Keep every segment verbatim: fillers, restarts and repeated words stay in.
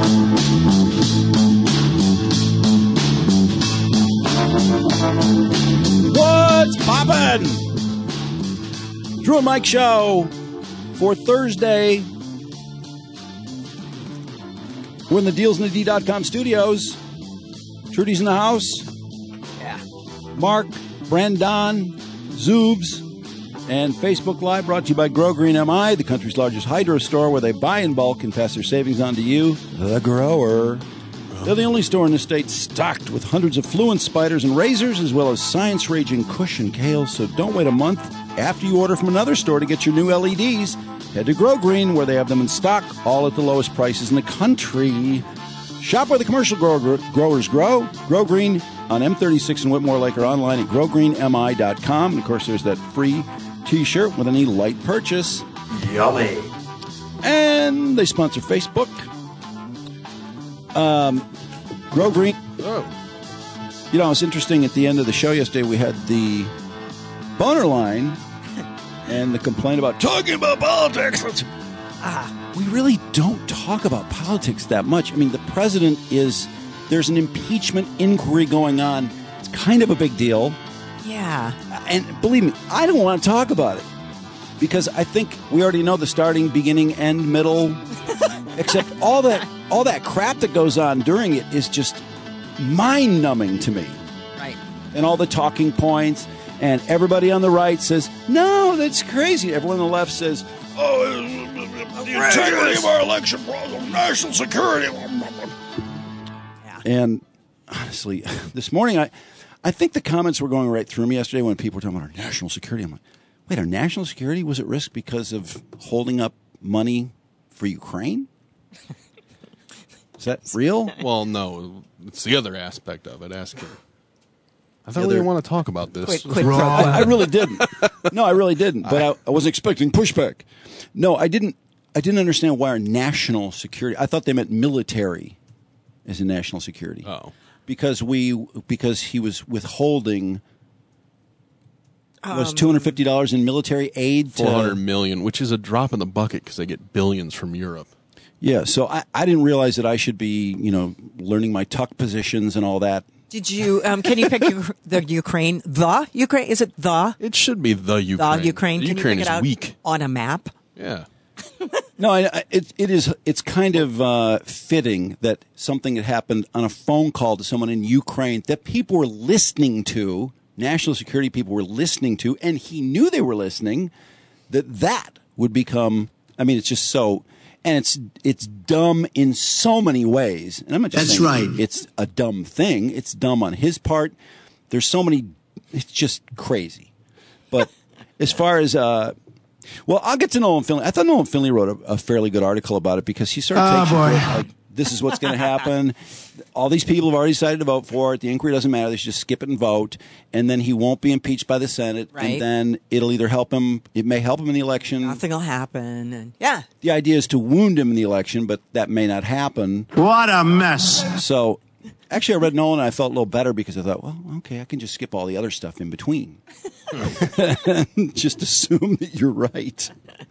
What's poppin'? Drew and Mike show for Thursday. We're in the deals in the D dot com studios. Trudy's in the house. Yeah. Mark, Brandon, Zoobs, and Facebook Live brought to you by Grow Green M I, the country's largest hydro store where they buy in bulk and pass their savings on to you, the grower. They're the only store in the state stocked with hundreds of Fluent spiders and razors, as well as science-raging Kush and Kale. So don't wait a month after you order from another store to get your new L E Ds. Head to Grow Green, where they have them in stock, all at the lowest prices in the country. Shop where the commercial grower, growers grow. Grow Green on M thirty-six in Whitmore Lake, or online at grow green m i dot com. And, of course, there's that free T-shirt with any light purchase. Yummy. And they sponsor Facebook. Um, Grow Green. Oh. You know, it's interesting. At the end of the show yesterday, we had the boner line and the complaint about talking about politics. Let's, ah, we really don't talk about politics that much. I mean, the president is, there's an impeachment inquiry going on. It's kind of a big deal. Yeah. And believe me, I don't want to talk about it because I think we already know the starting, beginning, end, middle, except all that all that crap that goes on during it is just mind-numbing to me. Right. And all the talking points, and everybody on the right says, no, that's crazy. Everyone on the left says, oh, the integrity of our election process, national security. Yeah. And honestly, this morning, I, I think the comments were going right through me yesterday when people were talking about our national security. I'm like, wait, our national security was at risk because of holding up money for Ukraine? Is that real? Well, no. It's the other aspect of it. Ask him. I thought Yeah, we they're- didn't want to talk about this. Quick, quick. I, I really didn't. No, I really didn't. But I, I wasn't expecting pushback. No, I didn't. I didn't understand why our national security. I thought they meant military as in national security. Oh. Because we because he was withholding was Um, two hundred fifty dollars in military aid to four hundred million, which is a drop in the bucket because they get billions from Europe. Yeah, so I, I didn't realize that I should be, you know, learning my tuck positions and all that. Did you, um, can you pick U- the Ukraine? The Ukraine? Is it the? It should be the Ukraine. The Ukraine? The Can Ukraine you pick is it out weak. on a map? Yeah. No, I, I- it it is it's kind of uh, fitting that something had happened on a phone call to someone in Ukraine that people were listening to, national security people were listening to, and he knew they were listening, that that would become, I mean, it's just so, and it's it's dumb in so many ways. And I'm not just That's saying right. it's a dumb thing. It's dumb on his part. There's so many, it's just crazy. But as far as, uh, well, I'll get to Nolan Finley. I thought Nolan Finley wrote a, a fairly good article about it because he sort of Oh, takes you boy. through, like, this is what's going to happen. All these people have already decided to vote for it. The inquiry doesn't matter. They should just skip it and vote. And then he won't be impeached by the Senate. Right. And then it'll either help him, it may help him in the election. Nothing will happen. And yeah. The idea is to wound him in the election, but that may not happen. What a mess. So actually, I read Nolan and I felt a little better because I thought, well, okay, I can just skip all the other stuff in between. Just assume that you're right.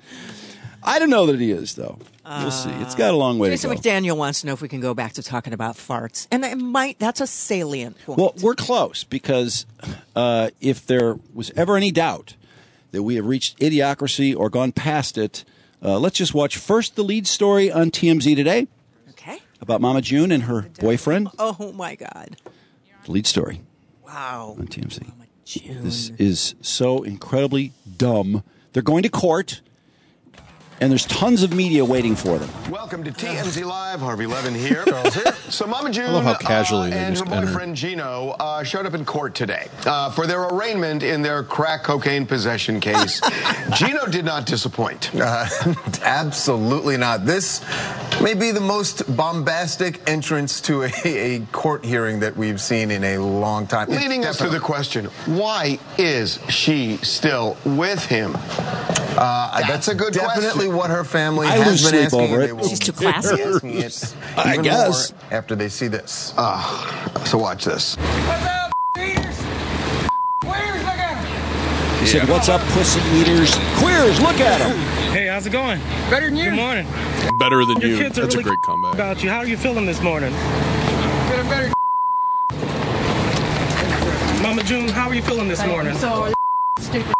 I don't know that he is, though. We'll see. It's got a long way Jason to go. McDaniel wants to know if we can go back to talking about farts. And it might, that's a salient point. Well, we're close because uh, if there was ever any doubt that we have reached idiocracy or gone past it, uh, let's just watch first the lead story on T M Z today okay. about Mama June and her boyfriend. Oh, my God. The lead story Wow. on T M Z. Mama June. This is so incredibly dumb. They're going to court, and there's tons of media waiting for them. Welcome to T M Z Live. Harvey Levin here. Charles here. So Mama June I love how casually uh, they and her just enter. boyfriend Gino uh, showed up in court today uh, for their arraignment in their crack cocaine possession case. Gino did not disappoint. Uh, absolutely not. This may be the most bombastic entrance to a, a court hearing that we've seen in a long time. Leading us to the question, why is she still with him? Uh, That's that's a good definitely question. what her family I has lose been sleep asking. over and it. they will She's too be classy. asking it I even guess. more after they see this. Uh, so watch this. What's up, eaters? Queers, look at him. He said, what's up, pussy eaters? Queers, look at them. Hey, I'm How's it going? Better than you. Good morning. Better than Your you. kids are That's really a great comeback. About you. How are you feeling this morning? Feeling better. Mama June, how are you feeling this morning? So stupid.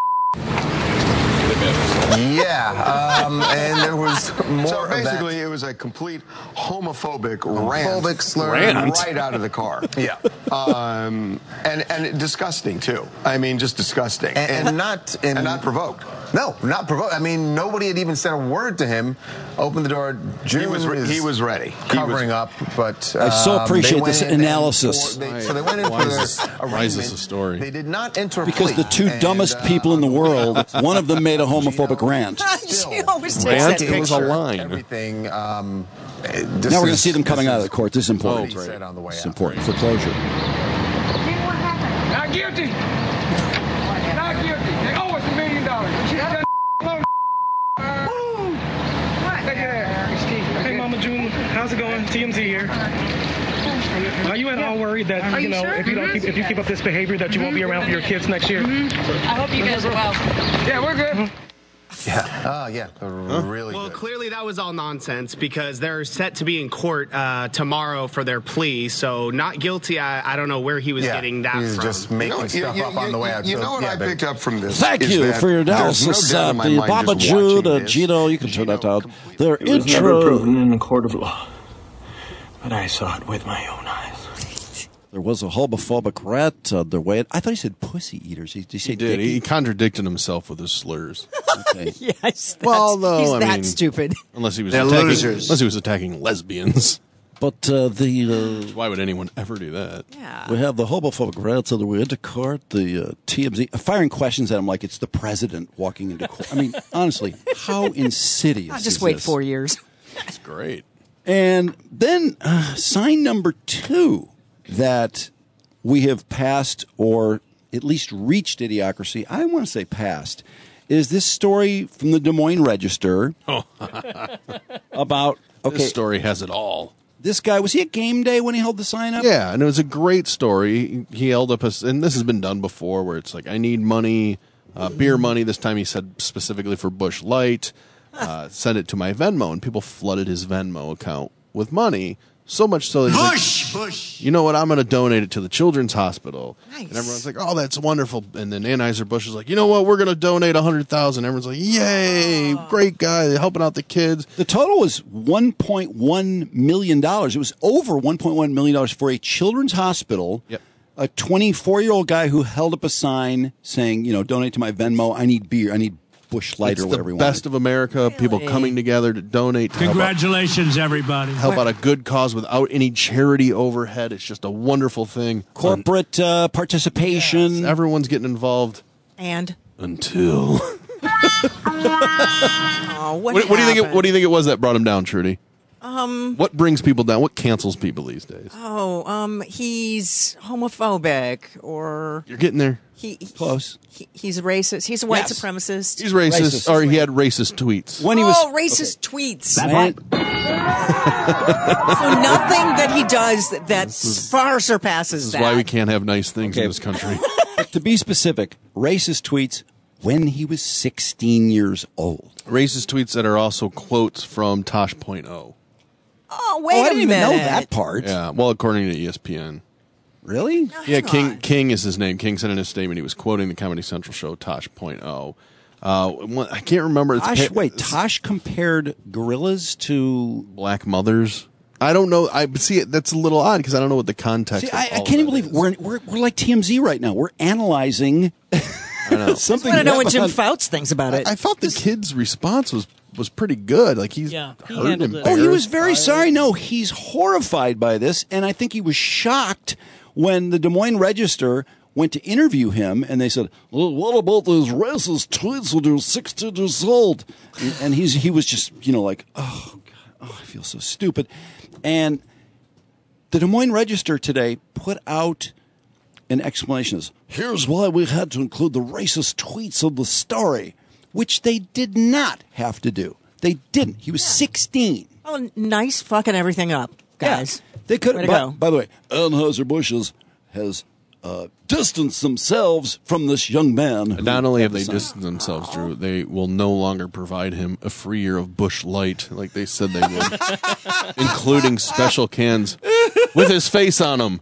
Yeah, um, and there was more So of that. basically, it was a complete homophobic rant, Homophobic slur. Rant? right out of the car. Yeah. Um, and and disgusting too. I mean, just disgusting. And, and not in, and not provoked. No, not provoked. I mean, nobody had even said a word to him. Opened the door. June He was re- is he was ready. He covering was- up, but I so um, appreciate they went this in and analysis. for- they- so they went in Why for is their this- why is arraignment. this a story? They did not enter a Because the plea, two and, dumbest uh, people in the world, one of them made a homophobic Gino- rant. She always takes Rant? that It was a picture. line. Everything. Um, Now we're going to see them coming out of the court. This is important. Oh, right. Said on the way It's out. important for closure. Not guilty. Not guilty. They owe us a million dollars. She done alone. Look at that. Hey, Mama June, how's it going? T M Z here. Are you at all worried that Are you you know sure? if you don't Mhm. keep, if you keep up this behavior that you won't be around for your kids next year? I hope you guys are well. Yeah, we're good. Yeah. Oh, yeah. Really Well, good. clearly that was all nonsense because they're set to be in court uh, tomorrow for their plea. So not guilty. I, I don't know where he was Yeah, getting that he's from. just making You know, stuff you- up you- on the way you- out. You So, know what yeah, I but- picked up from this? Thank is you that for your there's no analysis doubt in of my the mind Baba just Jude, watching uh, this, Gino. You can turn that out. Their It was never intro. proven in a court of law, but I saw it with my own eyes. There was a homophobic rant uh, the way. I thought he said pussy eaters. He, did he say He did. dick He contradicted himself with his slurs. Okay. Yes. Well, that's- though, he's I that mean- stupid. Unless he was They're attacking, losers. unless he was attacking lesbians. But uh, the uh, Why would anyone ever do that? Yeah. we have the homophobic rant on the way into court. The uh, T M Z uh, firing questions at him like it's the president walking into court. I mean, honestly, how insidious? I'll just is wait this? four years. It's great. And then uh, sign number two that we have passed or at least reached idiocracy, I want to say passed, is this story from the Des Moines Register Oh. about, okay, This story has it all. this guy, was he at game day when he held the sign up? Yeah, and it was a great story. He held up a, and this has been done before, where it's like, I need money, uh, beer money. This time he said specifically for Busch Light. Uh, send it to my Venmo, and people flooded his Venmo account with money. So much so that he's Bush! like, Bush! you know what? I'm going to donate it to the Children's Hospital. Nice. And everyone's like, oh, that's wonderful. And then Anheuser-Busch is like, you know what? We're going to donate one hundred thousand dollars. Everyone's like, yay, great guy, helping out the kids. The total was one point one million dollars. It was over one point one million dollars for a children's hospital. Yep. A twenty-four-year-old guy who held up a sign saying, you know, donate to my Venmo. I need beer. I need Busch Light It's or the whatever he best wanted. of America. People Really? coming together to donate. To help out- Congratulations, everybody. help out a good cause without any charity overhead. It's just a wonderful thing. Corporate uh, participation. Un- everyone's getting involved And until. oh, what, What, what do you think? It, happened? what do you think it was that brought him down, Trudy? Um. What brings people down? What cancels people these days? Oh, um, he's homophobic, or You're getting there. he, he Close. He, he's a racist. He's a white Yes. supremacist. He's racist, Racist. or he had racist tweets. When he was oh, racist tweets. Man, So nothing that he does that, that far surpasses This is that. why we can't have nice things Okay. in this country. to be specific, racist tweets when he was sixteen years old. Racist tweets that are also quotes from Tosh point oh. Oh, wait oh, I a didn't even minute. know that part. Yeah, well, according to E S P N. Really? Yeah, hang King on. King is his name. King said in his statement he was quoting the Comedy Central show Tosh point oh. Uh, one- I can't remember. It's Tosh, pa- wait, Tosh compared gorillas to. Black mothers. I don't know. I see it. That's a little odd because I don't know what the context. See, of I, I all can't of even that believe is. we're, we're we're like T M Z right now. We're analyzing I know. something. I want to know right what Jim behind- Fouts thinks about it. I thought the kid's response was was pretty good. Like he's Yeah, he hurt handled and it. Oh, he was embarrassed very by sorry. it. No, he's horrified by this, and I think he was shocked when the Des Moines Register went to interview him, and they said, well, "What about those racist tweets when you're sixteen years old?" And, and he's he was just you know like, "Oh God, oh, I feel so stupid," and the Des Moines Register today put out an explanation as, here's why we had to include the racist tweets of the story, which they did not have to do. They didn't. He was sixteen. oh, nice fucking everything up, guys. Yeah. They could Way to by, go. by the way, Anheuser-Busch has, has uh, distance themselves from this young man. who Not only had have the they sign. distanced themselves, Drew, they will no longer provide him a free year of Busch Light like they said they would, including special cans with his face on them.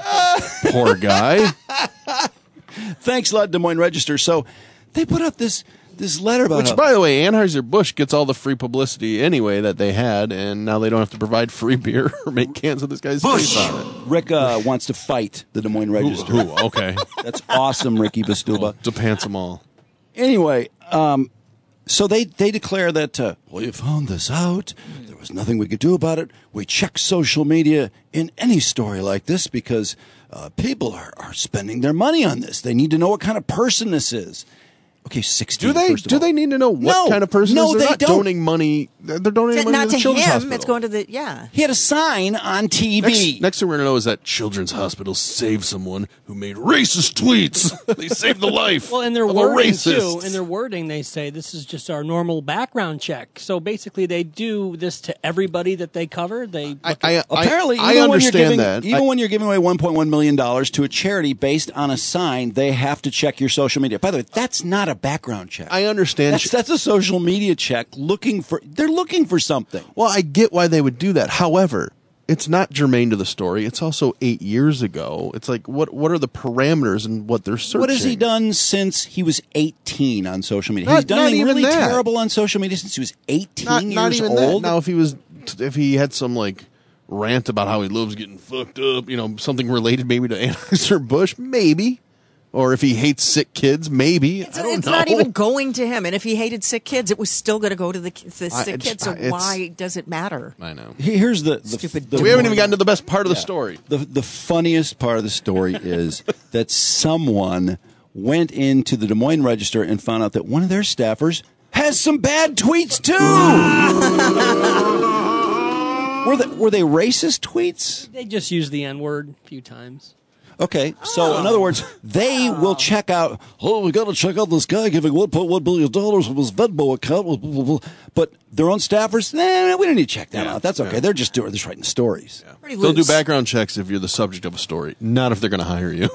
Poor guy. Thanks a lot, Des Moines Register. So they put out this this letter about Which, how- by the way, Anheuser-Busch gets all the free publicity anyway that they had, and now they don't have to provide free beer or make cans with this guy's face on it. Rick uh, wants to fight the Des Moines Register. Ooh, okay. That's awesome, Ricky Bastuba. To pants them all. Anyway, um, so they, they declare that, uh, we found this out. There was nothing we could do about it. We check social media in any story like this because uh, people are, are spending their money on this. They need to know what kind of person this is. Okay, sixteen. Do they first of do all. they need to know what No, kind of person no, is? They're they not don't. donating money. They're donating money Not to the to Children's him. Hospital. It's going to the yeah. He had a sign on T V. Next, next thing we're going to know is that Children's Hospital saved someone who made racist tweets. They saved the life Well, in their of a wording racist. too, in their wording, they say this is just our normal background check. So basically, they do this to everybody that they cover. They I, I, Apparently, I, even I when you're understand giving, that. Even I- when you're giving away one point one million dollars to a charity based on a sign, they have to check your social media. By the way, that's not a background check. I understand. That's, that's a social media check looking for, they're looking for something. Well, I get why they would do that. However, it's not germane to the story. It's also eight years ago. It's like, what what are the parameters and what they're searching? What has he done since he was eighteen on social media? Not- He's done not anything even really that. terrible on social media since he was eighteen Not, years not even old. that. Now, if he was, if he had some like rant about how he loves getting fucked up, you know, something related maybe to Anheuser-Busch, maybe. Or if he hates sick kids, maybe. It's, I don't it's know. not even going to him. And if he hated sick kids, it was still going to go to the, the I- sick it's- kids. So it's- why does it matter? I know. Here's the, the Stupid the, we haven't even gotten to the best part of the story. The the funniest part of the story is that someone went into the Des Moines Register and found out that one of their staffers has some bad tweets too. were they were they racist tweets? They just use the N word a few times. Okay, so in other words, they will check out. Oh, we got to check out this guy giving one point one billion dollars from his Venmo account. But their own staffers, nah, we don't need to check that Yeah, out. That's okay. yeah. They're just doing, they're just writing stories. Pretty They'll do loose. background checks if you're the subject of a story, not if they're going to hire you.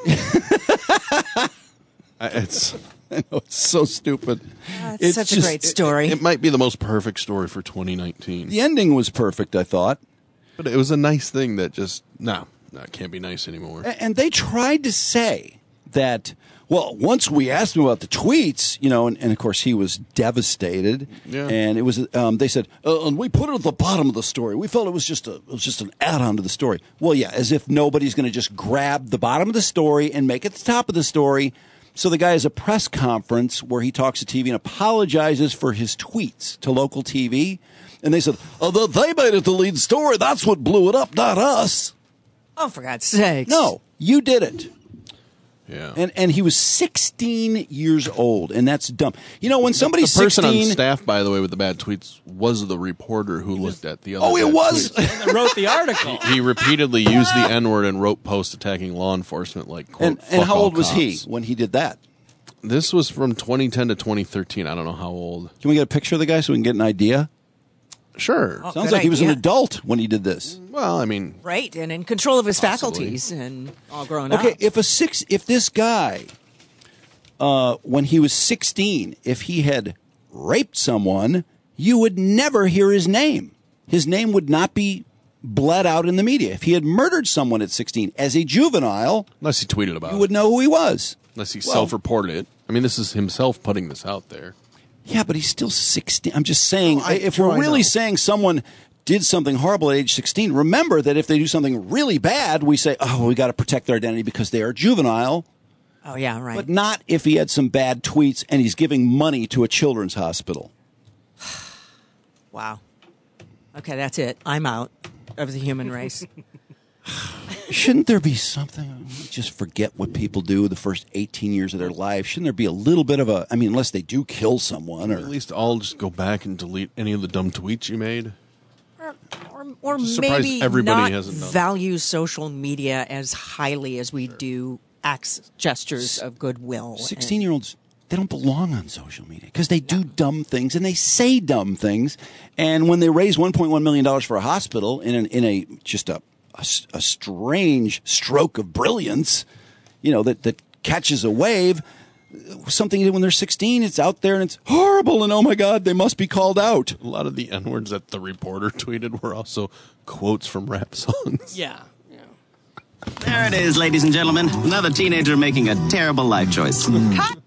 I- it's I know it's so stupid. That's It's such a just- great story. it might be the most perfect story for twenty nineteen. The ending was perfect, I thought. But it was a nice thing that just no, no, it can't be nice anymore. A- And they tried to say that, well, once we asked him about the tweets, you know, and, and of course he was devastated. Yeah. And it was, um, they said, uh, and we put it at the bottom of the story. We felt it was just a, it was just an add-on to the story. Well, yeah, as if nobody's going to just grab the bottom of the story and make it the top of the story. So the guy has a press conference where he talks to T V and apologizes for his tweets to local T V. And they said, oh, the- they made it the lead story. That's what blew it up, not us. Oh, for God's sakes. No, you did it. Yeah. And and he was sixteen years old, and that's dumb. You know, when somebody's the person sixteen, on staff, by the way, with the bad tweets was the reporter who looked at the other. oh, it bad was. tweets. They wrote the article. He repeatedly used the N word and wrote posts attacking law enforcement. Like, quote, and and "Fuck how all old was he cops." when he did that? This was from twenty ten to twenty thirteen. I don't know how old. Can we get a picture of the guy so we can get an idea? Sure. Oh, Sounds good like he was an idea. adult when he did this. Well, I mean, Right, and in control of his Possibly. faculties and all grown Okay, up. if a six, if this guy, uh, when he was sixteen, if he had raped someone, you would never hear his name. His name would not be bled out in the media. If he had murdered someone at sixteen as a juvenile, unless he tweeted about you it, would know who he was. unless he Well- self-reported it. I mean, this is himself putting this out there. Yeah, but he's still sixteen. I'm just saying, I- if Drew, we're I really know. saying someone did something horrible at age sixteen, remember that if they do something really bad, we say, oh, well, we got to protect their identity because they are juvenile, Oh, yeah, right. but not if he had some bad tweets and he's giving money to a children's hospital. Wow. Okay, that's it. I'm out of the human race. Shouldn't there be something? Just forget what people do the first eighteen years of their life. Shouldn't there be a little bit of a, I mean, unless they do kill someone or. At least I'll just go back and delete any of the dumb tweets you made. or or, or Just surprised maybe everybody not hasn't done that. value social media as highly as we do acts, gestures of goodwill. sixteen year olds, they don't belong on social media because they do dumb things and they say dumb things. And when they raise one point one million dollars for a hospital in an, in a just a, a, a strange stroke of brilliance, you know, that, that catches a wave. Something when they're sixteen, it's out there and it's horrible, and oh my God, they must be called out. A lot of the N-words that the reporter tweeted were also quotes from rap songs. Yeah. There it is, ladies and gentlemen. Another teenager making a terrible life choice. Cut.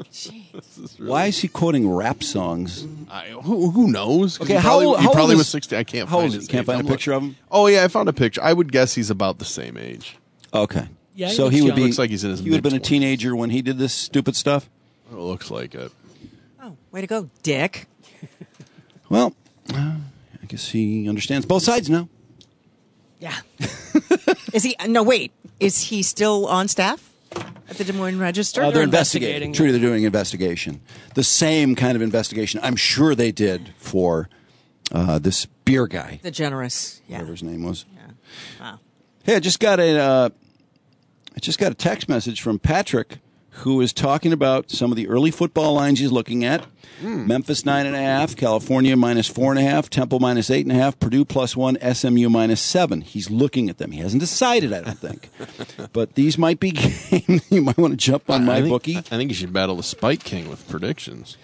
Why is he quoting rap songs? I, who, who knows? Okay, he how probably, old- he how old probably is- was sixty. I can't how find old is his he? Can't age. find a I'm picture looking- of him? Oh, yeah, I found a picture. I would guess he's about the same age. Okay. Yeah, he so looks he would young. be. Looks like he's in his He would have been a mid-twenties. teenager when he did this stupid stuff. It looks like it. Oh, way to go, Dick. Well, uh, I guess he understands both sides now. Yeah. Is he? No, wait. Is he still on staff at the Des Moines Register? Uh, they're They're investigating. investigating. Truly, they're doing an investigation. The same kind of investigation I'm sure they did for uh, this beer guy, The generous. Yeah. whatever his name was. Yeah. Wow. Hey, I just got a, uh, I just got a text message from Patrick, who is talking about some of the early football lines he's looking at. Memphis nine and a half, California minus four and a half, Temple minus eight and a half, Purdue plus one, S M U minus seven. He's looking at them. He hasn't decided, I don't think. But these might be games you might want to jump on my I think, bookie. I think you should battle the Spike King with predictions.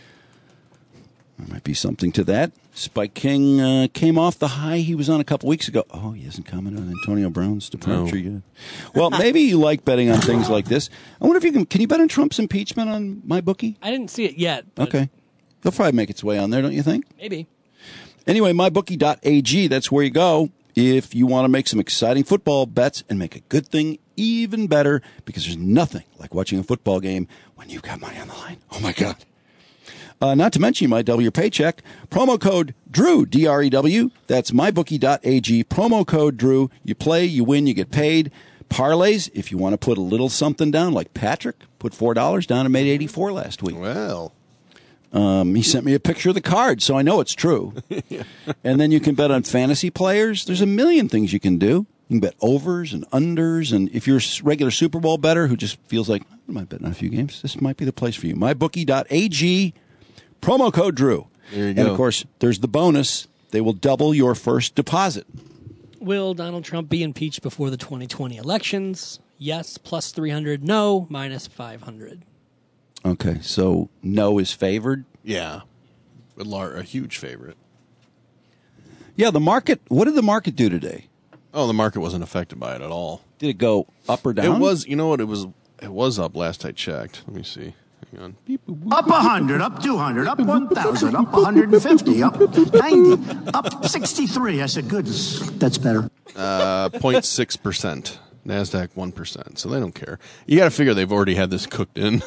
There might be something to that. Spike King uh, came off the high he was on a couple weeks ago. Oh, he hasn't commented on Antonio Brown's departure No. yet. Well, maybe you like betting on things like this. I wonder if you can. Can you bet on Trump's impeachment on my bookie? I didn't see it yet. But Okay, he'll probably make its way on there, don't you think? Maybe. Anyway, my bookie dot a g. That's where you go if you want to make some exciting football bets and make a good thing even better. Because there's nothing like watching a football game when you've got money on the line. Oh my God. Uh, not to mention, you might double your paycheck. Promo code DREW, D R E W. That's my bookie dot a g. Promo code DREW. You play, you win, you get paid. Parlays, if you want to put a little something down, like Patrick, put four dollars down and made eighty-four last week. Well, Um, he sent me a picture of the card, so I know it's true. And then you can bet on fantasy players. There's a million things you can do. You can bet overs and unders. And if you're a regular Super Bowl bettor who just feels like, I might bet on a few games, this might be the place for you. my bookie dot a g. Promo code Drew. There you and go. of course, there's the bonus. They will double your first deposit. Will Donald Trump be impeached before the twenty twenty elections? Yes, plus three hundred. No, minus five hundred. Okay, so no is favored. yeah, a, lar- a huge favorite. Yeah, the market. What did the market do today? Oh, the market wasn't affected by it at all. Did it go up or down? It was, you know what? It was. It was up last I checked. Let me see. Hang on. Beep, boop, boop. Up one hundred, up two hundred, up one thousand, up one hundred fifty, up ninety, up sixty-three. I said, good, that's better. Uh, zero point six percent. NASDAQ one percent. So they don't care. You got to figure they've already had this cooked in.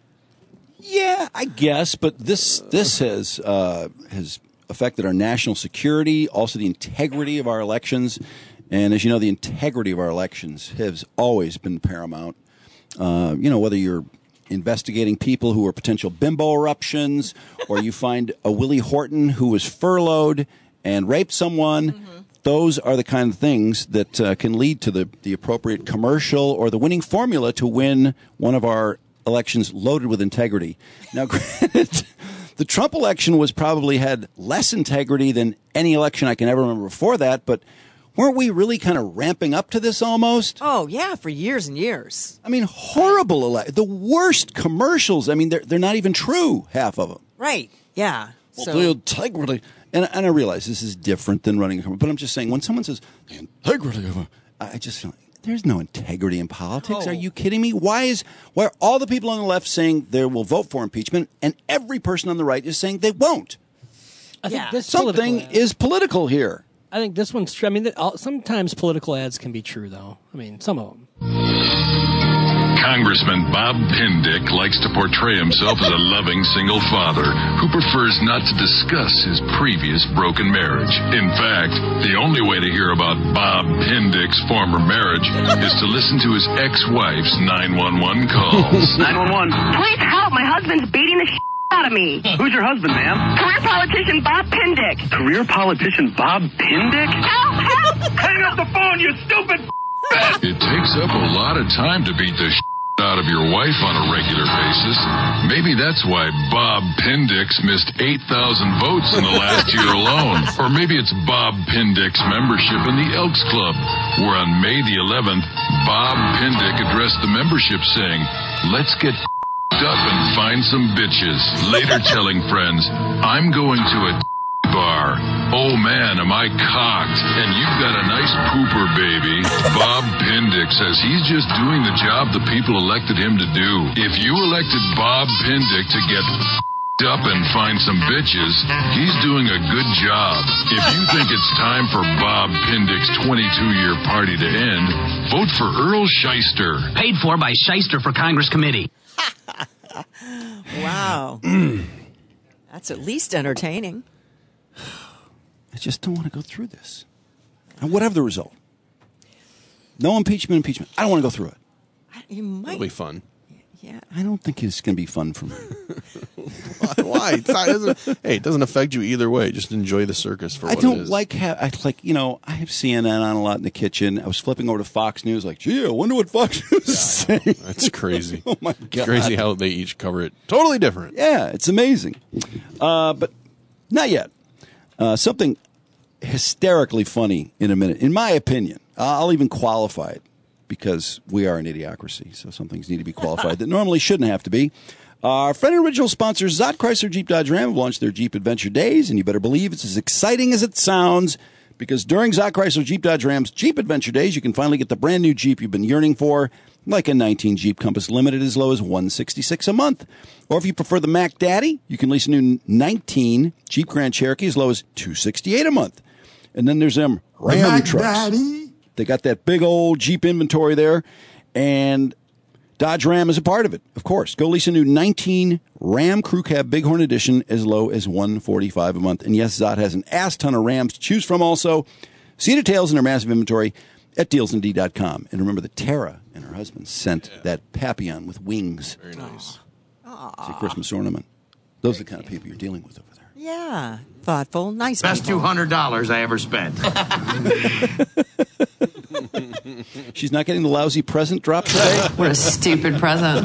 Yeah, I guess, but this this has uh, has affected our national security, also the integrity of our elections, and as you know, the integrity of our elections has always been paramount. Uh, you know, whether you're investigating people who are potential bimbo eruptions, or you find a Willie Horton who was furloughed and raped someone. Mm-hmm. Those are the kind of things that uh, can lead to the, the appropriate commercial or the winning formula to win one of our elections loaded with integrity. Now, granted, the Trump election was probably had less integrity than any election I can ever remember before that, but weren't we really kind of ramping up to this almost? Oh, yeah, for years and years. I mean, horrible ele- the worst commercials. I mean, they're, they're not even true, half of them. Right, yeah. Well, So- the integrity. And, and I realize this is different than running a company, but I'm just saying, when someone says, the integrity of a, I just feel like, there's no integrity in politics. Oh. Are you kidding me? Why is, why are all the people on the left saying they will vote for impeachment, and every person on the right is saying they won't? I think Yeah. this Something political ad- is political here. I think this one's true. I mean, that- all- sometimes political ads can be true, though. I mean, some of them. Congressman Bob Pindick likes to portray himself as a loving single father who prefers not to discuss his previous broken marriage. In fact, the only way to hear about Bob Pindick's former marriage is to listen to his ex-wife's nine one one calls. nine one one. Please help. My husband's beating the shit out of me. Who's your husband, ma'am? Career politician Bob Pindick. Career politician Bob Pindick? Help, help. Hang up the phone, you stupid It takes up a lot of time to beat the shit out of your wife on a regular basis. Maybe that's why Bob Pindick's missed eight thousand votes in the last year alone. Or maybe it's Bob Pindick's membership in the Elks Club. where on May the eleventh, Bob Pindick addressed the membership saying, "Let's get up and find some bitches." Later telling friends, "I'm going to a bar. Oh man, am I cocked. And you've got a nice pooper, baby." Bob Pindick says he's just doing the job the people elected him to do. If you elected Bob Pindick to get up and find some bitches, he's doing a good job. If you think it's time for Bob Pindick's twenty-two-year party to end, vote for Earl Shyster. Paid for by Shyster for Congress Committee. Wow. That's at least entertaining. I just don't want to go through this. And whatever the result. No impeachment, impeachment. I don't want to go through it. You might. It'll be fun. Yeah. I don't think it's going to be fun for me. Why? It's not, it doesn't, hey, it doesn't affect you either way. Just enjoy the circus for I what don't it is. like ha- I like you know I have C N N on a lot in the kitchen. I was flipping over to Fox News, like, gee, I wonder what Fox News is saying. That's crazy. Oh my god, it's crazy how they each cover it totally different. Yeah, it's amazing. Uh, but not yet. Uh, something hysterically funny in a minute, in my opinion. I'll even qualify it because we are an idiocracy, so some things need to be qualified that normally shouldn't have to be. Our friend and original sponsors, Zott Chrysler Jeep Dodge Ram, have launched their Jeep Adventure Days, and you better believe it's as exciting as it sounds, because during Zott Chrysler Jeep Dodge Ram's Jeep Adventure Days, you can finally get the brand new Jeep you've been yearning for, like a nineteen Jeep Compass Limited as low as one hundred sixty-six dollars a month. Or if you prefer the Mac Daddy, you can lease a new nineteen Jeep Grand Cherokee as low as two hundred sixty-eight dollars a month. And then there's them Ram Mac trucks. Daddy. They got that big old Jeep inventory there, and Dodge Ram is a part of it, of course. Go lease a new nineteen Ram Crew Cab Bighorn Edition as low as one hundred forty-five dollars a month. And yes, Zott has an ass ton of Rams to choose from also. See details in their massive inventory at deals and d dot com. And remember that Tara and her husband sent yeah. that Papillon with wings. Very nice. Aww. It's a Christmas ornament. Those are the kind of people you're dealing with over there. Yeah. Thoughtful. Nice Best people. two hundred dollars I ever spent. She's not getting the lousy present drop today? What a stupid present.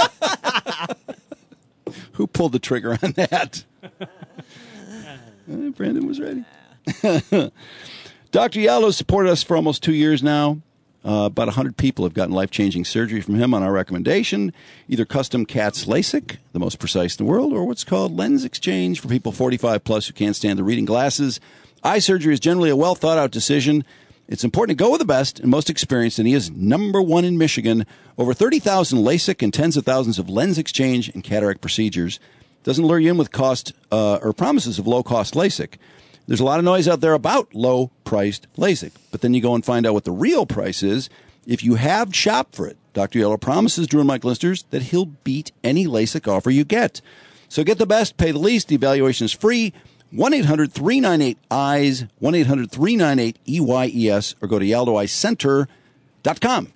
Who pulled the trigger on that? uh, Brandon was ready. Doctor Yallo supported us for almost two years now. Uh, about one hundred people have gotten life-changing surgery from him on our recommendation. Either custom C A T S LASIK, the most precise in the world, or what's called lens exchange for people forty-five plus who can't stand the reading glasses. Eye surgery is generally a well-thought-out decision. It's important to go with the best and most experienced, and he is number one in Michigan. Over thirty thousand LASIK and tens of thousands of lens exchange and cataract procedures. Doesn't lure you in with cost uh, or promises of low-cost LASIK. There's a lot of noise out there about low-priced LASIK, but then you go and find out what the real price is. If you have shopped for it, Doctor Yellow promises Drew and Mike listeners that he'll beat any LASIK offer you get. So get the best, pay the least. The evaluation is free. one eight hundred three nine eight E Y E S, one eight hundred three nine eight E Y E S, or go to yaldo eye center dot com.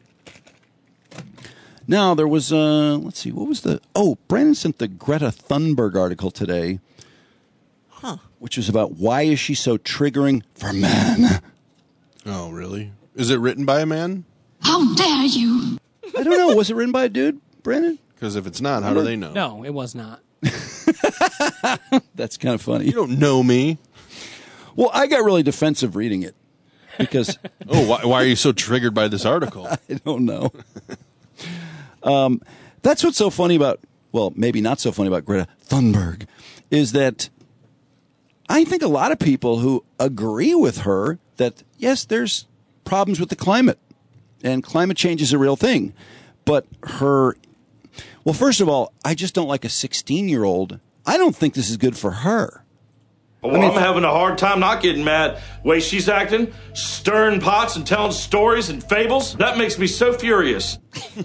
Now, there was, uh, let's see, what was the, oh, Brandon sent the Greta Thunberg article today. Huh. Which is about why is she so triggering for men. Oh, really? Is it written by a man? How dare you? I don't know. Was it written by a dude, Brandon? Because if it's not, how do they know? No, it was not. That's kind of funny. You don't know me. Well, I got really defensive reading it because. oh, why, why are you so triggered by this article? I don't know. um, that's what's so funny about, well, maybe not so funny about Greta Thunberg, is that I think a lot of people who agree with her that, yes, there's problems with the climate and climate change is a real thing. But her, well, first of all, I just don't like a sixteen-year-old. I don't think this is good for her. Well, I mean, I'm having a hard time not getting mad. The way she's acting, stirring pots and telling stories and fables, that makes me so furious.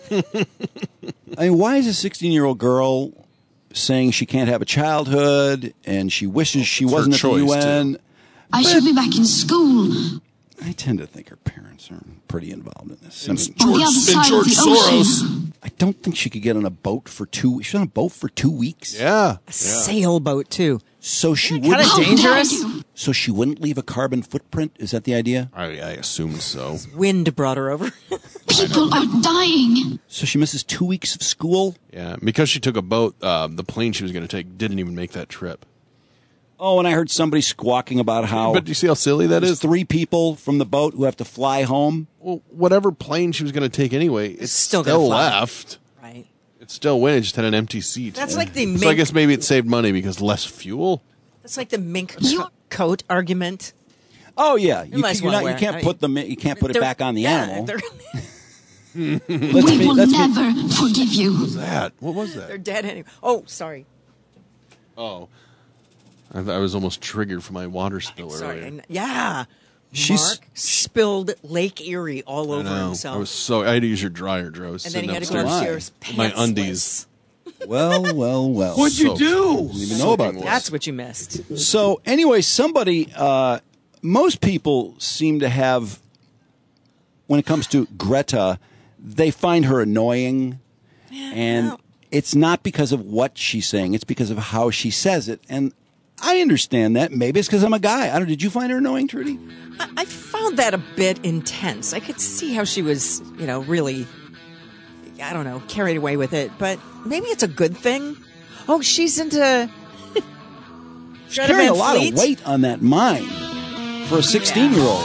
I mean, why is a sixteen-year-old girl saying she can't have a childhood and she wishes she It's wasn't at her the U choice, N? too. I should be back in school. I tend to think her parents are pretty involved in this. I, And mean, On the other side George of the Soros. ocean. I don't think she could get on a boat for two. She's on a boat for two weeks. Yeah. A sailboat, too. So she Kind wouldn't. of How dangerous. dare you? So she wouldn't leave a carbon footprint. Is that the idea? I, I assume so. Wind brought her over. People are dying. So she misses two weeks of school. Yeah, because she took a boat, uh, the plane she was going to take didn't even make that trip. Oh, and I heard somebody squawking about how. But do you see how silly that there's is? Three people from the boat who have to fly home. Well, whatever plane she was going to take anyway, it's still still, gonna fly. left. Right. It still went. It just had an empty seat. That's like the So I mink- guess maybe it saved money because less fuel. That's like the mink co- coat argument. Oh yeah, you, might as you're well not, you wear it. can't I put the you can't put it They're- back on the yeah, animal. They're, Let's we be- will let's be- never forgive you. What was that? What was that? they're dead anyway. Oh, sorry. Oh, I, I was almost triggered for my water spill Sorry. earlier. And- yeah. She's- Mark spilled Lake Erie all I over know. himself. I was so. I had to use your dryer, Drew. I was and then he sitting had to go upstairs. upstairs. My pantsless. undies. Well, well, well. What'd you So- do? Didn't even know about this. That's what you missed. So anyway, somebody, uh, most people seem to have, when it comes to Greta, they find her annoying, and it's not because of what she's saying; it's because of how she says it. And I understand that. Maybe it's because I'm a guy. I don't. Did you find her annoying, Trudy? I, I found that a bit intense. I could see how she was, you know, really, I don't know, carried away with it. But maybe it's a good thing. Oh, she's into. She's Greta carrying a Van lot Fleet? of weight on that mind for a sixteen-year-old.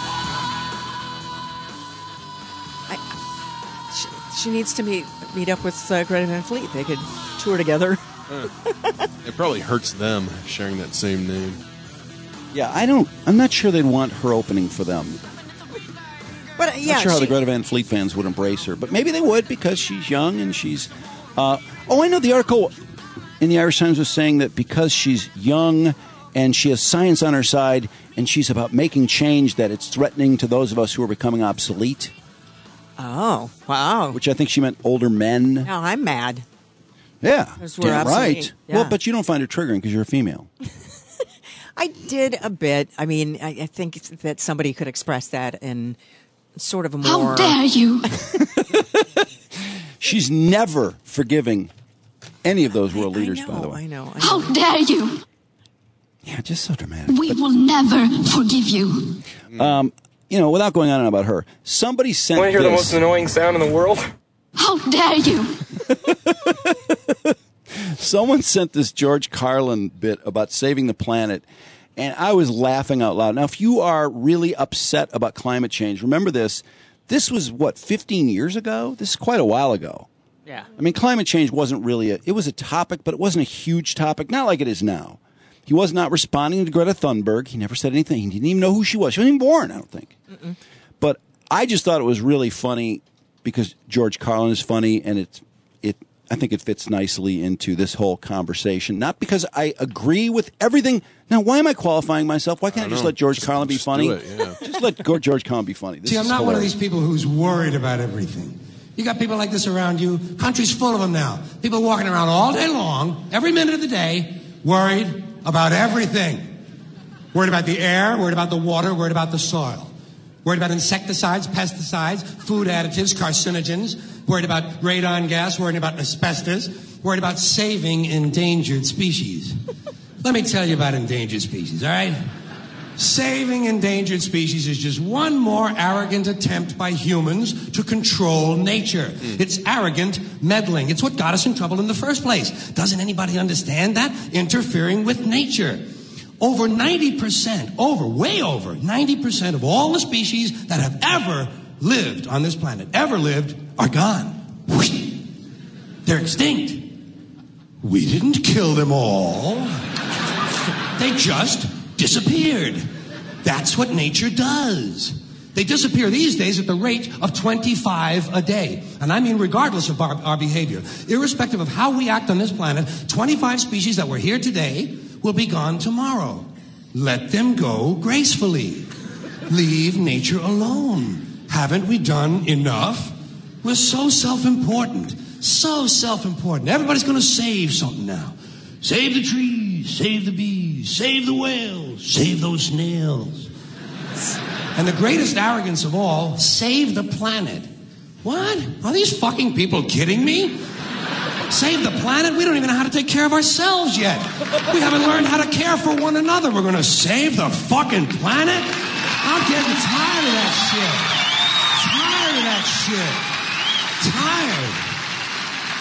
She, she needs to meet meet up with uh, Greta Van Fleet. They could tour together. It probably hurts them sharing that same name. Yeah, I don't. I'm not sure they'd want her opening for them. But uh, yeah, Not sure how she- the Greta Van Fleet fans would embrace her, but maybe they would because she's young and she's. Uh, oh, I know the article in the Irish Times was saying that because she's young and she has science on her side and she's about making change, that it's threatening to those of us who are becoming obsolete. Oh, wow. Which I think she meant older men. Now I'm mad. Yeah, Because we're damn obsolete. right. Yeah. Well, but you don't find her triggering because you're a female. I did a bit. I mean, I, I think it's- that somebody could express that in sort of a more. How dare you? She's never forgiving any of those world leaders, by the way. I know. I How dare you? Yeah, just so dramatic. We will never forgive you. Um, you know, without going on about her, somebody sent Want to hear the this- most annoying sound in the world? How dare you? Someone sent this George Carlin bit about saving the planet, and I was laughing out loud. Now, if you are really upset about climate change, remember this. This was, what, fifteen years ago? This is quite a while ago. Yeah. I mean, climate change wasn't really a, it was a topic, but it wasn't a huge topic, not like it is now. He was not responding to Greta Thunberg. He never said anything. He didn't even know who she was. She wasn't even born, I don't think. Mm-mm. But I just thought it was really funny because George Carlin is funny, and it's it. I think it fits nicely into this whole conversation. Not because I agree with everything. Now, why am I qualifying myself? Why can't I, I just know. let George Just- Carlin be just funny? do it, yeah. Just let Go- George Carlin be funny. This See, I'm is not one of hilarious. these people who's worried about everything. You got people like this around you. Country's full of them now. People walking around all day long, every minute of the day, worried about everything. Worried about the air, worried about the water, worried about the soil. Worried about insecticides, pesticides, food additives, carcinogens. Worried about radon gas, worried about asbestos. Worried about saving endangered species. Let me tell you about endangered species, all right? Saving endangered species is just one more arrogant attempt by humans to control nature. It's arrogant meddling. It's what got us in trouble in the first place. Doesn't anybody understand that? Interfering with nature. Over ninety percent, over, way over, ninety percent of all the species that have ever lived on this planet, ever lived, are gone. Whoosh. They're extinct. We didn't kill them all. They just disappeared. That's what nature does. They disappear these days at the rate of twenty-five a day. And I mean regardless of our, our behavior. Irrespective of how we act on this planet, twenty-five species that were here today will be gone tomorrow. Let them go gracefully. Leave nature alone. Haven't we done enough? We're so self-important. So self-important. Everybody's going to save something now. Save the trees, save the bees, save the whales, save those snails. And the greatest arrogance of all, save the planet. What? Are these fucking people kidding me? Save the planet? We don't even know how to take care of ourselves yet. We haven't learned how to care for one another. We're going to save the fucking planet? I'm getting tired of that shit. Tired of that shit. Tired.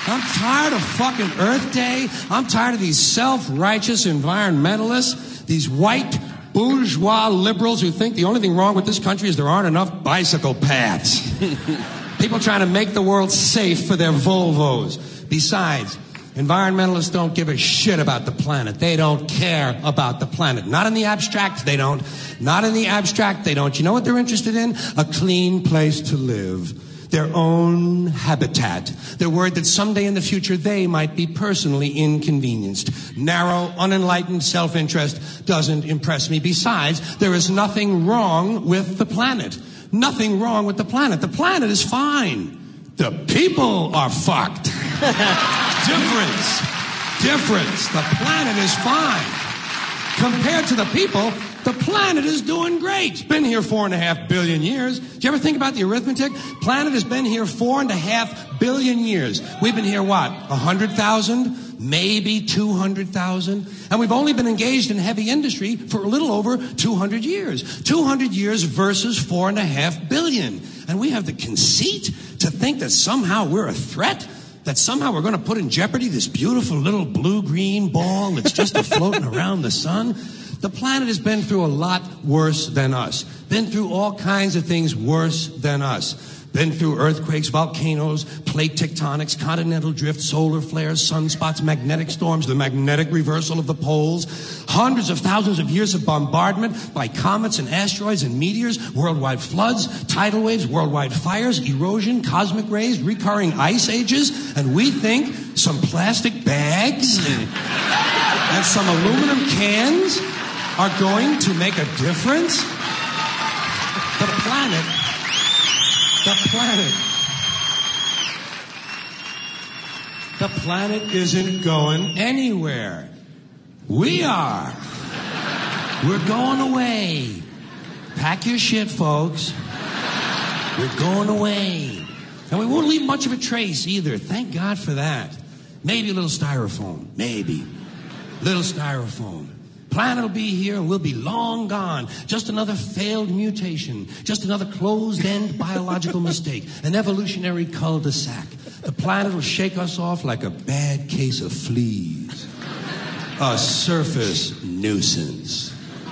I'm tired of fucking Earth Day. I'm tired of these self-righteous environmentalists, these white bourgeois liberals who think the only thing wrong with this country is there aren't enough bicycle paths. People trying to make the world safe for their Volvos. Besides, environmentalists don't give a shit about the planet. They don't care about the planet. Not in the abstract, they don't. Not in the abstract, they don't. You know what they're interested in? A clean place to live. Their own habitat. They're worried that someday in the future they might be personally inconvenienced. Narrow, unenlightened self-interest doesn't impress me. Besides, there is nothing wrong with the planet. Nothing wrong with the planet. The planet is fine. The people are fucked. Difference. Difference. The planet is fine. Compared to the people, the planet is doing great. It's been here four and a half billion years. Did you ever think about the arithmetic? Planet has been here four and a half billion years. We've been here, what, a hundred thousand? Maybe two hundred thousand? And we've only been engaged in heavy industry for a little over two hundred years. two hundred years versus four and a half billion. And we have the conceit to think that somehow we're a threat? That somehow we're going to put in jeopardy this beautiful little blue-green ball that's just a-floating around the sun? The planet has been through a lot worse than us. Been through all kinds of things worse than us. Been through earthquakes, volcanoes, plate tectonics, continental drift, solar flares, sunspots, magnetic storms, the magnetic reversal of the poles, hundreds of thousands of years of bombardment by comets and asteroids and meteors, worldwide floods, tidal waves, worldwide fires, erosion, cosmic rays, recurring ice ages, and we think some plastic bags and some aluminum cans are going to make a difference? The planet, the planet, the planet isn't going anywhere. We are. We're going away. Pack your shit, folks. We're going away. And we won't leave much of a trace either. Thank God for that. Maybe a little styrofoam. Maybe. Little styrofoam. Planet will be here and we'll be long gone. Just another failed mutation. Just another closed-end biological mistake. An evolutionary cul-de-sac. The planet will shake us off like a bad case of fleas. A surface nuisance.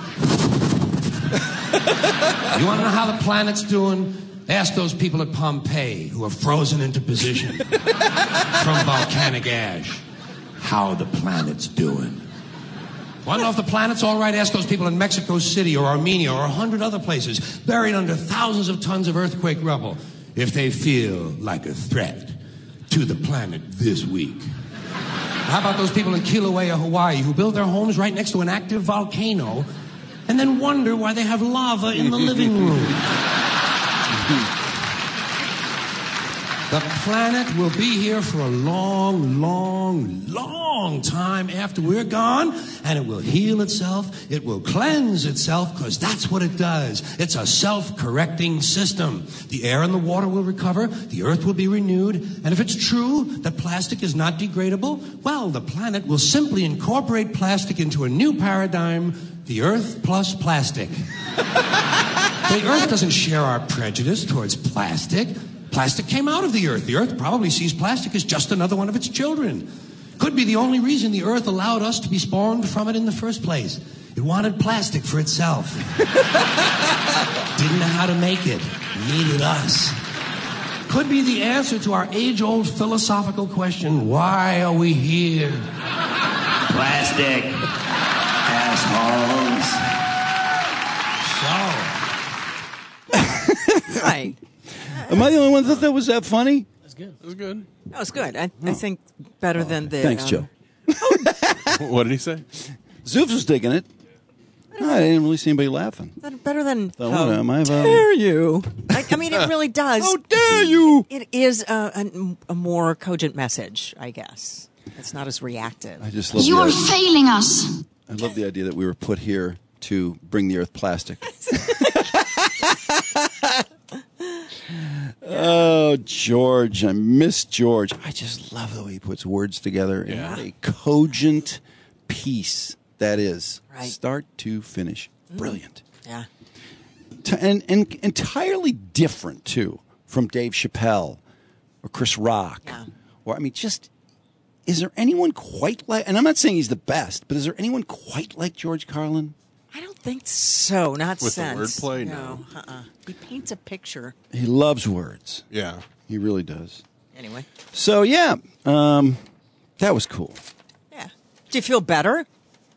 You want to know how the planet's doing? Ask those people at Pompeii who are frozen into position from volcanic ash how the planet's doing. Want to know if the planet's all right? Ask those people in Mexico City or Armenia or a hundred other places buried under thousands of tons of earthquake rubble if they feel like a threat to the planet this week. How about those people in Kilauea, Hawaii, who build their homes right next to an active volcano and then wonder why they have lava in the living room? The planet will be here for a long, long, long time after we're gone, and it will heal itself, it will cleanse itself, because that's what it does. It's a self-correcting system. The air and the water will recover, the earth will be renewed, and if it's true that plastic is not degradable, well, the planet will simply incorporate plastic into a new paradigm, the earth plus plastic. The earth doesn't share our prejudice towards plastic. Plastic came out of the earth. The earth probably sees plastic as just another one of its children. Could be the only reason the earth allowed us to be spawned from it in the first place. It wanted plastic for itself. Didn't know how to make it. Needed us. Could be the answer to our age-old philosophical question, why are we here? Plastic. Assholes. So. Right. Am I the only one that thought that was that funny? That's good. That was good. That was good. I, I think better than the... Thanks, um, Joe. What did he say? Zoofs was digging it. No, I didn't really see anybody laughing. Better than... So, How what am I, uh, dare you? I, I mean, it really does. How dare you? It is a, a, a more cogent message, I guess. It's not as reactive. I just love You the are idea. failing us. I love the idea that we were put here to bring the earth plastic. Oh, George. I miss George. I just love the way he puts words together in Yeah. a cogent piece that is. Right. Start to finish. Brilliant. Yeah. T- and, and entirely different, too, from Dave Chappelle or Chris Rock. Yeah. Or, I mean, just is there anyone quite like, and I'm not saying he's the best, but is there anyone quite like George Carlin? I don't think so. Not With since. the wordplay? No. Uh-uh. He paints a picture. He loves words. Yeah. He really does. Anyway. So, yeah, um, that was cool. Yeah. Do you feel better?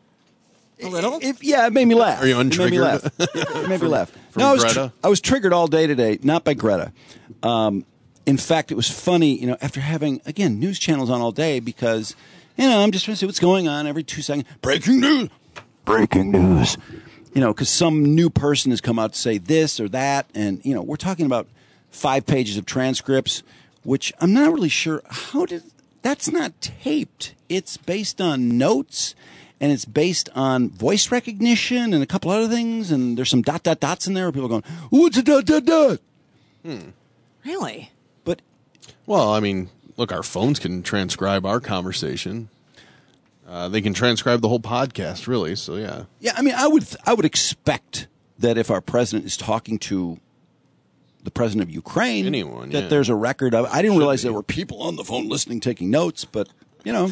A little? If, yeah, it made me laugh. Are you It made me untriggered? laugh. It made me From- laugh. from no, I was, Greta? I was triggered all day today, not by Greta. Um, in fact, it was funny, you know, after having, again, news channels on all day because, you know, I'm just trying to see what's going on every two seconds. Breaking news! Breaking news! You know, because some new person has come out to say this or that, and, you know, we're talking about five pages of transcripts, which I'm not really sure, how did, that's not taped. It's based on notes. And it's based on voice recognition and a couple other things. And there's some dot, dot, dots in there where people are going, what's a dot, dot, dot? Hmm. Really? But, well, I mean, look, our phones can transcribe our conversation. Uh, they can transcribe the whole podcast, really. So, yeah. Yeah, I mean, I would, I would expect that if our president is talking to the president of Ukraine, Anyone, that yeah. there's a record of it. I didn't Should realize be. there were people on the phone listening, taking notes, but, you know.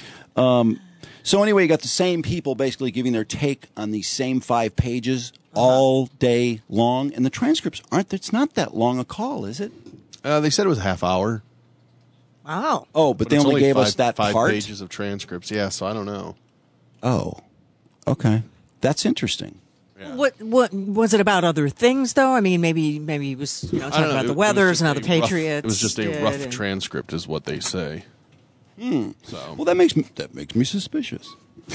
Um, so anyway, you got the same people basically giving their take on these same five pages Uh-huh. all day long. And the transcripts aren't, it's not that long a call, is it? Uh, they said it was a half hour. Wow. Oh, but, they it's only, gave five, us that five part? pages of transcripts. Yeah, so I don't know. Oh, okay. That's interesting. What what was it about other things though? I mean, maybe maybe he was you know I talking don't know. about the It- it was Weathers just and how a the rough- Patriots. It was just a did rough and- transcript, is what they say. Hmm. So. Well, that makes me, that makes me suspicious.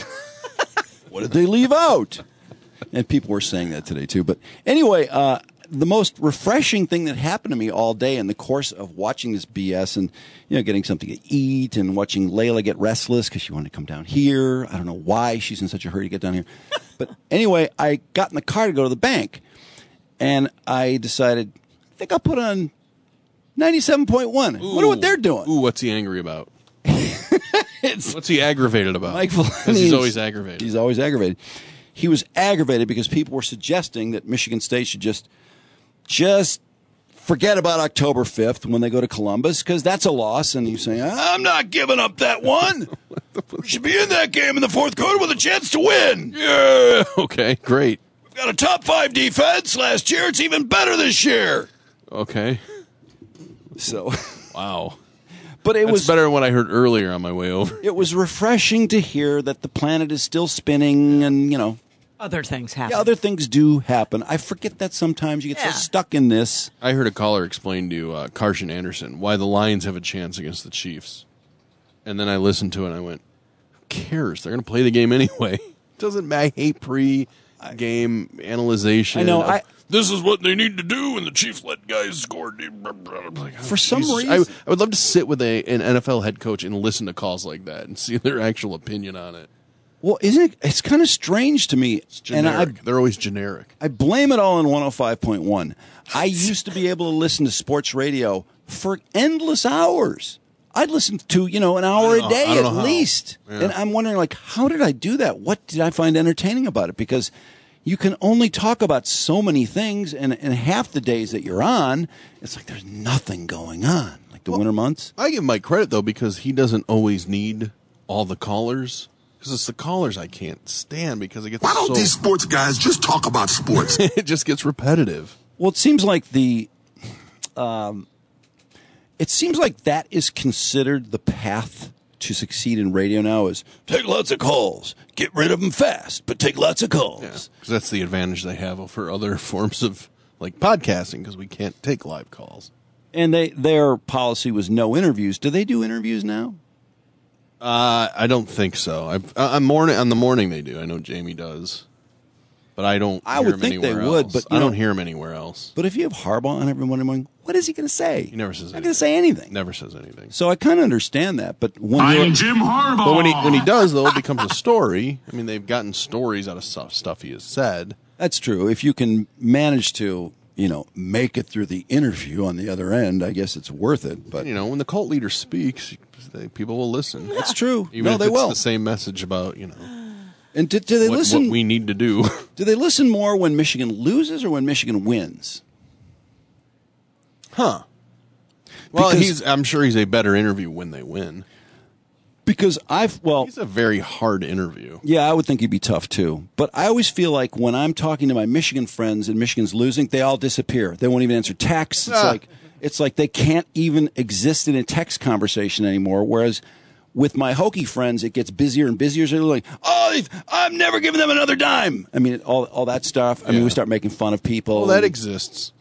What did they leave out? And people were saying that today too. But anyway, uh, the most refreshing thing that happened to me all day in the course of watching this B S and you know getting something to eat and watching Layla get restless because she wanted to come down here. I don't know why she's in such a hurry to get down here. But anyway, I got in the car to go to the bank, and I decided I think I'll put on ninety-seven point one. Wonder what they're doing. Ooh, what's he angry about? What's he aggravated about? Mike 'Cause Valenti he's is- always aggravated. He's always aggravated. He was aggravated because people were suggesting that Michigan State should just just forget about October fifth when they go to Columbus because that's a loss. And he's saying, I'm not giving up that one. We should be in that game in the fourth quarter with a chance to win. Yeah. Okay, great. We've got a top five defense last year. It's even better this year. Okay. So, wow. But it That's was better than what I heard earlier on my way over. It was refreshing to hear that the planet is still spinning and, you know, Other things happen. yeah, other things do happen. I forget that sometimes you get Yeah. so stuck in this. I heard a caller explain to uh, Carson Anderson why the Lions have a chance against the Chiefs. And then I listened to it and I went, who cares? They're going to play the game anyway. Doesn't matter. I hate pre-game analyzation. I know, of, I- this is what they need to do, and the Chiefs let guys score. Like, For some Jesus. reason- I, I would love to sit with a, an N F L head coach and listen to calls like that and see their actual opinion on it. Well, isn't it? It's kind of strange to me. It's generic. And I, They're always generic. I blame it all on one oh five point one. I used to be able to listen to sports radio for endless hours. I'd listen to, you know, an hour I a don't know- day I don't at know how. least. Yeah. And I'm wondering, like, how did I do that? What did I find entertaining about it? Because you can only talk about so many things, and, and half the days that you're on, it's like there's nothing going on, like the winter months. I give Mike credit, though, because he doesn't always need all the callers. Because it's the callers I can't stand because it gets Why don't so... these sports guys just talk about sports? It just gets repetitive. Well, it seems like the, um, it seems like that is considered the path to succeed in radio now is take lots of calls, get rid of them fast, but take lots of calls. Because that's the advantage they have over other forms of, like, podcasting, because we can't take live calls. And they their policy was no interviews. Do they do interviews now? Uh, I don't think so. I've, uh, on, morning, on the morning they do. I know Jamie does. But I don't I hear would him think they anywhere would, else. but, I you don't know- hear him anywhere else. But if you have Harbaugh on every Monday morning, what is he going to say? He never says Not anything. going to say anything. Never says anything. So I kind of understand that. But when I'm you're, Jim Harbaugh. But when he when he does, though, it becomes a story. I mean, they've gotten stories out of stuff, stuff he has said. that's true. If you can manage to, you know, make it through the interview on the other end, I guess it's worth it. But You know, when the cult leader speaks, they, people will listen. that's true. Even no, if they it's will. the same message about, you know, And do, do they what, listen? what we need to do. Do they listen more when Michigan loses or when Michigan wins? Huh. Well, Because- he's. I'm sure he's a better interview when they win. Because I've, well... He's a very hard interview. Yeah, I would think he'd be tough, too. But I always feel like when I'm talking to my Michigan friends and Michigan's losing, they all disappear. They won't even answer texts. It's Ah. like it's like they can't even exist in a text conversation anymore, whereas... With my Hokie friends, it gets busier and busier. So they're like, oh, I'm never giving them another dime. I mean, all all that stuff. I mean, we start making fun of people. Well, that exists.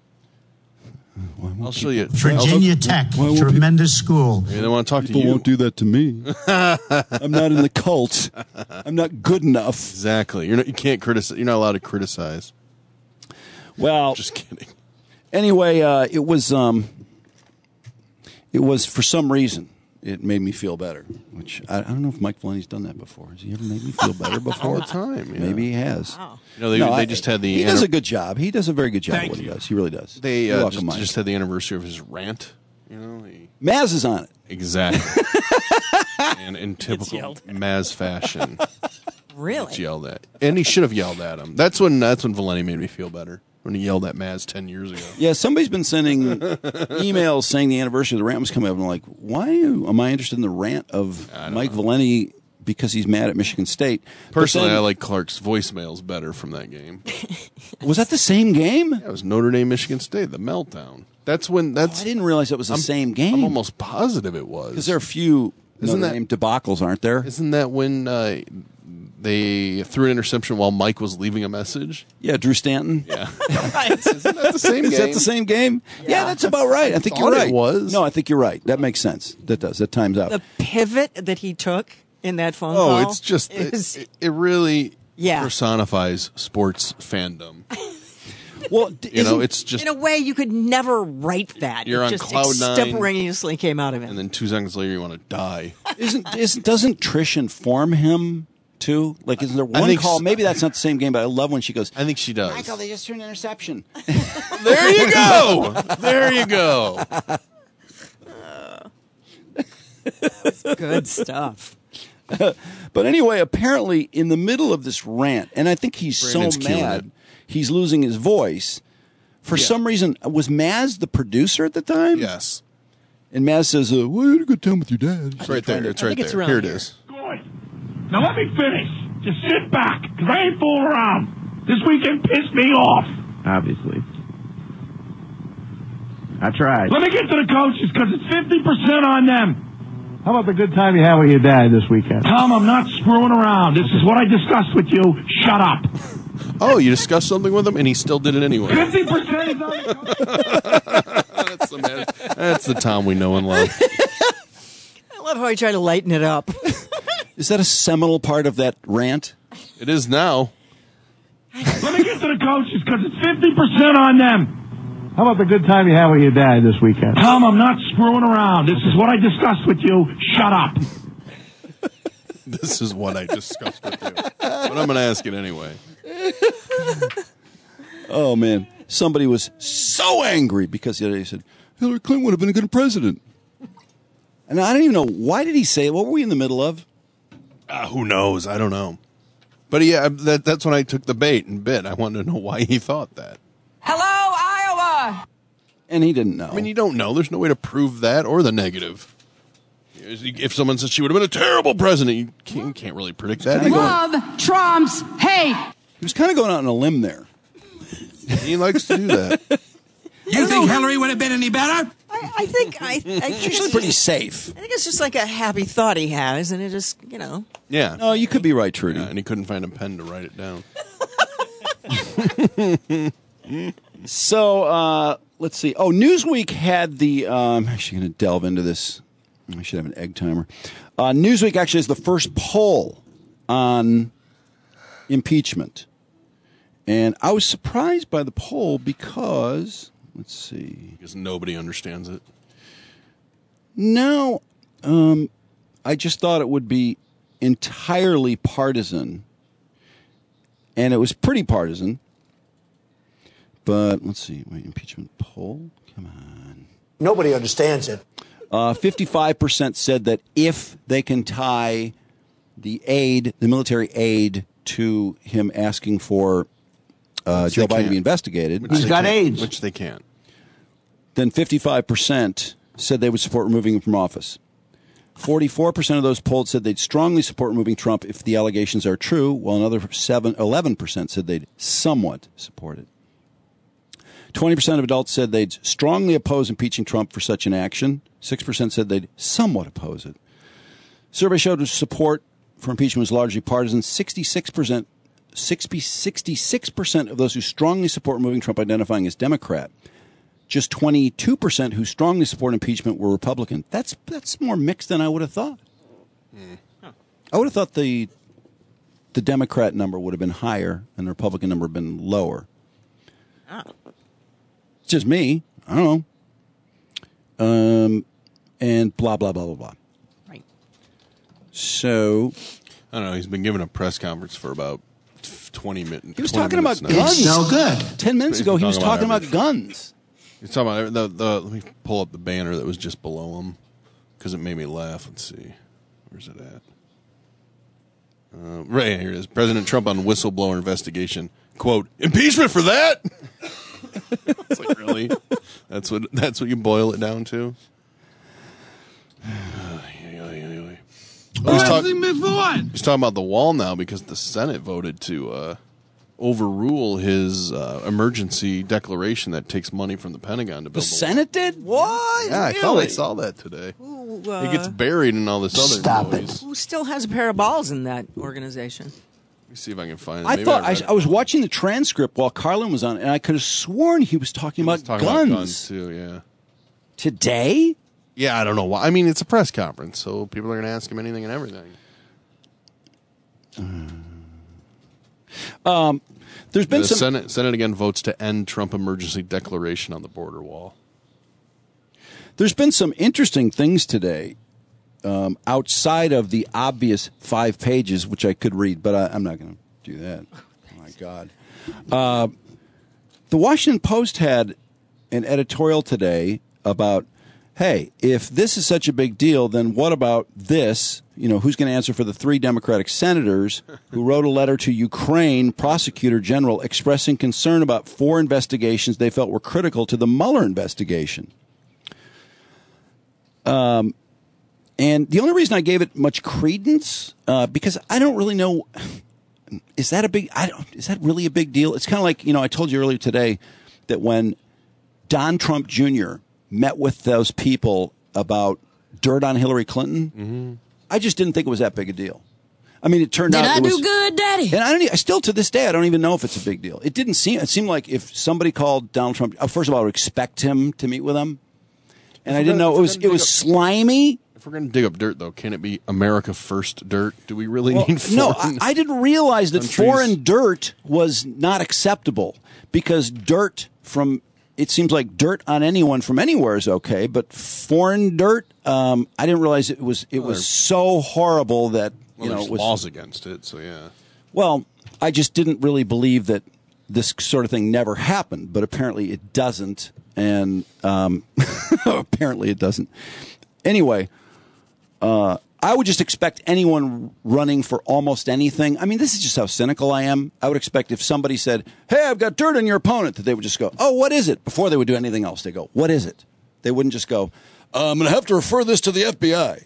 I'll show you. Virginia Tech, tremendous school. They want to talk to People you. won't do that to me. I'm not in the cult. I'm not good enough. Exactly. You're not, you can't criticize. You're not allowed to criticize. Well, just kidding. Anyway, uh, it was um, it was for some reason. It made me feel better, which I, I don't know if Mike Valenti's done that before. Has he ever made me feel better before? All the time. Yeah. Maybe he has. Wow. You know, they, No, they I- just had the. He does a good job. He does a very good job Thank at what you. he does. He really does. They You're uh, welcome, just, Mike. just had the anniversary of his rant. You know, he, Maz is on it. exactly. And in typical Maz fashion, Really? gets yelled at, and he should have yelled at him. That's when that's when Valenti made me feel better. When he yelled at Maz ten years ago. Yeah, somebody's been sending emails saying the anniversary of the rant was coming up. And I'm like, why am I interested in the rant of Mike Valenti because he's mad at Michigan State? But Personally, then- I like Clark's voicemails better from that game. Was that the same game? Yeah, it was Notre Dame, Michigan State, the meltdown. That's when. That's. Oh, I didn't realize that was the I'm- same game. I'm almost positive it was. Because there are a few Isn't Notre that- Dame debacles, aren't there? Isn't that when uh, they threw an interception while Mike was leaving a message? Yeah, Drew Stanton. Yeah. Isn't that the same Is game? that the same game? Yeah, that's about right. I think thought you're it right. was. No, I think you're right. That makes sense. That does. That times out. The pivot that he took in that phone Oh, call. it's just is- it, it really Yeah. personifies sports fandom. Well, you know, it's just in a way you could never write that. You're it on just cloud nine. extemporaneously came out of him. and then two seconds later you want to die. Isn't, isn't doesn't Trish inform him too? Like, isn't there I one think call? so. Maybe that's not the same game, but I love when she goes. I think she does. Michael, they just threw an interception. There you go. There you go. Good stuff. But anyway, apparently in the middle of this rant, and I think he's Brandon's so killing mad, it. he's losing his voice. For Yeah. some reason, was Maz the producer at the time? Yes. And Maz says, uh, "Well, you had a good time with your dad." It's right there. It's I right think it's there. around Here it here. is. Now let me finish. Just sit back, because I ain't fooling around. This weekend pissed me off. Obviously. I tried. Let me get to the coaches, because it's fifty percent on them. How about the good time you had with your dad this weekend? Tom, I'm not screwing around. This is what I discussed with you. Shut up. Oh, you discussed something with him, and he still did it anyway. fifty percent is on the That's the man. That's the Tom we know and love. I love how he tried to lighten it up. Is that a seminal part of that rant? It is now. Let me get to the coaches, because it's fifty percent on them. How about the good time you had with your dad this weekend? Tom, I'm not screwing around. This is what I discussed with you. Shut up. This is what I discussed with you. But I'm going to ask it anyway. Oh man, somebody was so angry because the other day he said Hillary Clinton would have been a good president, and I don't even know why did he say it. What were we in the middle of? Uh, who knows? I don't know. But yeah, that, that's when I took the bait and bit. I wanted to know why he thought that. Hello, Iowa. And he didn't know. I mean, you don't know. There's no way to prove that or the negative. If someone says she would have been a terrible president, you can't, you can't really predict that. Love trumps hate. He was kind of going out on a limb there. He likes to do that. You think Hillary would have been any better? I, I think I, I think Usually it's, pretty safe. I think it's just like a happy thought he has, and it just you know. Yeah. No, you could be right, Trudy. Yeah, and he couldn't find a pen to write it down. So uh, let's see. Oh, Newsweek had the. Um, I'm actually going to delve into this. I should have an egg timer. Uh, Newsweek actually has the first poll on impeachment, and I was surprised by the poll because let's see. Because nobody understands it. No, um, I just thought it would be entirely partisan, and it was pretty partisan. But let's see. Wait, impeachment poll? Come on. Nobody understands it. Uh, fifty-five percent said that if they can tie the aid, the military aid, to him asking for uh, Which Joe they Biden to can't. be investigated, Which He's they got can't. AIDS. Which they can't. then fifty-five percent said they would support removing him from office. forty-four percent of those polled said they'd strongly support removing Trump if the allegations are true, while another seven, eleven percent said they'd somewhat support it. twenty percent of adults said they'd strongly oppose impeaching Trump for such an action. six percent said they'd somewhat oppose it. Survey showed support for impeachment was largely partisan. sixty-six percent, sixty-six percent of those who strongly support removing Trump identifying as Democrat. Just twenty-two percent who strongly support impeachment were Republican. That's that's more mixed than I would have thought. Mm. Huh. I would have thought the the Democrat number would have been higher and the Republican number have been lower. Oh. It's just me. I don't know. Um, and blah, blah, blah, blah, blah. Right. So. I don't know. He's been giving a press conference for about twenty minutes. He was talking about now. guns. It's no good. Ten minutes ago, he was talking about, everything. guns. He's talking about the, the. Let me pull up the banner that was just below him because it made me laugh. Let's see. Where's it at? Uh, right here it is. President Trump on whistleblower investigation. Quote, impeachment for that? It's like, really? That's what that's what you boil it down to? Oh, he's, talk, he's talking about the wall now because the Senate voted to uh, overrule his uh, emergency declaration that takes money from the Pentagon to build the the Senate wall. did? What? Yeah, I really? thought I saw that today. Who, uh, it gets buried in all this other Stop noise. Who still has a pair of balls in that organization? Let me see if I can find it. I Maybe thought I, I, read I was watching the transcript while Carlin was on, and I could have sworn he was talking, about, He's talking guns. about guns too. Yeah. Today. Yeah, I don't know why. I mean, it's a press conference, so people are going to ask him anything and everything. Um, there's been the some. Senate, Senate again votes to end Trump emergency declaration on the border wall. There's been some interesting things today, um, outside of the obvious five pages, which I could read, but I, I'm not going to do that. Oh my God. Uh, the Washington Post had an editorial today about, hey, if this is such a big deal, then what about this? You know, who's going to answer for the three Democratic senators who wrote a letter to Ukraine Prosecutor General expressing concern about four investigations they felt were critical to the Mueller investigation? Um, and the only reason I gave it much credence, uh, because I don't really know, is that a big, I don't, is that really a big deal? It's kind of like, you know, I told you earlier today that when Don Trump Junior met with those people about dirt on Hillary Clinton, mm-hmm. I just didn't think it was that big a deal. I mean, it turned Did out I it was, do good, Daddy? And I don't. I still to this day, I don't even know if it's a big deal. It didn't seem. It seemed like if somebody called Donald Trump, uh, first of all, I would expect him to meet with him, and I didn't know it was. It was slimy. If we're going to dig up dirt, though, can it be America first dirt? Do we really Well, need foreign no, I, I didn't realize that countries? foreign dirt was not acceptable because dirt from. It seems like dirt on anyone from anywhere is okay, but foreign dirt, um, I didn't realize it was it Well, was so horrible that Well, you know there's it was, laws against it, so yeah. Well, I just didn't really believe that this sort of thing never happened, but apparently it doesn't, and um, apparently it doesn't. Anyway, uh, I would just expect anyone running for almost anything. I mean, this is just how cynical I am. I would expect if somebody said, hey, I've got dirt on your opponent, that they would just go, oh, what is it? Before they would do anything else, they go, what is it? They wouldn't just go, uh, I'm going to have to refer this to the F B I.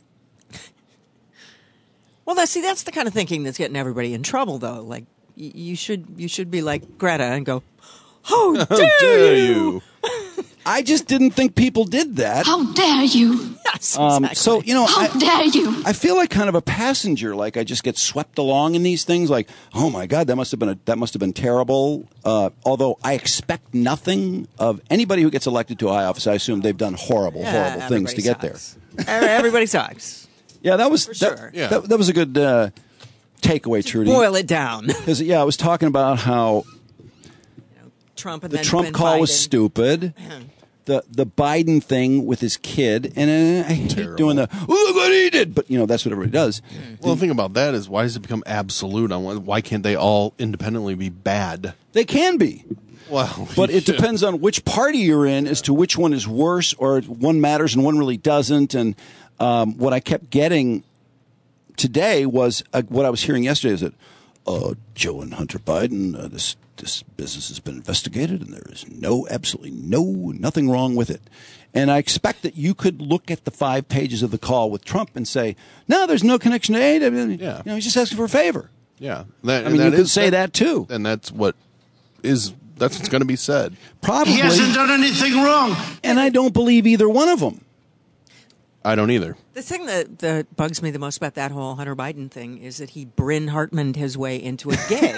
Well, that, see, that's the kind of thinking that's getting everybody in trouble, though. Like, y- you should you should be like Greta and go, how dare, How dare you? you? I just didn't think people did that. How dare you? Yes, Um, exactly. so, you know, How I, dare you? I feel like kind of a passenger. Like I just get swept along in these things. Like, oh my God, that must have been a, that must have been terrible. Uh, although I expect nothing of anybody who gets elected to a high office. I assume they've done horrible, Yeah, horrible things to get sucks. there. Everybody sucks. there. Yeah, that was For that, sure. Yeah. that, that was a good uh, takeaway, Trudy. Boil it down. 'Cause, yeah, I was talking about how Trump and the then Trump Ben call was Biden. stupid. The the Biden thing with his kid, and uh, I hate Terrible. doing the oh, look what he did, but you know that's what everybody does. Well, the thing about that is, why does it become absolute? On why, why can't they all independently be bad? They can be. Well, But it depends on which party you're in as to which one is worse, or one matters and one really doesn't. And um, what I kept getting today was uh, what I was hearing yesterday is that, uh, Joe and Hunter Biden, uh, this this business has been investigated, and there is no, absolutely no, nothing wrong with it. And I expect that you could look at the five pages of the call with Trump and say, no, there's no connection to aid. I mean, Yeah. you know, he's just asking for a favor. Yeah, that, I mean, that you could is- say that, too. and that's what is that's what's going to be said. Probably. He hasn't done anything wrong. And I don't believe either one of them. I don't either. The thing that, that bugs me the most about that whole Hunter Biden thing is that he Bryn Hartmaned his way into a gig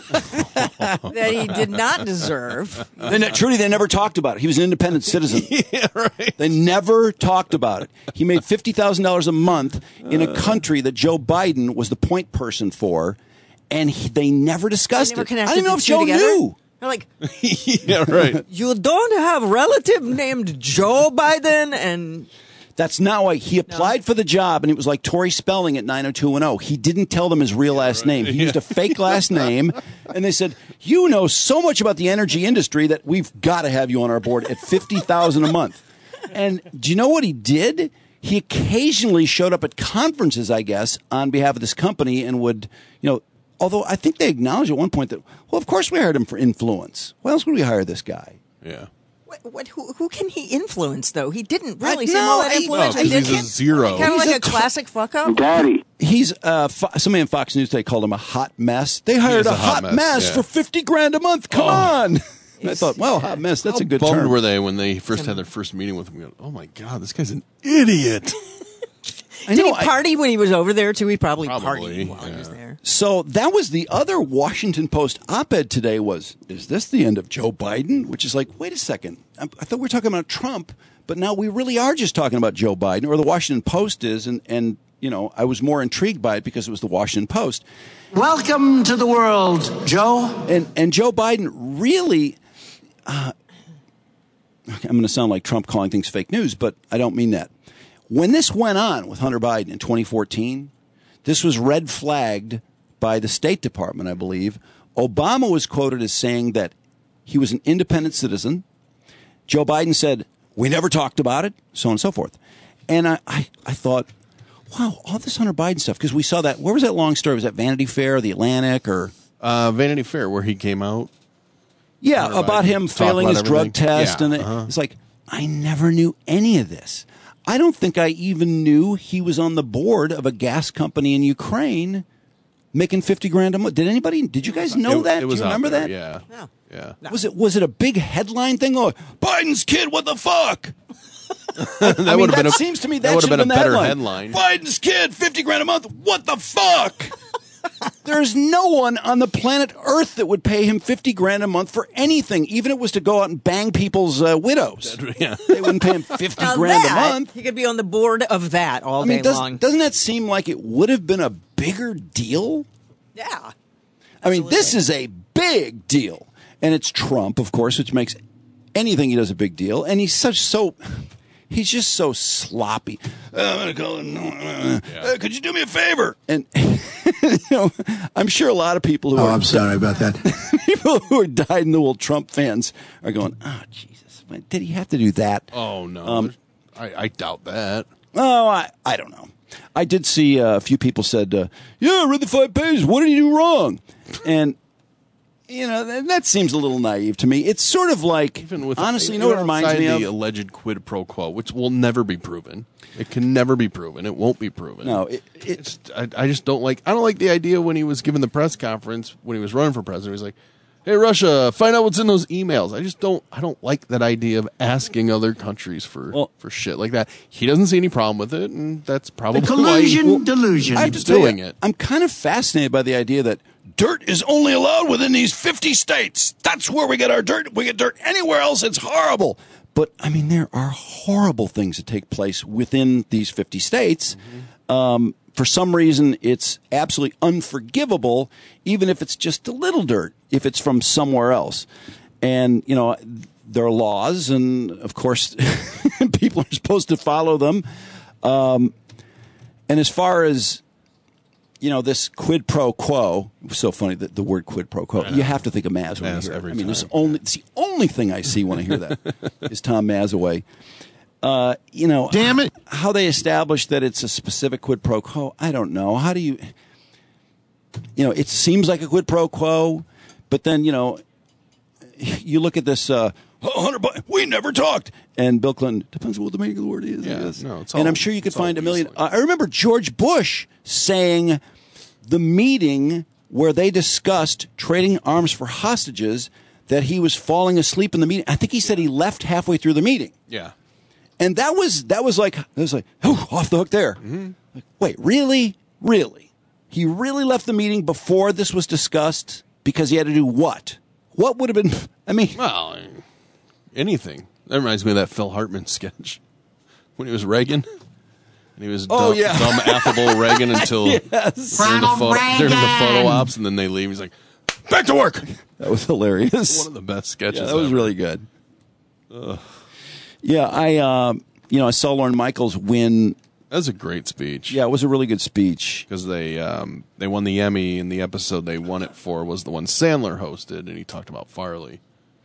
that he did not deserve. And uh, truly, they never talked about it. He was an independent citizen. Yeah, right. They never talked about it. He made fifty thousand dollars a month in a country that Joe Biden was the point person for, and he, they never discussed They never it. I connected didn't know the if two Joe together. knew. They're like, Yeah, right. you don't have a relative named Joe Biden, and That's not why he applied for the job, and it was like Tori Spelling at nine oh two one oh. He didn't tell them his real last name. He used a fake last name, and they said, you know so much about the energy industry that we've got to have you on our board at fifty thousand dollars a month. And do you know what he did? He occasionally showed up at conferences, I guess, on behalf of this company and would, you know, although I think they acknowledged at one point that, well, of course we hired him for influence. Why else would we hire this guy? Yeah. what, what, who, who can he influence, though? He didn't really I- seem no, all that I- influential. No, 'cause did he's a he? zero. Kind of He's like a a t- classic fuck up. Daddy. He's uh, fo- somebody on Fox News today called him a hot mess. They hired is a, a hot hot mess, mess, yeah. for fifty grand a month. Come Oh. on. And I thought, well, hot mess. That's How a good bummed term. were they when they first had their first meeting with him? Going, oh my god, this guy's an idiot. I Did know, he party when he was over there, too? He probably, Probably, partied while he was yeah. there. So that was the other Washington Post op-ed today was, is this the end of Joe Biden? Which is like, wait a second. I, I thought we were talking about Trump, but now we really are just talking about Joe Biden, or the Washington Post is. And, and you know, I was more intrigued by it because it was the Washington Post. Welcome to the world, Joe. And, and Joe Biden really, uh, I'm going to sound like Trump calling things fake news, but I don't mean that. When this went on with Hunter Biden in twenty fourteen, this was red flagged by the State Department, I believe. Obama was quoted as saying that he was an independent citizen. Joe Biden said, we never talked about it, so on and so forth. And I, I, I thought, wow, all this Hunter Biden stuff, because we saw that, where was that long story? Was that Vanity Fair, The Atlantic, or? Uh, Vanity Fair, where he came out. Yeah, Hunter about Biden him talk failing about his drug everything. test. Yeah, And it, uh-huh. it's like, I never knew any of this. I don't think I even knew he was on the board of a gas company in Ukraine making fifty grand a month. Did anybody, did you guys know It- that? It was Do you out remember there, that? Yeah. Yeah. Was it was it a big headline thing? Oh, Biden's kid, what the fuck? that I mean, would have that been a, seems to me that, that would should have been a the better headline. headline. Biden's kid, fifty grand a month. What the fuck? There's no one on the planet Earth that would pay him fifty grand a month for anything, even if it was to go out and bang people's uh, widows. Yeah. They wouldn't pay him fifty Now grand that, a month. He could be on the board of that all I mean, day does, long. doesn't that seem like it would have been a bigger deal? Yeah. I mean, this is a big deal. And it's Trump, of course, which makes anything he does a big deal. And he's such so, he's just so sloppy. Uh, I'm going to call him. Uh, uh, could you do me a favor? And, you know, I'm sure a lot of people who Oh, are. I'm sorry about that. People who are dyed-in-the-wool Trump fans are going, oh, Jesus. Did he have to do that? Oh, no. Um, I, I doubt that. Oh, I, I don't know. I did see uh, a few people said, uh, yeah, I read the five pages. What did he do wrong? And, you know, that, that seems a little naive to me. It's sort of like, Even with, honestly, you know what it reminds outside me of? the alleged quid pro quo, which will never be proven. It can never be proven. It won't be proven. No, it, it, It's, I, I just don't like. I don't like the idea when he was giving the press conference when he was running for president. He was like, "Hey, Russia, find out what's in those emails." I just don't. I don't like that idea of asking other countries for Well- for shit like that. He doesn't see any problem with it, and that's probably The why he collusion delusion. I have keeps to tell doing you, it. I'm kind of fascinated by the idea that dirt is only allowed within these fifty states. That's where we get our dirt. We get dirt anywhere else, it's horrible. But, I mean, there are horrible things that take place within these fifty states. Mm-hmm. Um, for some reason, it's absolutely unforgivable, even if it's just a little dirt, if it's from somewhere else. And, you know, there are laws, and, of course, people are supposed to follow them. Um, and as far as, you know, this quid pro quo, it was so funny that the word quid pro quo, you have to think of Maz when Maz you hear it. every I mean, it's time. only, it's the only thing I see when I hear that is Tom Mazaway. Uh, you know, Damn it. how they establish that it's a specific quid pro quo, I don't know. How do you... you know, it seems like a quid pro quo, but then, you know, you look at this, uh, oh, Hunter Biden, we never talked. And Bill Clinton, depends on what the meaning of the word is. Yeah, I guess. no, it's all, and I'm sure you could find a million. Like, I remember George Bush saying the meeting where they discussed trading arms for hostages, that he was falling asleep in the meeting. I think he said he left halfway through the meeting. Yeah. And that was, that was like, it was like, oh, off the hook there. Mm-hmm. Like, wait, really? Really? He really left the meeting before this was discussed because he had to do what? What would have been, I mean. Well, anything. That reminds me of that Phil Hartman sketch when he was Reagan. And he was oh, dumb, yeah. dumb, affable Reagan until yes. during, the photo, during the photo ops, and then they leave. He's like, back to work. That was hilarious. One of the best sketches Yeah, that was ever. really good. Ugh. Yeah, I, uh, you know, I saw Lorne Michaels win. That was a great speech. Yeah, it was a really good speech. Because they um, they won the Emmy, and the episode they won it for was the one Sandler hosted, and he talked about Farley.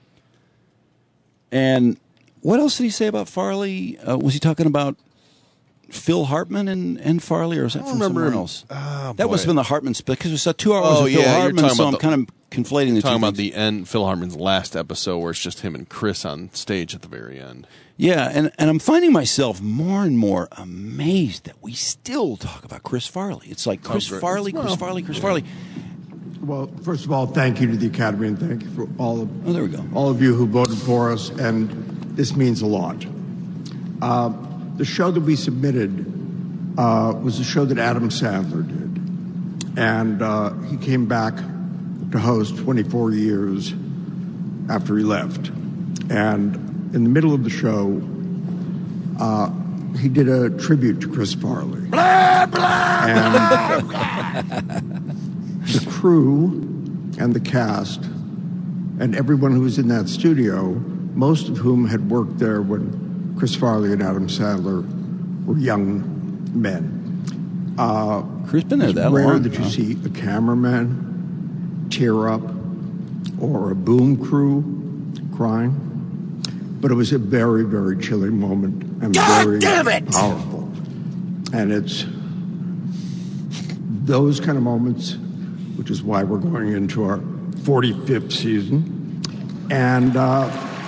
And what else did he say about Farley? Uh, was he talking about Phil Hartman and, and Farley, or was that I from remember somewhere him. else? Oh, that boy. must have been the Hartman split, because it was uh, two hours Oh, of Phil yeah, you're Hartman, talking so about I'm the- kind of conflating the Talking two about things. the end, Phil Hartman's last episode, where it's just him and Chris on stage at the very end. Yeah, and, and I'm finding myself more and more amazed that we still talk about Chris Farley. It's like Chris great. Farley, Chris Well, Farley, Chris Farley. Well, first of all, thank you to the Academy, and thank you for all of oh, there we go. all of you who voted for us, and this means a lot. Uh, the show that we submitted uh, was a show that Adam Sandler did, and uh, he came back to host twenty-four years after he left, and in the middle of the show, uh, he did a tribute to Chris Farley. Blah, blah, and the crew and the cast and everyone who was in that studio, most of whom had worked there when Chris Farley and Adam Sandler were young men. Uh, Chris been there that rare long, that you huh? see a cameraman tear up or a boom crew crying. But it was a very, very chilling moment and God very damn it! powerful. And it's those kind of moments, which is why we're going into our forty-fifth season. And uh,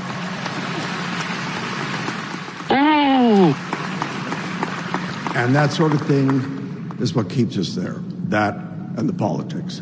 and that sort of thing is what keeps us there. That and the politics.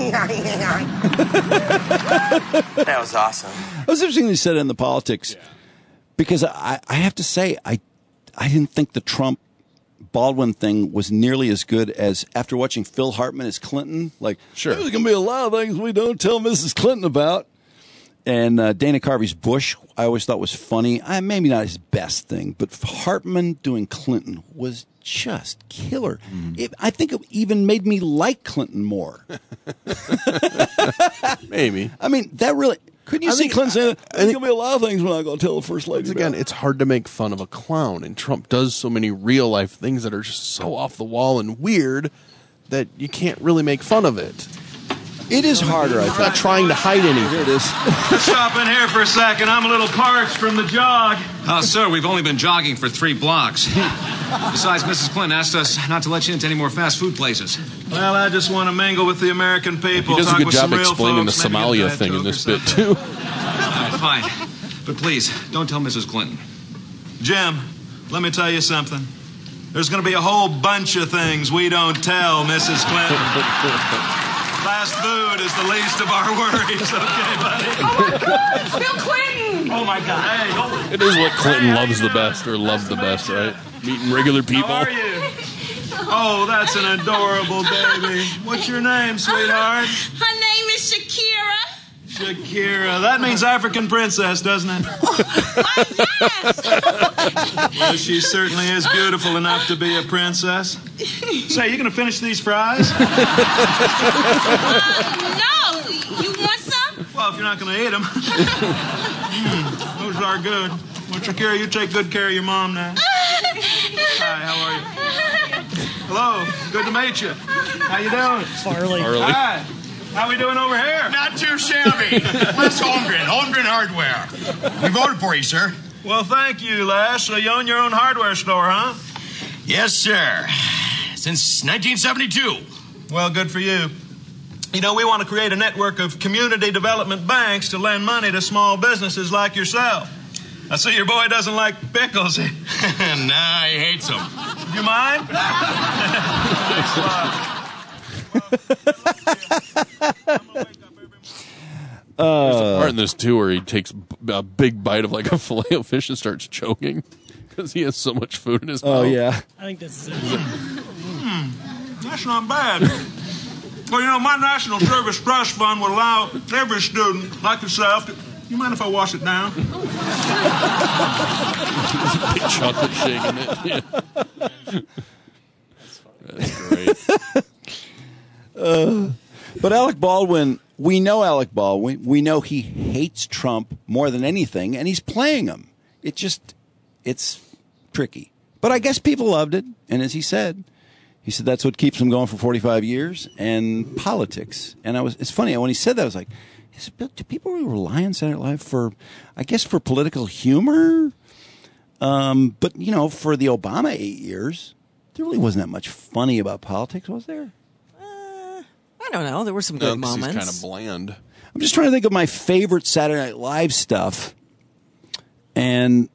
That was awesome. It was interesting you said in the politics, yeah. because I, I have to say, I, I didn't think the Trump Baldwin thing was nearly as good as after watching Phil Hartman as Clinton. Like, sure. There's going to be a lot of things we don't tell Missus Clinton about. And uh, Dana Carvey's Bush, I always thought was funny. I, maybe not his best thing, but Hartman doing Clinton was just killer. Mm. It, I think it even made me like Clinton more. Maybe. I mean, that really... Couldn't you I see think, Clinton saying, I, I there's going to be a lot of things we're not going to tell the First Lady Again, about. it's hard to make fun of a clown, and Trump does so many real-life things that are just so off the wall and weird that you can't really make fun of it. It is harder, I think. I'm not trying to hide anything. Here it is. Let's stop in here for a second. I'm a little parched from the jog. Oh, sir, we've only been jogging for three blocks. Besides, Missus Clinton asked us not to let you into any more fast food places. Well, I just want to mingle with the American people. He does a talk good with job some real explaining folks, the maybe Somalia a Diet thing in Coke this or bit, something. too. All right, fine. But please, don't tell Missus Clinton. Jim, let me tell you something. There's going to be a whole bunch of things we don't tell Missus Clinton. Fast food is the least of our worries, okay, buddy? Oh, my God! Bill Clinton! Oh, my God. Hey, oh. It is what Clinton Hey, loves the doing? best, or loves Nice the to best, meet you. right? Meeting regular people. How are you? Oh, that's an adorable baby. What's your name, sweetheart? Her name is Shakira. Shakira. That means African princess, doesn't it? Why, yes! Well, she certainly is beautiful enough to be a princess. Say, you going to finish these fries? Uh, no. You want some? Well, if you're not going to eat them. mm, those are good. Well, Shakira, you take good care of your mom now. Hi, how are you? Hello. Good to meet you. How you doing? Farley. Farley. Hi. How we doing over here? Not too shabby. Les Holmgren, Holmgren Hardware. We voted for you, sir. Well, thank you, Les. So you own your own hardware store, huh? Yes, sir. Since nineteen seventy-two. Well, good for you. You know, we want to create a network of community development banks to lend money to small businesses like yourself. I see your boy doesn't like pickles. Nah, he hates them. Do you mind? Uh, There's a part in this too where he takes a big bite of like a filet of fish and starts choking because he has so much food in his oh, mouth. yeah. I think this is it. Hmm, that's not bad. Well, you know, my National Service Trust Fund would allow every student like yourself to... You mind if I wash it down? Big chocolate shake in it. Yeah. That's great. uh, but Alec Baldwin, we know Alec Baldwin. We know he hates Trump more than anything, and he's playing him. It just, it's tricky. But I guess people loved it, and as he said, he said that's what keeps him going for forty-five years, and politics. And I was, it's funny, when he said that, I was like, is it, do people really rely on Saturday Night Live for, I guess, for political humor? Um, but, you know, for the Obama eight years, there really wasn't that much funny about politics, was there? Uh, I don't know. There were some good no, moments. He's kind of bland. I'm just trying to think of my favorite Saturday Night Live stuff, and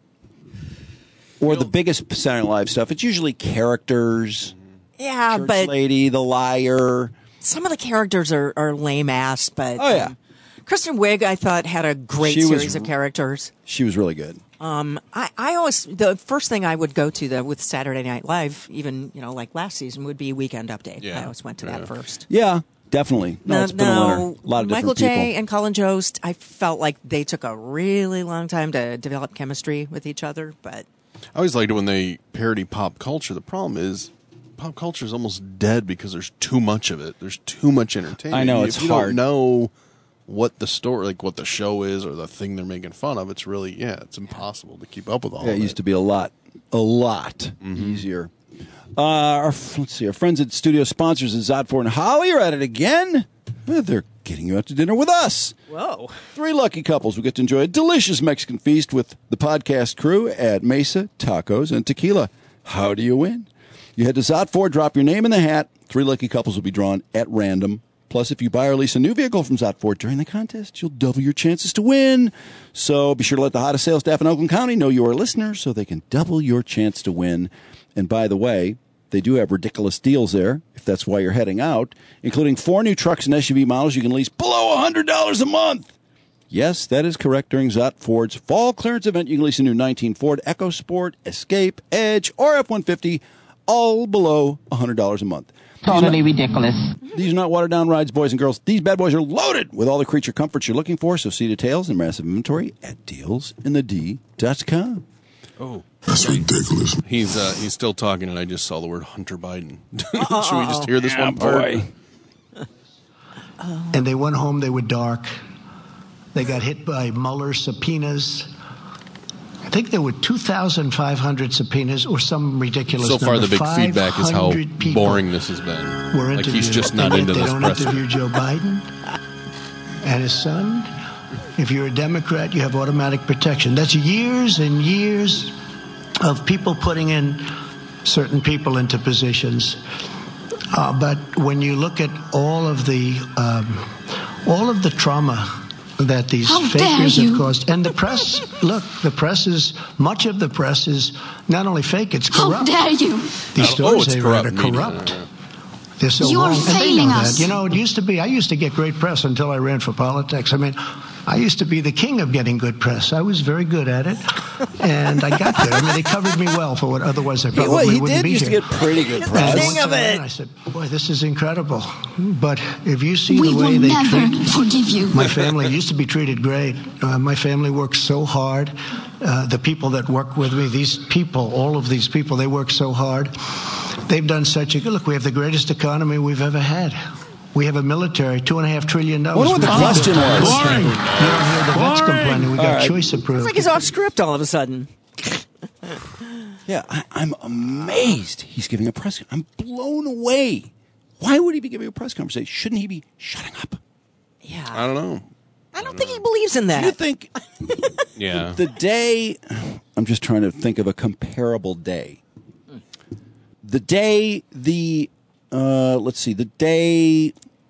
or the biggest Saturday Night Live stuff. It's usually characters. Yeah, Church but Lady, the liar. Some of the characters are, are lame ass, but oh yeah, um, Kristen Wiig I thought had a great She was series of r- characters. She was really good. Um, I, I always the first thing I would go to the, with Saturday Night Live, even you know like last season, would be Weekend Update. Yeah. I always went to Yeah. that first. Yeah, definitely. No, No, it's been a winner. no, A lot of Michael different J. people. and Colin Jost, I felt like they took a really long time to develop chemistry with each other, but I always liked it when they parody pop culture. The problem is pop culture is almost dead because there's too much of it. There's too much entertainment. I know, if it's you hard. Don't know what the story, like what the show is, or the thing they're making fun of. It's really, yeah, it's impossible to keep up with all. Yeah, of it used to be a lot, a lot Mm-hmm. easier. Uh, our, let's see, our friends at studio sponsors at Zot Ford and Holly are at it again. Well, they're getting you out to dinner with us. whoa. Three lucky couples will get to enjoy a delicious Mexican feast with the podcast crew at Mesa Tacos and Tequila. How do you win? You head to Zot Ford, drop your name in the hat. Three lucky couples will be drawn at random. Plus, if you buy or lease a new vehicle from Zot Ford during the contest, you'll double your chances to win. So be sure to let the hottest sales staff in Oakland County know you are a listener so they can double your chance to win. And by the way, they do have ridiculous deals there, if that's why you're heading out, including four new trucks and S U V models you can lease below one hundred dollars a month. Yes, that is correct. During Zot Ford's fall clearance event, you can lease a new nineteen Ford EcoSport, Escape, Edge, or F one fifty, all below one hundred dollars a month. Totally ridiculous. These are not watered-down rides, boys and girls. These bad boys are loaded with all the creature comforts you're looking for, so see details and massive inventory at deals in the d dot com. Oh, that's ridiculous. He's uh, he's still talking, and I just saw the word Hunter Biden. Should we just hear this Yeah, one part? boy. And they went home, they were dark. They got hit by Mueller subpoenas. I think there were two thousand five hundred subpoenas or some ridiculous So far, number. the big feedback is how five hundred people boring this has been. were Like he's interviewed. just not And into yet this They don't press. interview Joe Biden and his son. If you're a Democrat, you have automatic protection. That's years and years of people putting in certain people into positions. Uh, but when you look at all of the um, all of the trauma that these How dare fakers you. have caused, and the press, look, the press is much of the press is not only fake, it's How corrupt. dare you? These Oh, stories it's they write are corrupt media. corrupt. They're so You are wrong. And they failing know us. that. You know, it used to be, I used to get great press until I ran for politics. I mean, I used to be the king of getting good press. I was very good at it. And I got good. I mean, they covered me well for what otherwise I He, probably well, he wouldn't did be used here. to get pretty good And press. I King went of to it. them, I said, boy, this is incredible. But if you see We the will way they never treat forgive you. my family used to be treated great. Uh, my family worked so hard. Uh, the people that work with me, these people, all of these people, they work so hard. They've done such a good look. We have the greatest economy we've ever had. We have a military, two and a half trillion dollars. I wonder what the question was. Boring. You don't hear the vets complaining. We got All right. choice It's approved. like he's off script all of a sudden. Yeah, I, I'm amazed he's giving a press. I'm blown away. Why would he be giving a press conference? Shouldn't he be shutting up? Yeah. I don't know. I don't think he believes in that. Do you think Yeah. the day? I'm just trying to think of a comparable day. The day the uh, let's see, the day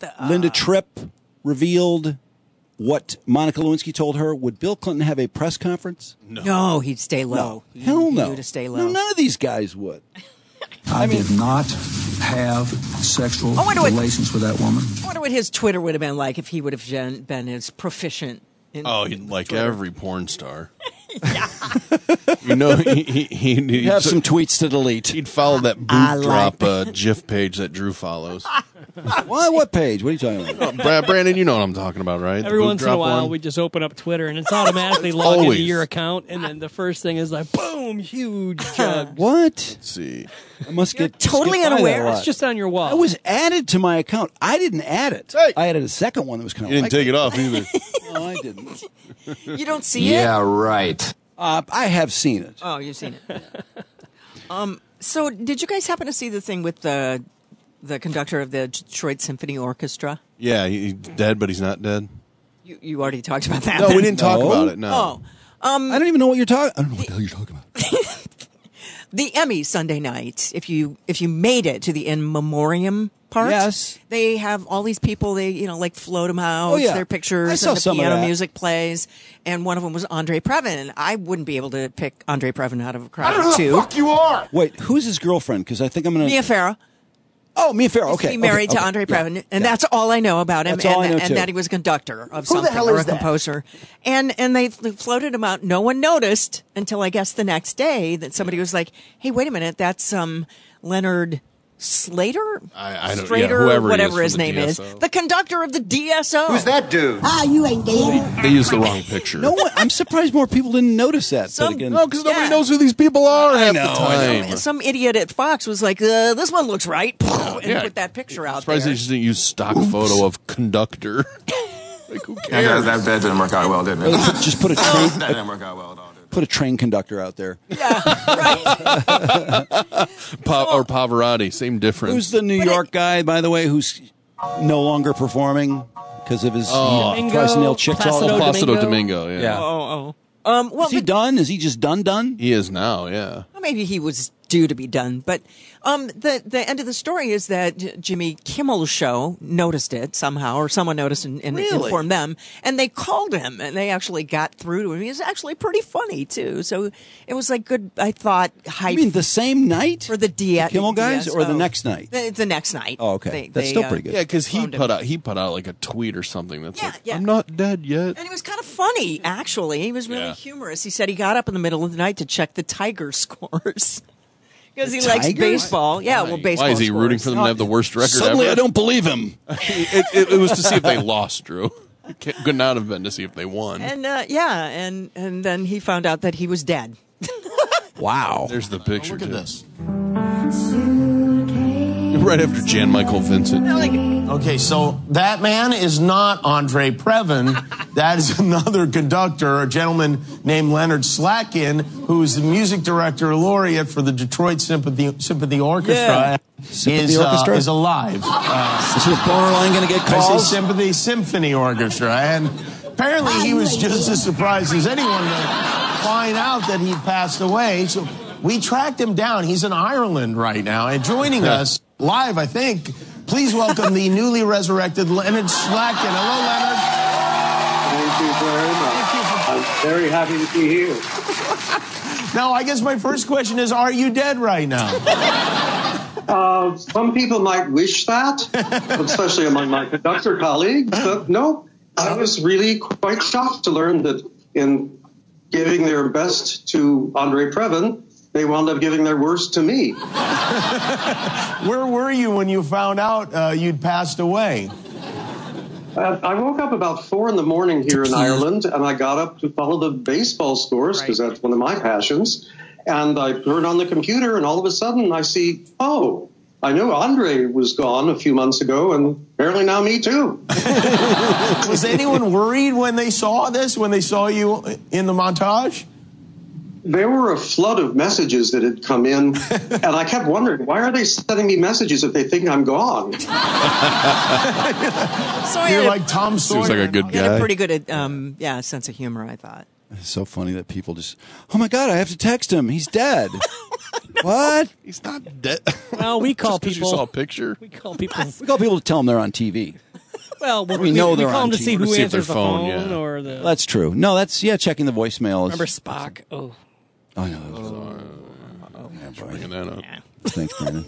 Linda Tripp revealed what Monica Lewinsky told her. Would Bill Clinton have a press conference? No, no he'd stay low. No. He, Hell he no. knew to stay low. No, none of these guys would. I, I mean, did not have sexual relations what, with that woman. I wonder what his Twitter would have been like if he would have been, been as proficient. In, oh, in like Twitter. every porn star. Yeah. You know, he, he, he, he'd have some tweets to delete. He'd follow that boot I drop like uh, GIF page that Drew follows. What? What page? What are you talking about? Oh, Brad, Brandon, you know what I'm talking about, right? Every The boot once in a drop while, one? we just open up Twitter, and it's automatically logged Always. into your account, and then the first thing is like, boom, huge jug. What? Let's see. I must You're get totally skip by that unaware. a lot. It's just on your wall. I was added to my account. I didn't add it. Hey. I added a second one that was kind You of didn't like take it off either. No, I didn't. You don't see it? Yeah, right. Uh, I have seen it. Oh, you've seen it. um. So, did you guys happen to see the thing with the the conductor of the Detroit Symphony Orchestra? Yeah, he's dead, but he's not dead. You you already talked about that. No, then. we didn't talk No? about it, no. Oh. Um, I don't even know what you're talking. I don't know what the hell you're talking about. the Emmys Sunday night. If you if you made it to the in memoriam part, Yes. they have all these people. They you know like float them out. Oh, yeah. Their pictures. I saw and the some of piano that. music plays. And one of them was Andre Previn. I wouldn't be able to pick Andre Previn out of a crowd I don't know of who two. the fuck you are. Wait, who's his girlfriend? Because I think I'm going to. Mia Farrow. Oh, Mia Farrow. Okay. He married okay, to okay. Andre Yeah, Previn, and yeah. that's all I know about him. That's all and, I know, and too. that he was a conductor of Who the something hell or is a that? composer. And and they floated him out. No one noticed until I guess the next day that somebody was like, "Hey, wait a minute, that's um Leonard Slater, I, I don't Strader, yeah, whoever he whatever is his from the name D is, S O. the conductor of the D S O." Who's that dude? Ah, you ain't dead. They used the wrong picture. No one. I'm surprised more people didn't notice that. Some- but again, No, because nobody Yeah. knows who these people are half know, the I time. Some idiot at Fox was like, uh, "This one looks right," and Yeah. put that picture out Surprised there. they just didn't use stock photo of conductor. Like, who Yeah, cares? that, that didn't work out well, didn't Or they it? put- just put a train, That didn't work out well at all, did it? put a train conductor out there. Pa- or Pavarotti, same difference. Who's the New York guy, by the way, who's no longer performing because of his Oh. he, uh, twice nailed chicks all Placido over? Placido Domingo? Domingo, yeah. Yeah. Oh, oh. Um, well, Is he but- done? Is he just done? Done? He is now, yeah. Well, maybe he was due to be done, but um, the the end of the story is that J- Jimmy Kimmel's show noticed it somehow, or someone noticed and, and Really? informed them, and they called him, and they actually got through to him. He was actually pretty funny too, so it was like good. I thought hype. I mean, the same night for the D- the Kimmel guys, D S O. or the next night? The, the next night. Oh, okay. They- That's they, still uh, pretty good. Yeah, because he Phoned him. put out he put out like a tweet or something that's Yeah, like, yeah. I'm not dead yet. And he was kind of funny, actually. He was really Yeah. humorous. He said he got up in the middle of the night to check the Tiger scores. Because he The likes Tigers? baseball. Yeah, Why? well, baseball Why is he scores. rooting for them to have the worst record Suddenly, ever? I don't believe him. it, it, it was to see if they lost, Drew. It can't- could not have been to see if they won. And uh, yeah, and and then he found out that he was dead. Wow. There's the picture. Look at too. this. Right after Jan Michael Vincent. Okay, so that man is not Andre Previn. That is another conductor, a gentleman named Leonard Slatkin, who is the music director laureate for the Detroit Symphony, Symphony Orchestra. Yeah. Sympathy is, Orchestra? Uh, is alive. Uh, Is his borderline going to get I say calls? Sympathy Symphony Orchestra. And apparently he was just as surprised as anyone to find out that he passed away. So we tracked him down. He's in Ireland right now. And joining us live, I think, please welcome the newly resurrected Leonard Slatkin. Hello, Leonard. Thank you very much. I'm very happy to be here. Now, I guess my first question is, are you dead right now? Uh, some people might wish that, especially among my conductor colleagues, but no, I was really quite shocked to learn that in giving their best to Andre Previn, they wound up giving their worst to me. Where were you when you found out uh, you'd passed away? Uh, I woke up about four in the morning here in Ireland, and I got up to follow the baseball scores because that's one of my passions. And I turned on the computer, and all of a sudden I see, oh, I know Andre was gone a few months ago, and apparently now me too. Was anyone worried when they saw this, when they saw you in the montage? There were a flood of messages that had come in, and I kept wondering, why are they sending me messages if they think I'm gone? So I You're had a- like Tom Sawyer. Seems like a good he had a guy. pretty good, um, yeah, sense of humor, I thought. It's so funny that people just, oh my God, I have to text him. He's dead. What? He's not dead. Well, we call Just 'cause people. you saw a picture. We call people. We call people to tell them they're on T V. Well, we, We know we they're call on them to see to who see if answers their the phone, phone, yeah. or the. That's true. No, that's yeah. Checking the voicemail is. Remember Spock? Oh, Oh no. Bringing that up. Thanks, Brandon.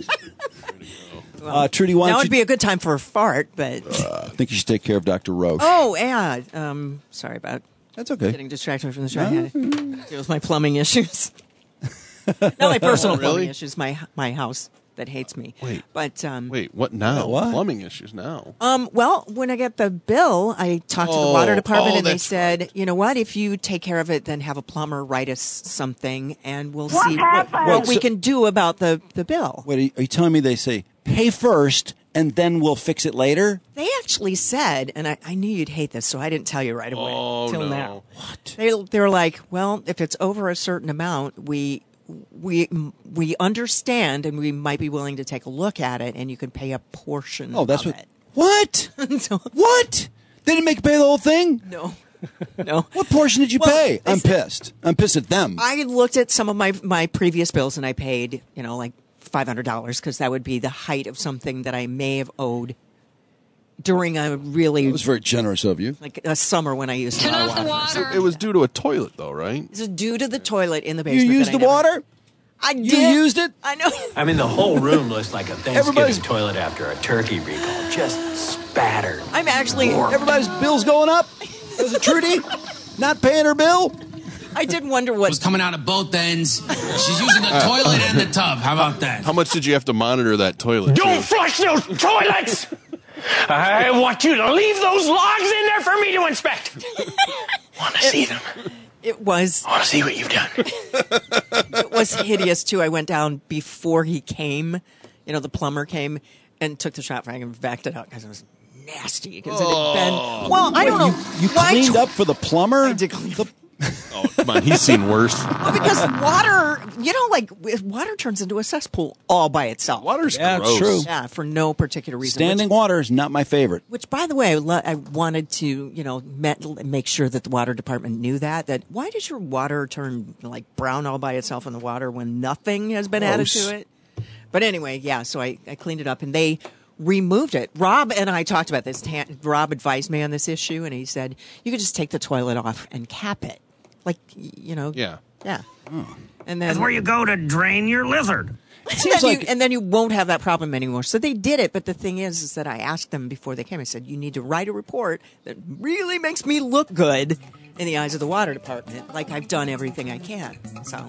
Uh, Trudy, why Now don't would you? be a good time for a fart, but I think you should take care of Doctor Roche. oh yeah. Um, sorry about That's okay. getting distracted from the show. I had to deal with my plumbing issues. Not my personal Really? plumbing issues. My my house that hates me. Wait. but um, Wait, what now? What? Plumbing issues now. Um, well, when I get the bill, I talked to the Oh, water department oh, and they that's said, you know what, if you take care of it, then have a plumber write us something and we'll What see what, happened? what we So- can do about the, the bill. Wait, are you, are you telling me they say pay first and then we'll fix it later? They actually said, and I, I knew you'd hate this, so I didn't tell you right away Oh, till no. now. What? They, they were like, well, if it's over a certain amount, we we we understand and we might be willing to take a look at it and you can pay a portion Oh, that's of what. it. What? So- What? They didn't make you pay the whole thing? No. No. What portion did you Well, pay? they I'm said- pissed. I'm pissed at them. I looked at some of my my previous bills and I paid, you know, like five hundred dollars because that would be the height of something that I may have owed during a really It was very generous of you. like a summer when I used a Turn lot of off the water. water. It was due to a toilet, though, right? This is due to the toilet in the You basement. used that I the never- water? I You did. used it? I know. I mean, the whole room looks like a Thanksgiving Everybody's- toilet after a turkey recall. Just spattered. I'm actually. Everybody's bill's going up? Was it Trudy not paying her bill? I did wonder what. was coming out of both ends. She's using the toilet and the tub. How about that? How much did you have to monitor that toilet? Don't too? flush those toilets! I want you to leave those logs in there for me to inspect. Want to see them? It was. I want to see what you've done. It was hideous too. I went down before he came. You know, the plumber came and took the shot frag and backed it out because it was nasty. Because it had been. Well, I don't know. You why cleaned tw- up for the plumber? I did clean up. Oh, come on. He's seen worse. Well, because water, you know, like water turns into a cesspool all by itself. Water's Yeah, gross. it's true. Yeah, for no particular reason. Standing Which, water is not my favorite. which, by the way, I lo- I wanted to, you know, met, make sure that the water department knew that. That why does your water turn like brown all by itself in the water when nothing has been added Gross. to it? But anyway, yeah. So I, I cleaned it up and they removed it. Rob and I talked about this. Ta- Rob advised me on this issue, and he said you could just take the toilet off and cap it, like you know. Yeah. Yeah. And then That's where you go to drain your lizard. and, seems then like- you, and then you won't have that problem anymore. So they did it, but the thing is, is that I asked them before they came. I said, "You need to write a report that really makes me look good in the eyes of the water department, like I've done everything I can." So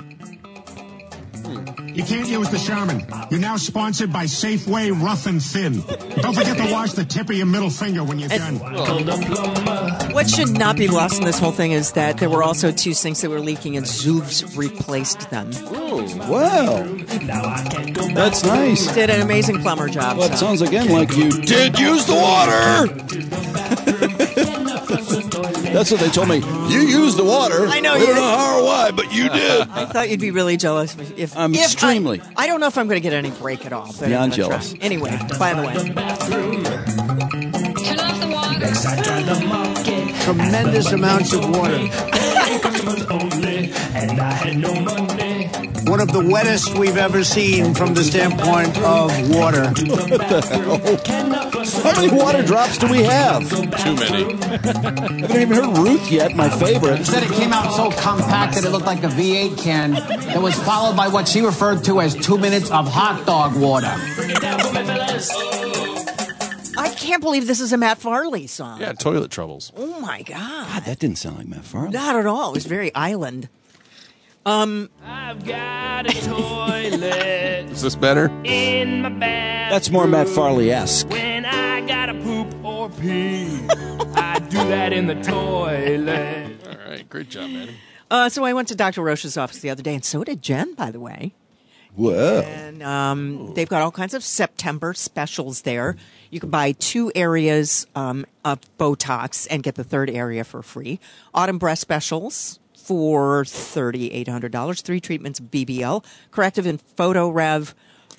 You can't use the Charmin. You're now sponsored by Safeway Rough and Thin. Don't forget to wash the tip of your middle finger when you're done. what should not be lost in this whole thing is that there were also two sinks that were leaking, and Zoovs replaced them. Wow. That's nice. Did an amazing plumber job. Well, it so. sounds again like you did use the water. That's what they told me. You used the water. I know We you don't did. know how or why, but you did. I thought you'd be really jealous if, if I'm if extremely. I, I don't know if I'm going to get any break at all. But Beyond I'm gonna jealous. try. Anyway, by the way, Turn off the water. Tremendous amounts of water. One of the wettest we've ever seen from the standpoint of water. What the hell? How many water drops do we have? Too many. I haven't even heard Ruth yet, my favorite. Said it came out so compact that it looked like a V eight can that was followed by what she referred to as two minutes of hot dog water. I can't believe this is a Matt Farley song. Yeah, toilet troubles. Oh my god. God, that didn't sound like Matt Farley. Not at all. It was very island. Um, I've got a toilet Is this better? in my bathroom. That's more Matt Farley-esque. When I gotta poop or pee, I do that in the toilet. All right. Great job, man. uh, so I went to Doctor Roche's office the other day, and so did Jen, by the way. Whoa. And um, they've got all kinds of September specials there. You can buy two areas um, of Botox and get the third area for free. Autumn breast specials for three thousand eight hundred dollars. Three treatments of B B L. Corrective and Photo Rev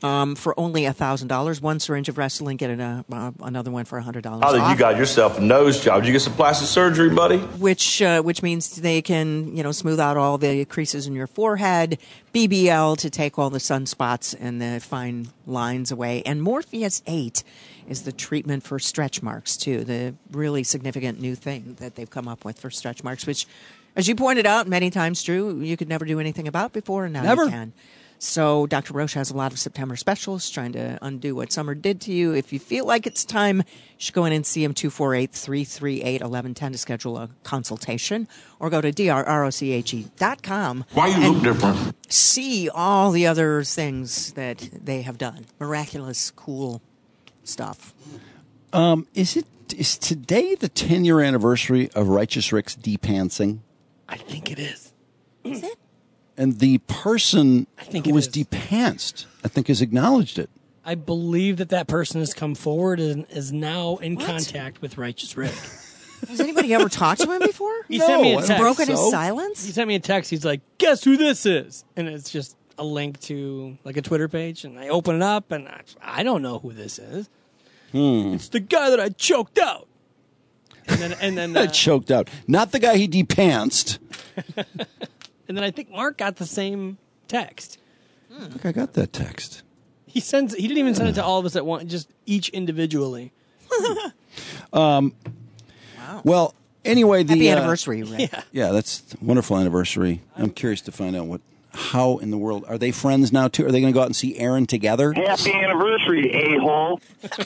um, for only one thousand dollars. One syringe of Restylane, get a, uh, another one for one hundred dollars Now that off. you got yourself a nose job, did you get some plastic surgery, buddy? Which uh, which means they can, you know, smooth out all the creases in your forehead, B B L to take all the sunspots and the fine lines away, and Morpheus eight is the treatment for stretch marks too. The really significant new thing that they've come up with for stretch marks, which, as you pointed out many times, Drew, you could never do anything about before, and now Never. you can. So Doctor Roche has a lot of September specials trying to undo what summer did to you. If you feel like it's time, you should go in and see him, two four eight, three three eight, one one one zero to schedule a consultation, or go to D R R O C H E dot com. Why you look different? See all the other things that they have done. Miraculous, cool stuff. Um, is it is today the ten-year anniversary of Righteous Rick's depantsing? I think it is. Is it? And the person I think who it was is. depantsed, I think, has acknowledged it. I believe that that person has come forward and is now in contact with Righteous Rick. Has anybody ever talked to him before? He sent me a I don't text. Broken his so. silence? He sent me a text. He's like, guess who this is? And it's just a link to like a Twitter page. And I open it up and I, I don't know who this is. Hmm. It's the guy that I choked out. And then, and then, uh, Choked out. Not the guy he depantsed. and then I think Mark got the same text. I think I got that text. He sends. He didn't even send it to all of us at once, just each individually. Um, Well, anyway, the Happy uh, anniversary, Rick. Yeah. Yeah, that's a wonderful anniversary. I'm curious to find out what, how in the world are they friends now too? Are they going to go out and see Aaron together? Happy anniversary, a-hole.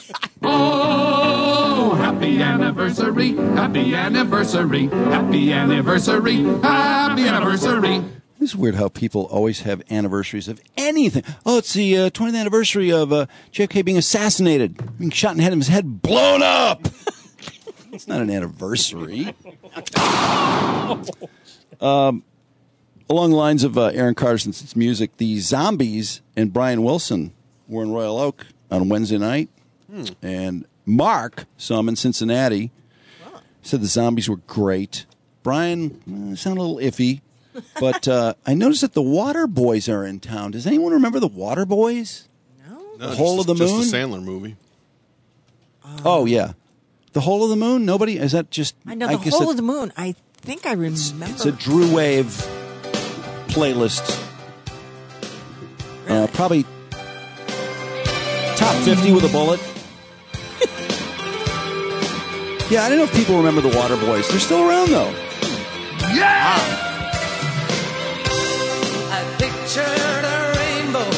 Oh, happy anniversary, happy anniversary, happy anniversary, happy anniversary. It's weird how people always have anniversaries of anything. Oh, it's the uh, twentieth anniversary of uh, J F K being assassinated, being shot in the head, and his head blown up. It's not an anniversary. um, along the lines of uh, Aaron Carter, since it's music, the Zombies and Brian Wilson were in Royal Oak on Wednesday night, Hmm. and Mark saw him in Cincinnati. Said the Zombies were great. Brian uh, sounded a little iffy. But uh, I noticed that the Water Boys are in town. Does anyone remember the Water Boys? No, The Hole just, of the Moon? Just the Sandler movie. Oh, yeah. The Hole of the Moon? Nobody? Is that just... I know the guess Hole it- of the Moon. I think I remember. It's a Drew Wave playlist. Uh, probably top fifty with a bullet. Yeah, I don't know if people remember the Water Boys. They're still around, though. Yeah! I pictured a rainbow.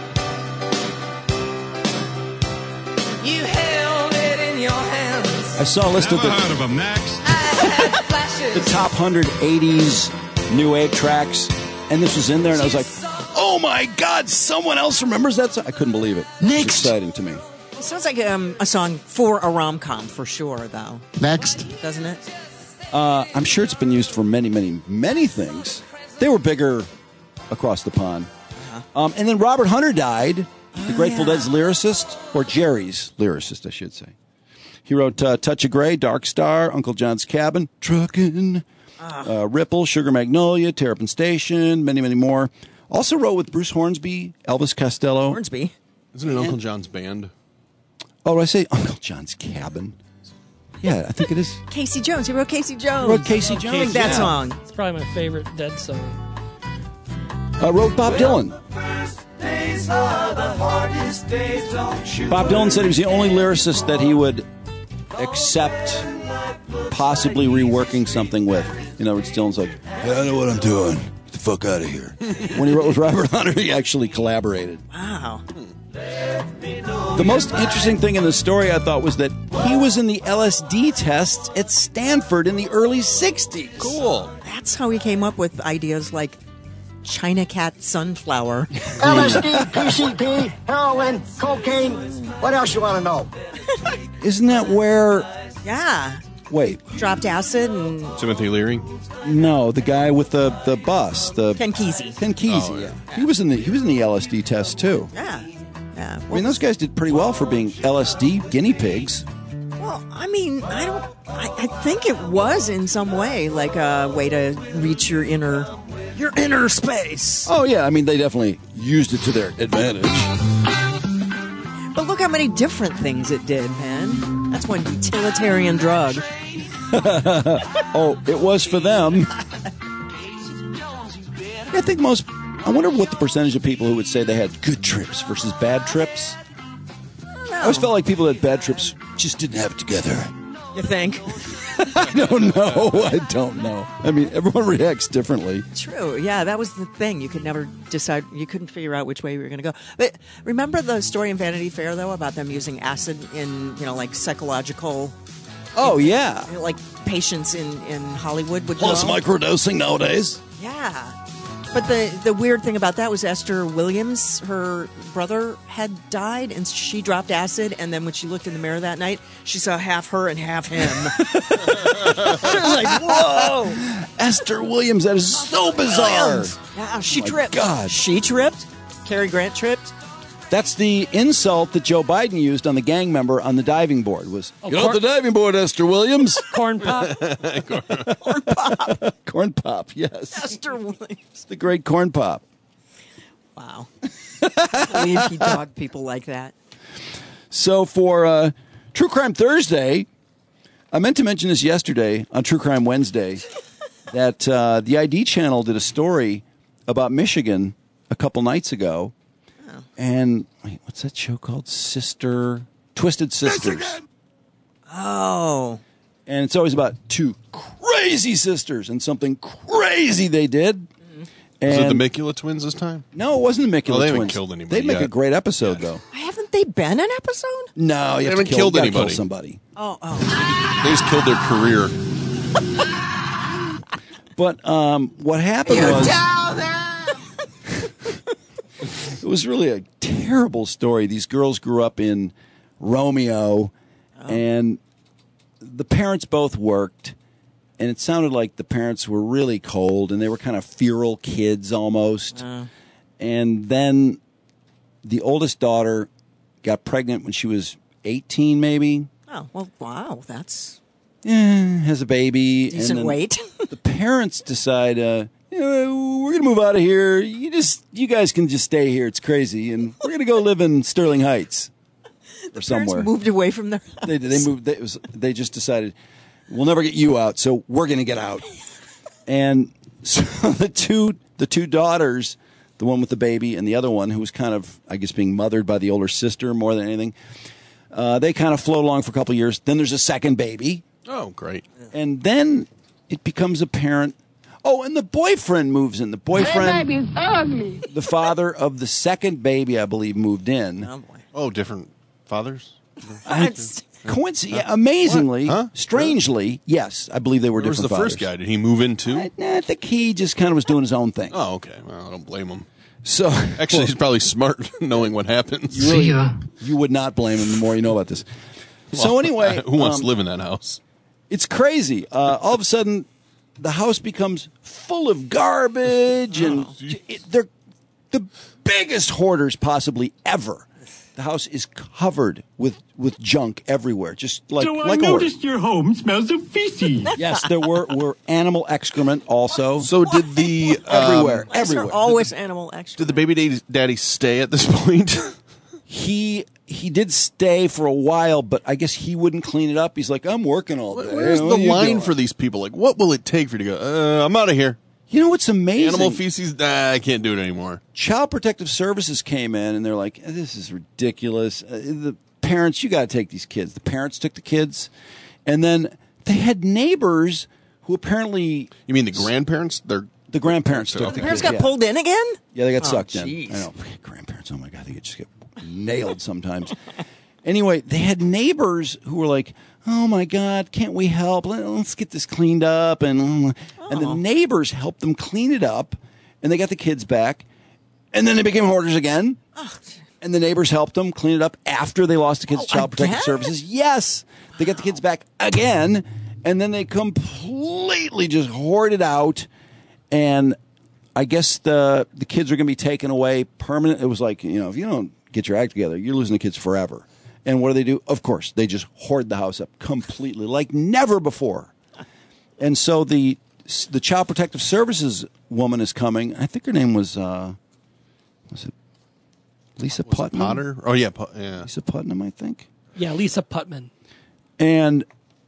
You held it in your hands. I saw a list of the, Never heard of 'em. Next. the top one hundred eighties new wave tracks, and this was in there, and I was like, oh my God, someone else remembers that song? I couldn't believe it. Next. It's exciting to me. It sounds like um, a song for a rom-com, for sure, though. Next. Doesn't it? Uh, I'm sure it's been used for many, many, many things. They were bigger across the pond. Um, and then Robert Hunter died, the Grateful Dead's lyricist, or Jerry's lyricist, I should say. He wrote uh, Touch of Grey, Dark Star, Uncle John's Cabin, Truckin', uh, Ripple, Sugar Magnolia, Terrapin Station, many, many more. Also wrote with Bruce Hornsby, Elvis Costello. Hornsby? Isn't it Uncle John's Band? Oh, did I say Uncle John's Cabin? Yeah, I think it is. Casey Jones. He wrote Casey Jones. Wrote Casey I Jones, like that yeah. song. It's probably my favorite Dead song. Uh, wrote Bob Dylan. Days are the hardest days, don't you Bob Dylan said he was the only lyricist that he would accept possibly reworking something with. In other words, Dylan's like, hey, I know what I'm doing. Get the fuck out of here. When he wrote with Robert Hunter, he actually collaborated. Wow. The most interesting thing in the story, I thought, was that he was in the L S D tests at Stanford in the early sixties. Cool. That's how he came up with ideas like China Cat Sunflower. L S D, P C P, heroin, cocaine. What else you want to know? Isn't that where... Yeah. Wait. Dropped acid and... Timothy Leary? No, the guy with the, the bus. The Ken Kesey. Ken Kesey, Oh, yeah. He was in the he was in the L S D test too. Yeah. Yeah. I mean, those guys did pretty well for being L S D guinea pigs. Well, I mean, I don't. I, I think it was in some way like a way to reach your inner, your inner space. Oh yeah, I mean they definitely used it to their advantage. how many different things it did, man. That's one utilitarian drug. Oh, it was for them. I think most... I wonder what the percentage of people who would say they had good trips versus bad trips. I, I always felt like people that had bad trips just didn't have it together. You think? I don't know. I don't know. I mean, everyone reacts differently. True. Yeah, that was the thing. You could never decide. You couldn't figure out which way you were going to go. But remember the story in Vanity Fair, though, about them using acid in, you know, like psychological... Oh, yeah. You know, like patients in, in Hollywood would Plus know. microdosing nowadays. Yeah. But the, the weird thing about that was Esther Williams, her brother had died, and she dropped acid, and then when she looked in the mirror that night, she saw half her and half him. She was like, whoa! Esther Williams, that is so bizarre. Williams. Yeah, she Oh my tripped. God. She tripped? Cary Grant tripped? That's the insult that Joe Biden used on the gang member on the diving board. Was Oh, get cor- off the diving board, Esther Williams. Corn pop. Corn pop. Corn pop, yes. Esther Williams. The great corn pop. Wow. I believe he dogged people like that. So for uh, True Crime Thursday, I meant to mention this yesterday on True Crime Wednesday, that uh, the I D channel did a story about Michigan a couple nights ago. And wait, what's that show called? Sister Twisted Sisters. Oh. And it's always about two crazy sisters and something crazy they did. And Was it the Mikula twins this time? No, it wasn't the Mikula Oh, they haven't twins. killed anybody They'd make yet. a great episode, though. Haven't they been an episode? No, you They have haven't to kill, killed you gotta kill anybody. somebody. Oh, oh. They just killed their career. But um, what happened was it was really a terrible story. These girls grew up in Romeo, Oh. and the parents both worked, and it sounded like the parents were really cold, and they were kind of feral kids almost. Uh. And then the oldest daughter got pregnant when she was eighteen, maybe. Oh, well, wow. That's Eh, has a baby. decent and then weight. the parents decide, uh, you know, we're going to move out of here. You just, you guys can just stay here. It's crazy. And we're going to go live in Sterling Heights or somewhere. moved away from their house. They, they moved. They, it was, they just decided, we'll never get you out, so we're going to get out. And so the two, the two daughters, the one with the baby and the other one who was kind of, I guess, being mothered by the older sister more than anything, uh, they kind of float along for a couple of years. Then there's a second baby. Oh, great. And then it becomes apparent. Oh, and the boyfriend moves in. The boyfriend, That baby is ugly. the father of the second baby, I believe, moved in. Oh, boy. Oh, different fathers? Coincidentally, yeah, amazingly, Huh? strangely, yes, I believe they were Where was different the fathers. first guy? Did he move in too? I, I think he just kind of was doing his own thing. Oh, okay. Well, I don't blame him. So Actually, he's probably smart knowing what happens. you, really, you would not blame him the more you know about this. So Well, anyway, who wants um, to live in that house? It's crazy. Uh, all of a sudden, the house becomes full of garbage, and it, they're the biggest hoarders possibly ever. The house is covered with, with junk everywhere, just like So I like a hoarder. noticed your home smells of feces. Yes, there were, were animal excrement also. So did the everywhere, um, Why is there everywhere. always animal extra? Did the baby daddy, daddy stay at this point? He he did stay for a while, but I guess he wouldn't clean it up. He's like, I'm working all day. Where's What the are you line doing? for these people? Like, what will it take for you to go? Uh, I'm out of here. You know what's amazing? Animal feces? Nah, I can't do it anymore. Child Protective Services came in and they're like, this is ridiculous. Uh, the parents, you got to take these kids. The parents took the kids. And then they had neighbors who apparently. You mean the grandparents? They're The grandparents The took the Parents kids. got yeah. pulled in again? Yeah, they got Oh, sucked jeez. in. I know. Grandparents, oh my God, they could just get nailed sometimes. Anyway, they had neighbors who were like, oh my God, can't we help? Let- Let's get this cleaned up. And, and the neighbors helped them clean it up, and they got the kids back. And then they became hoarders again. And the neighbors helped them clean it up after they lost the kids to Child Protective again? Services. Yes. They got the kids back again. And then they completely just hoarded out. And I guess the the kids are going to be taken away permanent. It was like, you know, if you don't get your act together, you're losing the kids forever. And what do they do? Of course, they just hoard the house up completely, like never before. And so the the Child Protective Services woman is coming. I think her name was, uh, was it Lisa Was it Putnam. Potter? Oh, yeah. Pu- yeah. Lisa Putnam, I think. Yeah, Lisa Putman. And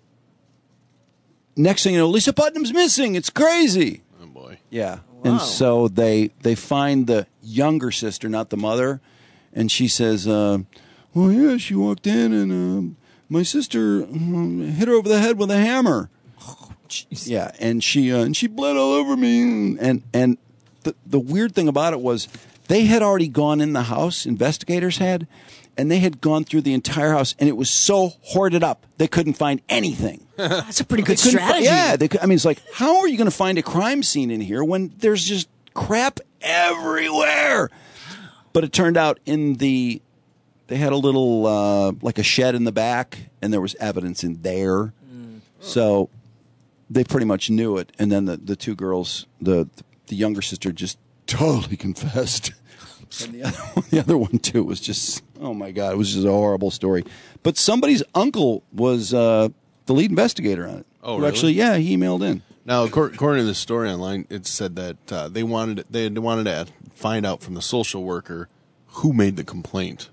next thing you know, Lisa Putnam's missing. It's crazy. Oh, boy. Yeah. And so they they find the younger sister, not the mother, and she says, uh, well, yeah, she walked in and um, my sister um, hit her over the head with a hammer. Oh, jeez. Yeah, and she uh, and she bled all over me. And and the the weird thing about it was they had already gone in the house, investigators had, and they had gone through the entire house, and it was so hoarded up they couldn't find anything. That's a pretty good They couldn't fi- strategy. yeah, they, cou- I mean, it's like, how are you going to find a crime scene in here when there's just crap everywhere? But it turned out in the, they had a little, uh, like a shed in the back, and there was evidence in there. Mm. So they pretty much knew it. And then the, the two girls, the the younger sister just totally confessed. And the other one, the other one, too, was just, oh, my God, it was just a horrible story. But somebody's uncle was uh, the lead investigator on it. Oh, Who really? Actually, yeah, he emailed in. Now, accor- according to the story online, it said that uh, they wanted they wanted to find out from the social worker who made the complaint.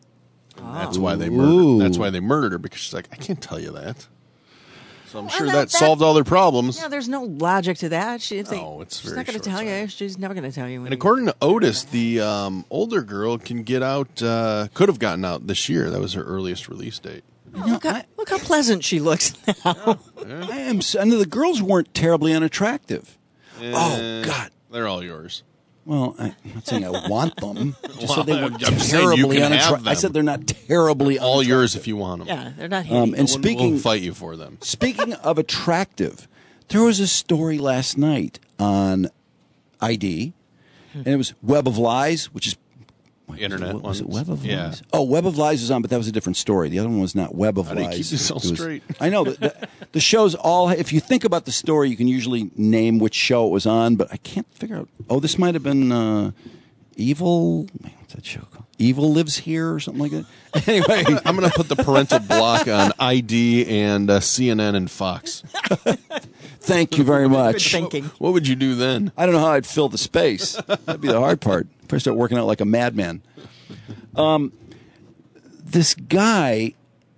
And that's why they murdered. Ooh. That's why they murdered her, because she's like, I can't tell you that. So I'm Well, sure that- that, that- solved all their problems. Yeah, there's no logic to that. She, if they, No, it's she's very not going to tell you. She's never going to tell you. And according to Otis, the um, older girl can get out. Uh, could have gotten out this year. That was her earliest release date. Oh, look, how, look how pleasant she looks now. I am. s- And the girls weren't terribly unattractive. Eh, Oh, God. they're all yours. Well, I, I'm not saying I want them. I just said they Well, weren't I'm just saying you terribly can have unattractive. I them. said they're not terribly All yours if you want them. Yeah, they're not Um, hitting. and No one speaking will fight you for them. Speaking of attractive, there was a story last night on I D, and it was Web of Lies, which is wait, Internet Was it, was it ones. Web of Yeah. Lies? Oh, Web of Lies was on, but that was a different story. The other one was not Web of How do you Lies. keep this all It was- straight? I know. The, the, the shows all, if you think about the story, you can usually name which show it was on, but I can't figure out. Oh, this might have been uh, Evil. What's that show called? Evil Lives Here or something like that. Anyway, I'm going to put the parental block on I D and uh, C N N and Fox. thank you very much. Good thinking. What would you do then? I don't know how I'd fill the space. That'd be the hard part. If I start working out like a madman. Um, this guy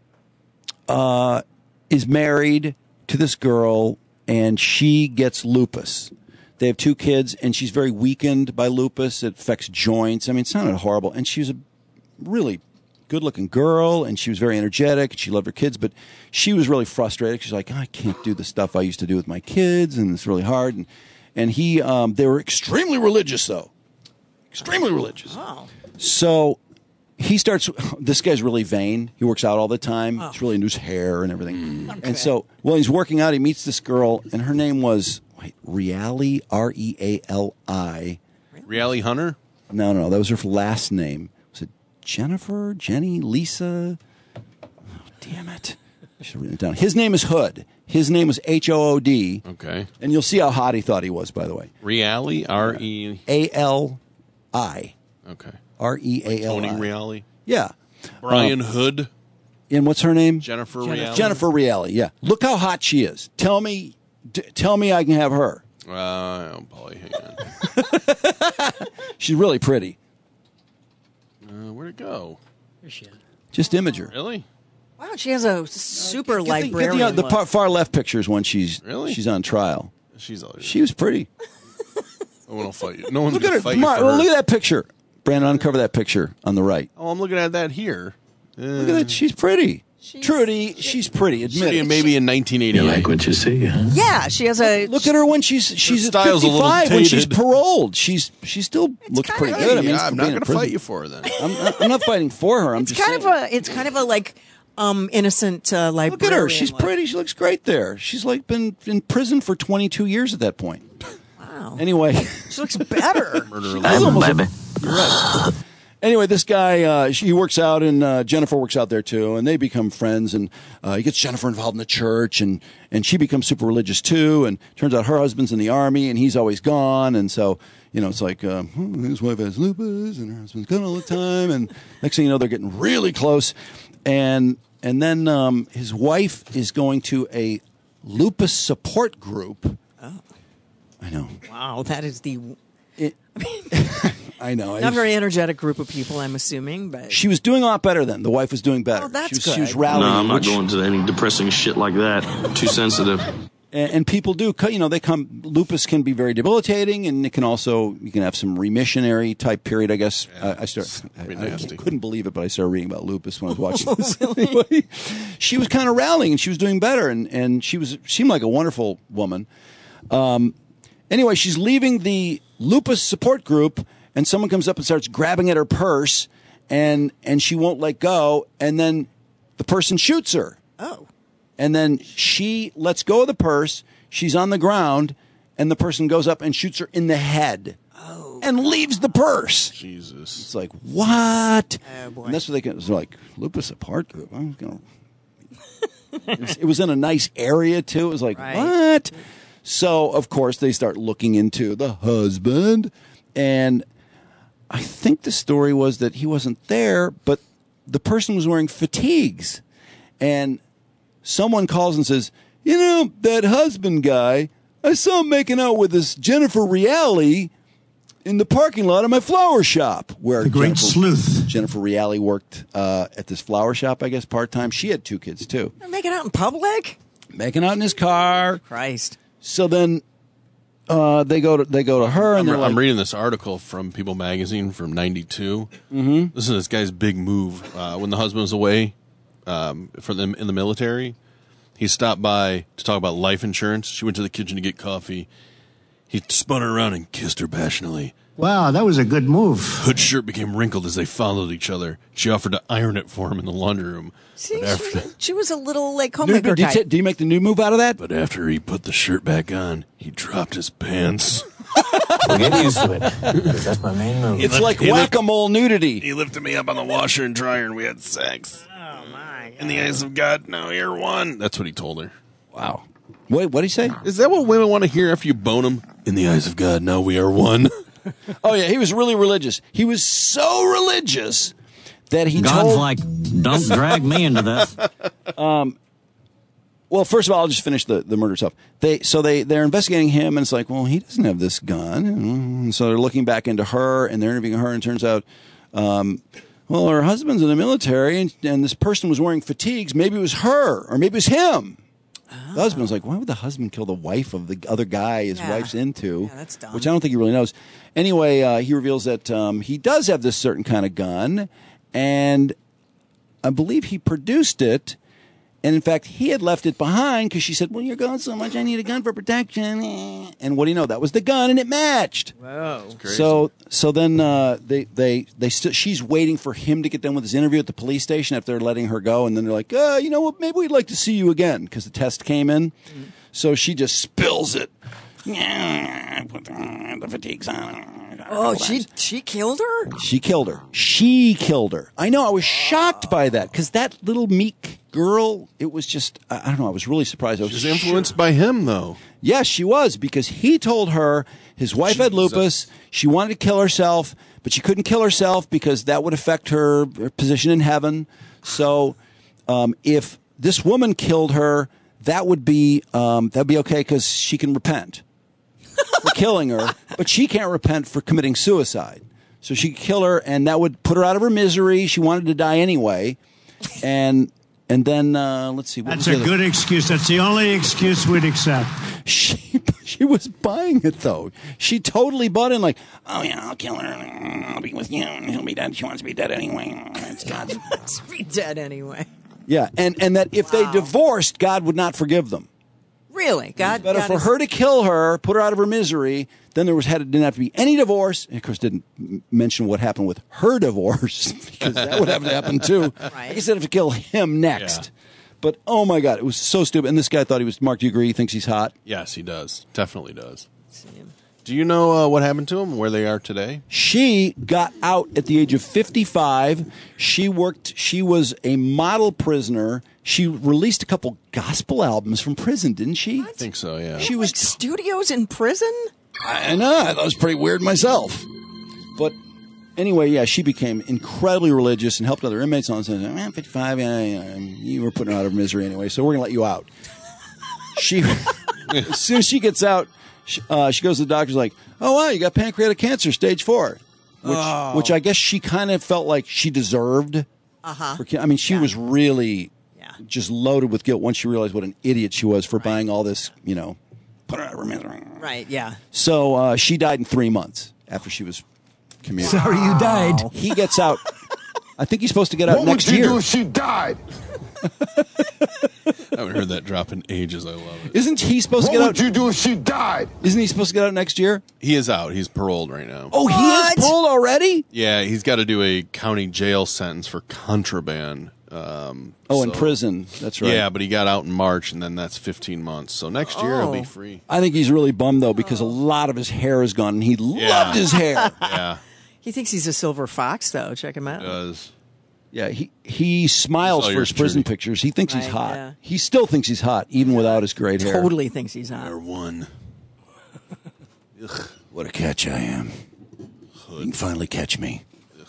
uh, is married to this girl, and she gets lupus. They have two kids, and she's very weakened by lupus. It affects joints. I mean, it sounded horrible. And she was a really good-looking girl, and she was very energetic. She loved her kids, but she was really frustrated. She's like, I can't do the stuff I used to do with my kids, and it's really hard. And and he, um, they were extremely religious, though, extremely religious. Oh. So he starts. This guy's really vain. He works out all the time. He's really into his hair and everything. And so, while he's working out, he meets this girl, and her name was wait, Reali, R E A L I. Reali Hunter? No, no, that was her last name. Was it Jennifer, Jenny, Lisa? Oh, damn it! I should have written it down. His name is Hood. His name was H O O D. Okay. And you'll see how hot he thought he was, by the way. Reali, R E A L I. Okay. R E A L I. Tony Reali. Yeah. Brian Um, Hood. And what's her name? Jennifer Reali. Jennifer Reali. Yeah. Look how hot she is. Tell me, d- tell me I can have her. Uh, oh boy, hang on. She's really pretty. Uh, where'd it go? Here she is. Just image her. Really? Wow, she has a super Get the, get librarian. the, uh, the look. par- far left picture is when she's Really? she's on trial. She's all She was pretty. No one will fight you. No one's Look at going her. to fight you Mar- for her. look at that picture. Brandon, uncover that picture on the right. Oh, I'm looking at that here. Uh, Look at that. She's pretty. Trudy, she's pretty. Admit it. Maybe in nineteen eighty-eight. You like what you see, huh? Yeah, she has a. Look at her when she's she's at style's a little fifty-five when she's dated. paroled. She's she still looks pretty kinda- good. I mean, Yeah, for I'm not being in going to prison. fight you for her then. I'm not, I'm not fighting for her. I'm It's just kind saying. of a. It's kind of a like, um, innocent uh, librarian. Look at her. She's look. pretty. She looks great there. She's like been in prison for twenty-two years at that point. Wow. Anyway, She looks better. Murder That's almost a- baby. You're right. Anyway, this guy, uh, she, he works out, and uh, Jennifer works out there too, and they become friends. And uh, he gets Jennifer involved in the church, and and she becomes super religious too. And turns out her husband's in the army, and he's always gone. And so, you know, it's like uh, hmm, his wife has lupus, and her husband's gone all the time. And next thing you know, they're getting really close. And and then um, his wife is going to a lupus support group. Oh. I know. Wow, that is the. It, I know. Not a very energetic group of people, I'm assuming, but She was doing a lot better then. The wife was doing better. Oh, that's she was, good. She was No, rallying. I'm not which- going to any depressing shit like that. Too sensitive. And, and people do, co- you know, they come. Lupus can be very debilitating, and it can also you can have some remissionary type period. I guess Yeah, I, I start. I, I nasty. couldn't believe it, but I started reading about lupus when I was watching this. Anyway, she was kind of rallying, and she was doing better, and and she was seemed like a wonderful woman. Um, anyway, she's leaving the lupus support group, and someone comes up and starts grabbing at her purse, and and she won't let go, and then the person shoots her. Oh. And then she lets go of the purse. She's on the ground, and the person goes up and shoots her in the head. Oh. And leaves the purse. Jesus. It's like, what? Oh, boy. And that's what they can. It's like, lupus support group. I'm gonna. it, was, it was in a nice area, too. It was like, Right. what? So, of course, they start looking into the husband. And I think the story was that he wasn't there, but the person was wearing fatigues. And someone calls and says, you know, that husband guy, I saw him making out with this Jennifer Reale in the parking lot of my flower shop. Where The great Jennifer, sleuth. Jennifer Reale worked uh, at this flower shop, I guess, part-time. She had two kids, too. They're making out in public? Making out in his car. Christ. So then uh, they go to they go to her, and I'm, they're I'm like, reading this article from People Magazine from ninety-two. Mhm. This is this guy's big move. Uh, when the husband was away um, for them in the military, he stopped by to talk about life insurance. She went to the kitchen to get coffee. He spun her around and kissed her passionately. Wow, that was a good move. Hood's shirt became wrinkled as they followed each other. She offered to iron it for him in the laundry room. See, But she, after, was, she was a little like Nude- homemaker did, type. you, did you make the new move out of that? but after he put the shirt back on, he dropped his pants. We'll get used to it. 'Cause that's my main move. It's lift- like he lift- whack-a-mole nudity. He lifted me up on the washer and dryer, and we had sex. Oh, my. In the eyes of God, now you're one. That's what he told her. Wow. Wait, what did he say? Is that what women want to hear after you bone them? In the eyes of God, now we are one. Oh, yeah, he was really religious. He was so religious that he God's told... like, don't drag me into this. Um, well, first of all, I'll just finish the, the murder stuff. They So they, they're investigating him, and it's like, well, he doesn't have this gun. And so they're looking back into her, and they're interviewing her, and it turns out, um, well, her husband's in the military, and, and this person was wearing fatigues. Maybe it was her, or maybe it was him. The husband was like, why would the husband kill the wife of the other guy his Yeah. wife's into? Yeah, that's dumb. Which I don't think he really knows. Anyway, uh, he reveals that um, he does have this certain kind of gun, and I believe he produced it. And in fact, he had left it behind because she said, well, you're going so much, I need a gun for protection. And what do you know? That was the gun, and it matched. Whoa. So, so then uh, they they they still she's waiting for him to get done with his interview at the police station after they're letting her go, and then they're like, uh, you know what? Maybe we'd like to see you again because the test came in. Mm-hmm. So she just spills it. Yeah, put the, the fatigues on. Oh, she she killed her? She killed her. She killed her. I know. I was shocked by that because that little meek girl. It was just. I, I don't know. I was really surprised. I was She's influenced by him, though. Yes, she was, because he told her his wife had lupus. She wanted to kill herself, but she couldn't kill herself because that would affect her, her position in heaven. So, um, if this woman killed her, that would be um, that would be okay because she can repent for killing her, but she can't repent for committing suicide. So she could kill her, and that would put her out of her misery. She wanted to die anyway, and and then uh, let's see. What That's was a the other- good excuse. That's the only excuse we'd accept. She she was buying it though. She totally bought in. Like, oh yeah, I'll kill her. I'll be with you. He'll be dead. She wants to be dead anyway. It's God's. Let's be dead anyway. Yeah, and and that if they divorced, God would not forgive them. Really? God. Better God for is- her to kill her, put her out of her misery. Then there was had didn't have to be any divorce. And of course, didn't m- mention what happened with her divorce because that would have to happen too. Right. I guess they'd have to kill him next. But oh my God, it was so stupid. And this guy thought he was. Mark, do you agree? He thinks he's hot. Yes, he does. Definitely does. Do you know uh, what happened to him, where they are today? She got out at the age of fifty-five. She worked, she was a model prisoner. She released a couple gospel albums from prison, didn't she? I think so, yeah. She was. Studios in prison? I know. I thought it was pretty weird myself. But anyway, yeah, she became incredibly religious and helped other inmates on. Said, man, fifty-five, yeah, yeah, you were putting her out of misery anyway, so we're going to let you out. She, as soon as she gets out, she, uh, she goes to the doctor's like, oh, wow, you got pancreatic cancer, stage four. which Oh. which I guess she kind of felt like she deserved. Uh-huh. For, I mean, she was really just loaded with guilt once she realized what an idiot she was for buying all this, you know. Put her out of her Right, yeah. So uh, she died in three months after she was commuted. Sorry you died. He gets out. I think he's supposed to get out What next would you year. do if she died? I haven't heard that drop in ages. I love it. Isn't he supposed What to get would out? you do if she died? Isn't he supposed to get out next year? He is out. He's paroled right now. Oh, he is paroled already? Yeah, he's got to do a county jail sentence for contraband. Um, Oh, in so- prison. That's right. Yeah, but he got out in March, and then that's fifteen months. So next year he'll Oh. be free. I think he's really bummed, though, because a lot of his hair is gone, and he loved his hair. Yeah, He thinks he's a silver fox, though. Check him out. he does. Yeah, he he smiles Saw for your his prison journey. pictures. He thinks he's Right, hot. yeah. He still thinks he's hot, even without his great hair. Totally thinks he's hot. Or one. Ugh. What a catch I am. You can finally catch me.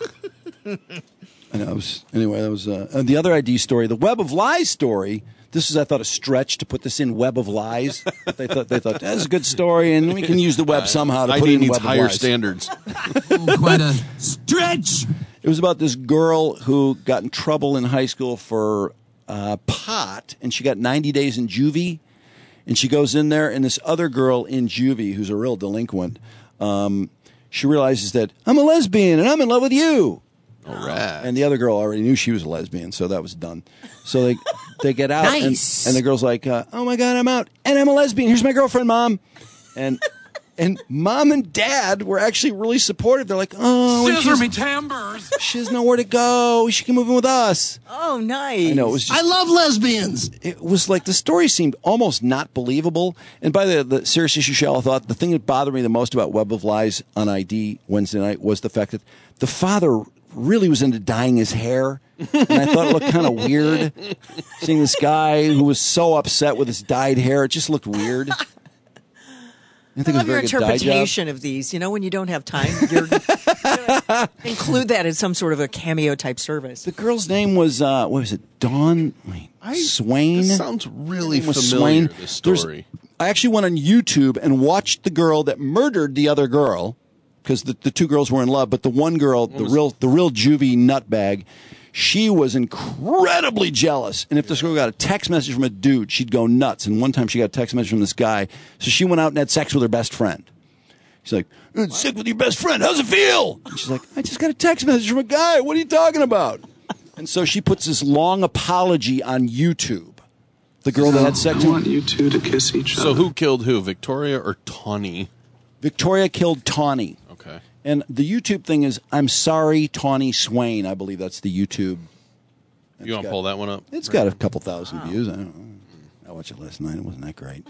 I know. It was, anyway, that was uh, and the other I D story, the Web of Lies story. This is, I thought, a stretch to put this in Web of Lies. they thought they thought that's a good story, and we can use the web somehow to I put D it in needs Web higher of Lies. standards. Quite a stretch. It was about this girl who got in trouble in high school for uh, pot, and she got ninety days in juvie. And she goes in there, and this other girl in juvie, who's a real delinquent, um, she realizes that I'm a lesbian and I'm in love with you. All right. And the other girl already knew she was a lesbian, so that was done. So they they get out, Nice. and, and the girl's like, uh, "Oh my god, I'm out, and I'm a lesbian. Here's my girlfriend, mom." And and mom and dad were actually really supportive. They're like, "Oh, and Scissor she's- me timbers. she doesn't know where to go. She can move in with us." Oh, nice. I know it was. Just, I love lesbians. it was like the story seemed almost not believable. And by the the serious issue show, I thought the thing that bothered me the most about Web of Lies on I D Wednesday night was the fact that the father really was into dyeing his hair. And I thought it looked kind of weird seeing this guy who was so upset with his dyed hair. It just looked weird. I think I it was love a your very good dye job. interpretation of these. You know, when you don't have time, you're include that as some sort of a cameo type service. The girl's name was uh, what was it? Dawn Wait, Swain. This sounds really Her name was familiar, Swain. this There's- story. I actually went on YouTube and watched the girl that murdered the other girl because the, the two girls were in love, but the one girl, the real the real juvie nutbag, she was incredibly jealous. And if this girl got a text message from a dude, she'd go nuts. And one time she got a text message from this guy, so she went out and had sex with her best friend. She's like, "You had sex with your best friend. How's it feel?" And she's like, "I just got a text message from a guy. What are you talking about?" And so she puts this long apology on YouTube. The girl that had sex. I want you two to kiss each other. So who killed who, Victoria or Tawny? Victoria killed Tawny. Okay. And the YouTube thing is, I'm sorry, Tawny Swain. I believe that's the YouTube. You want to pull that one up? It's got a couple thousand views. I don't know. I watched it last night. It wasn't that great.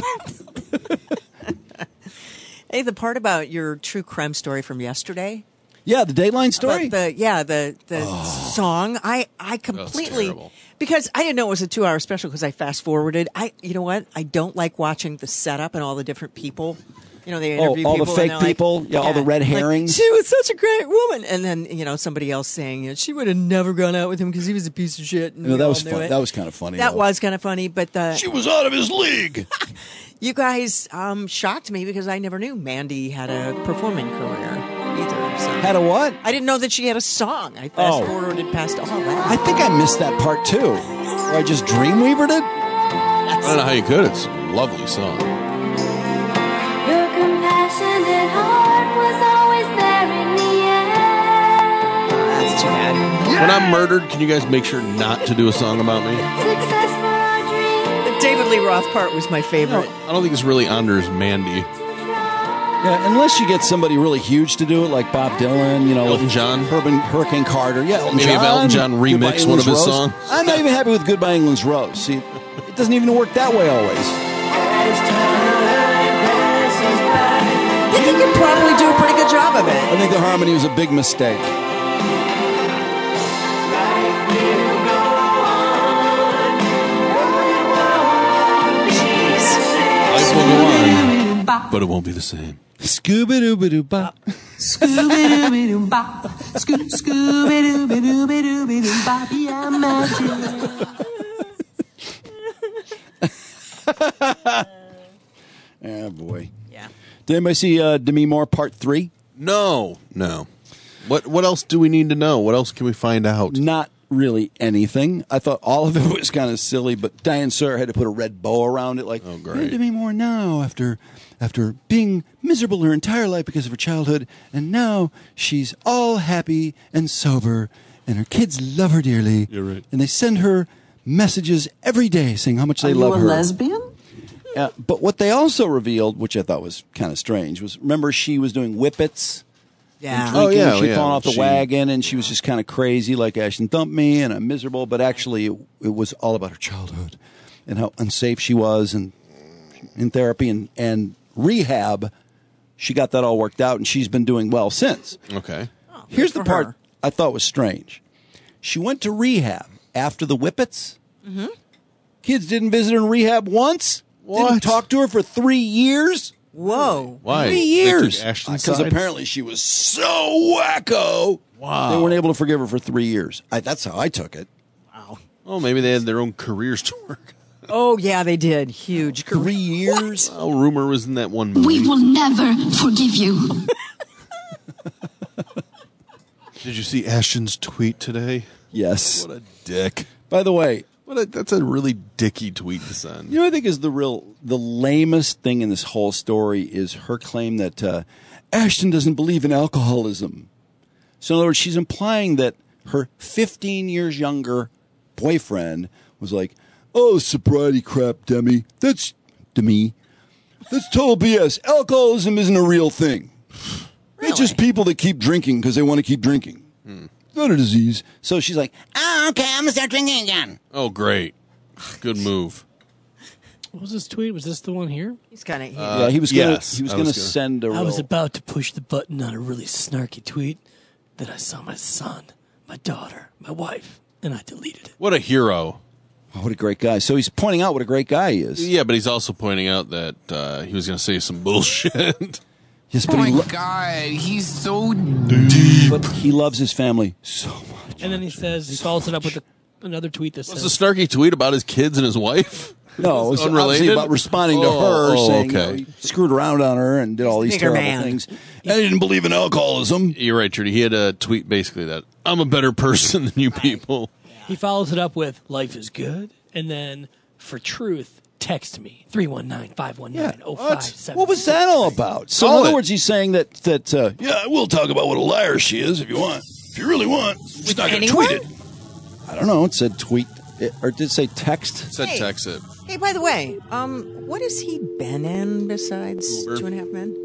Hey, the part about your true crime story from yesterday. Yeah, the Dateline story. About the yeah, the the song. I I completely terrible. because I didn't know it was a two hour special because I fast forwarded. I you know what? I don't like watching the setup and all the different people. You know, they Oh, interview all the people fake and they're people? Like, Yeah, all the red like, herrings? she was such a great woman, and then you know somebody else saying you know, she would have never gone out with him because he was a piece of shit. And You know, we that all was knew fun. it. That was kind of funny. That though. was kind of funny, but the She was out of his league. you guys um, shocked me because I never knew Mandy had a performing career either. So. Had a what? I didn't know that she had a song. I fast Oh. forwarded past all that. I think I missed that part too. Or I just dreamweavered it. I don't know how you could. It's a lovely song. Your compassionate heart was always there in the end. That's too bad. When I'm murdered, can you guys make sure not to do a song about me? Success for our dreams. The David Lee Roth part was my favorite. I don't think it's really Anders Mandy. Yeah, unless you get somebody really huge to do it, like Bob Dylan, you know, Elton John? Hurricane, Hurricane Carter. Yeah, Elton Maybe John. if Elton John Goodbye remixed one of England's his Rose. songs. I'm not even happy with Goodbye England's Rose. See, it doesn't even work that way always. I think he could probably do a pretty good job of it. I think the harmony was a big mistake. Life will go on, but it won't be the same. Scooby-Dooby-Doo-Bop. Scooby-Dooby-Doo-Bop. Scoo- Scooby-Dooby-Dooby-Dooby-Doo-Bop. Yeah, magic. Ah, boy. Yeah. Did anybody see uh, Demi Moore Part three? No, no. What What else do we need to know? What else can we find out? Not really anything. I thought all of it was kind of silly, but Diane Sawyer had to put a red bow around it, like, oh, great. Demi Moore now, after after being miserable her entire life because of her childhood, and now she's all happy and sober, and her kids love her dearly. You're right. And they send her messages every day saying how much they Are love you a her. lesbian? Uh, but what they also revealed, which I thought was kind of strange, was remember she was doing whippets. Yeah. And drinking, Oh, yeah, she'd yeah. fallen off the She- wagon, and she was just kind of crazy, like Ashton dumped me, and I'm miserable. But actually, it, it was all about her childhood and how unsafe she was, and in therapy and, and rehab, she got that all worked out, and she's been doing well since. Okay. Here's the for part her. I thought was strange. She went to rehab after the whippets. Mm-hmm. Kids didn't visit her in rehab once. What? Didn't talk to her for three years. Whoa. Why? Three They years. took Ashton's Because side? apparently she was so wacko. Wow. They weren't able to forgive her for three years. I, that's how I took it. Wow. Oh, maybe they had their own careers to work. Oh, yeah, they did. Huge. Three years. Oh, rumor was in that one movie. We will never forgive you. Did you see Ashton's tweet today? Yes. What a dick. By the way, What a, that's a really dicky tweet to send. you know what I think is the real, the lamest thing in this whole story is her claim that uh, Ashton doesn't believe in alcoholism. So in other words, she's implying that her fifteen years younger boyfriend was like, oh, sobriety crap, Demi. That's, Demi. That's total B S. Alcoholism isn't a real thing. Really? It's just people that keep drinking because they want to keep drinking. Hmm. It's not a disease. So she's like, Oh, okay, I'm gonna start drinking again. Oh, great. Good move. What was this tweet? Was this the one here? He's kind of. Uh, yeah, he was gonna, yes, he was I gonna was gonna- send a I was real- about to push the button on a really snarky tweet. Then I saw my son, my daughter, my wife, and I deleted it. What a hero. Oh, what a great guy. So he's pointing out what a great guy he is. Yeah, but he's also pointing out that uh, he was going to say some bullshit. Yes, Oh but he my lo- god, he's so but he loves his family so much. And then he says, he follows it up with a, another tweet that Was says, the snarky tweet about his kids and his wife? No, it was Unrelated? obviously about responding to Oh, her, oh, saying you okay. know, he screwed around on her and did all these bigger terrible man. things. And he didn't believe in alcoholism. You're right, Trudy. He had a tweet basically that, I'm a better person than you people. he follows it up with, life is good. And then, for truth, text me, three one nine, five one nine, oh five seven. What was that all about? So, Call in other it. words, he's saying that, that uh, yeah, we'll talk about what a liar she is if you want. If you really want. She's not going to anyone? tweet it. I don't know. It said tweet. It, or did it say text? It said Hey. text it. Hey, by the way, um, what has he been in besides Uber. Two and a Half Men?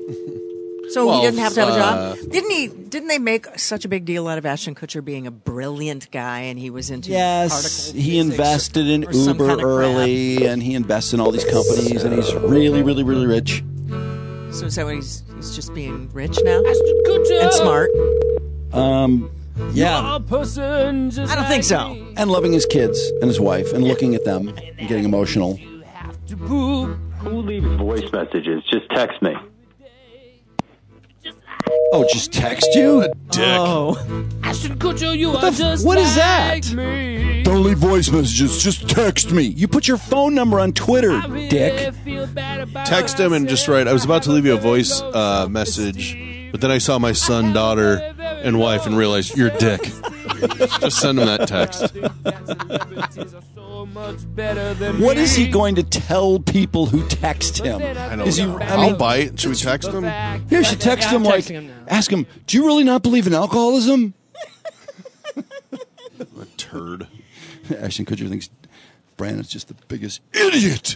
So Well, he didn't have to have a uh, job. Didn't he? Didn't they make such a big deal out of Ashton Kutcher being a brilliant guy and he was into Yes, particle he physics invested in or some Uber kind of crap? early, and he invests in all these companies, and he's really, really, really rich. So is that what he's? He's just being rich now and smart. Um, yeah, I don't think so. and loving his kids and his wife, and looking at them and getting emotional. Who leaves voice messages? Just text me. Oh, just text you? Dick. Oh, Ashton Kutcher, you What the are f- just what is that? like me. Don't leave voice messages. Just text me. You put your phone number on Twitter, dick. Text him and just write, I was about to leave you a voice uh, message, but then I saw my son, daughter, and wife and realized you're a dick. Just send him that text. What is he going to tell people who text him? I don't Is he, know. I I'll mean, bite. Should we text him? yeah, you should text Yeah, I'm him like, texting him now. ask him, do you really not believe in alcoholism? A turd. Ashton Kutcher thinks Brandon's just the biggest idiot.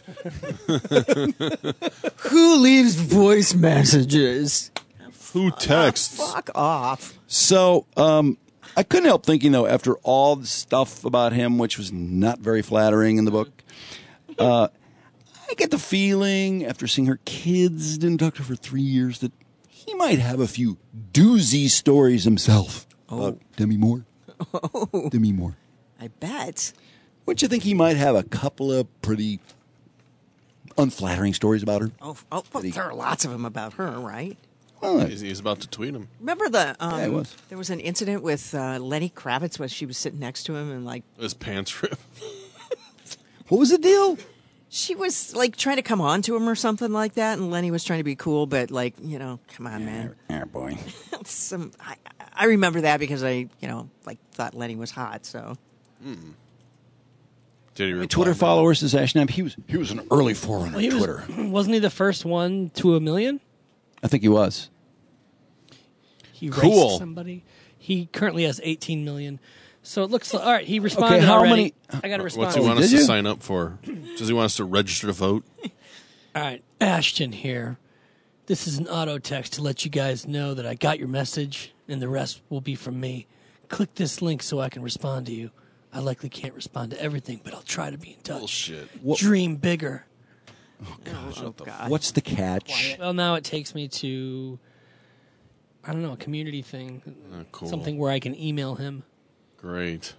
who leaves voice messages? Who texts? Fuck off. So, um, I couldn't help thinking, though, after all the stuff about him, which was not very flattering in the book, uh, I get the feeling, after seeing her kids didn't talk to her for three years, that he might have a few doozy stories himself about Demi Moore. Oh, Demi Moore. I bet. Wouldn't you think he might have a couple of pretty unflattering stories about her? Oh, oh well, there are lots of them about her, right? Well, He's, he's about to tweet him. Remember the um, Yeah, it was. there was an incident with uh, Lenny Kravitz where she was sitting next to him and like His pants rip. what was the deal? she was like trying to come on to him or something like that, and Lenny was trying to be cool, but like you know, come on, man. Yeah, boy. Some I, I remember that because I, you know, like thought Lenny was hot. So. Mm. Did he reply? Twitter followers is Ashton. He was he was an early forerunner Well, he of was, Twitter. Wasn't he the first one to a million? I think he was. He Cool. raced somebody. He currently has eighteen million. So it looks like, all right, he responded Okay, how already. many- I got to respond. What's he want us Did to you? sign up for? Does he want us to register to vote? All right, Ashton here. This is an auto text to let you guys know that I got your message, and the rest will be from me. Click this link so I can respond to you. I likely can't respond to everything, but I'll try to be in touch. Bullshit. Dream bigger. Oh, God. What's the catch? Well, now it takes me to, I don't know, a community thing. Oh, cool. Something where I can email him. Great.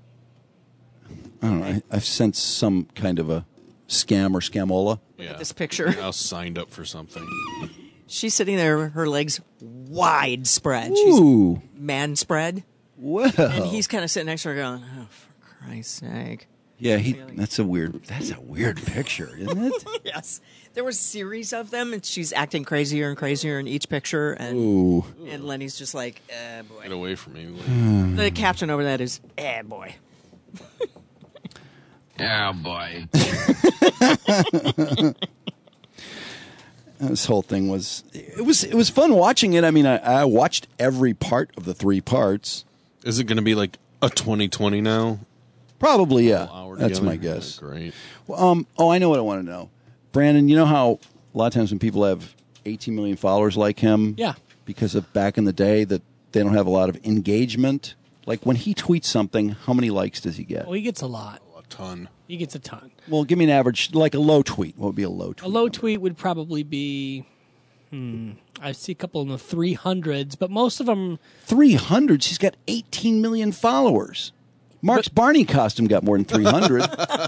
I don't know. I, I've sensed some kind of a scam or scamola. Yeah. This picture. I was signed up for something. She's sitting there, her legs wide spread. Ooh. She's man spread. Whoa. And he's kind of sitting next to her going, oh, for Christ's sake. Yeah, he. That's a weird. That's a weird picture, isn't it? Yes. There was a series of them, and she's acting crazier and crazier in each picture. And Ooh. and Lenny's just like, eh, boy. Get away from me. Hmm. The caption over that is, eh, boy. Oh, boy. This whole thing was. It was. It was fun watching it. I mean, I, I watched every part of the three parts. Is it going to be like a twenty twenty now? Probably, yeah. Hour That's together? my guess. Great. Well, um. Oh, I know what I want to know, Brandon. You know how a lot of times when people have eighteen million followers like him, Yeah. because of back in the day that they don't have a lot of engagement. Like when he tweets something, how many likes does he get? Well, he gets a lot. A ton. He gets a ton. Well, give me an average, like a low tweet. What would be a low A tweet? low tweet would probably be, hmm, I see a couple in the three hundreds, but most of them, three hundred. She's got eighteen million followers. Mark's Barney costume got more than three hundred.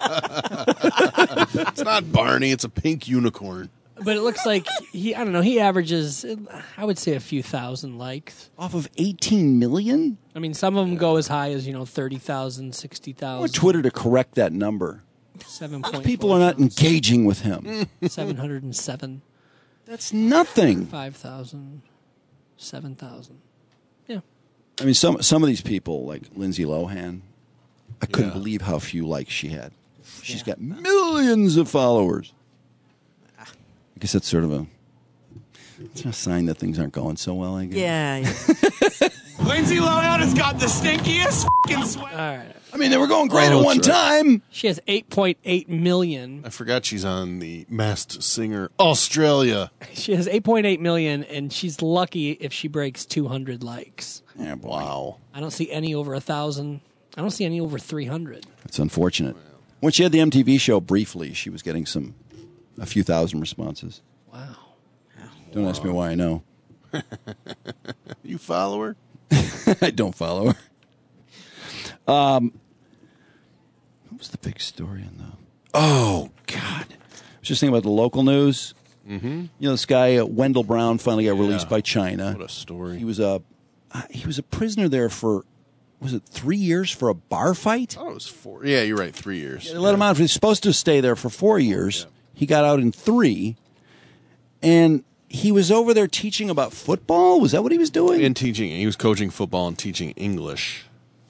It's not Barney. It's a pink unicorn. but it looks like he, I don't know, he averages, I would say a few thousand likes. Off of eighteen million? I mean, some of them go as high as, you know, thirty thousand, sixty I want thousand. Twitter to correct that number. Seven point People are not engaging with him. seven hundred seven. That's nothing. five thousand. seven thousand. Yeah. I mean, some some of these people, like Lindsay Lohan, I couldn't Yeah. believe how few likes she had. She's got millions of followers. I guess that's sort of a, it's a sign that things aren't going so well, I guess. Yeah. yeah. Lindsay Lohan has got the stinkiest fucking sweat. All right. I mean, they were going great Oh, at one that's right. time. She has eight point eight million. I forgot she's on the Masked Singer Australia. She has eight point eight million, and she's lucky if she breaks two hundred likes. Yeah, boy. Wow. I don't see any over one thousand. I don't see any over three hundred. It's unfortunate. When she had the M T V show briefly, she was getting some, a few thousand responses. Wow. Don't ask me why I know. You follow her? I don't follow her. Um, what was the big story in the? Oh God! I was just thinking about the local news. Mm-hmm. You know, this guy uh, Wendell Brown finally got released Yeah. by China. What a story. He was a uh, he was a prisoner there for was it three years for a bar fight? Oh, it was four. Yeah, you're right. Three years. Yeah, they let him out. He was supposed to stay there for four years. Yeah. He got out in three, and he was over there teaching about football. Was that what he was doing? And teaching. He was coaching football and teaching English.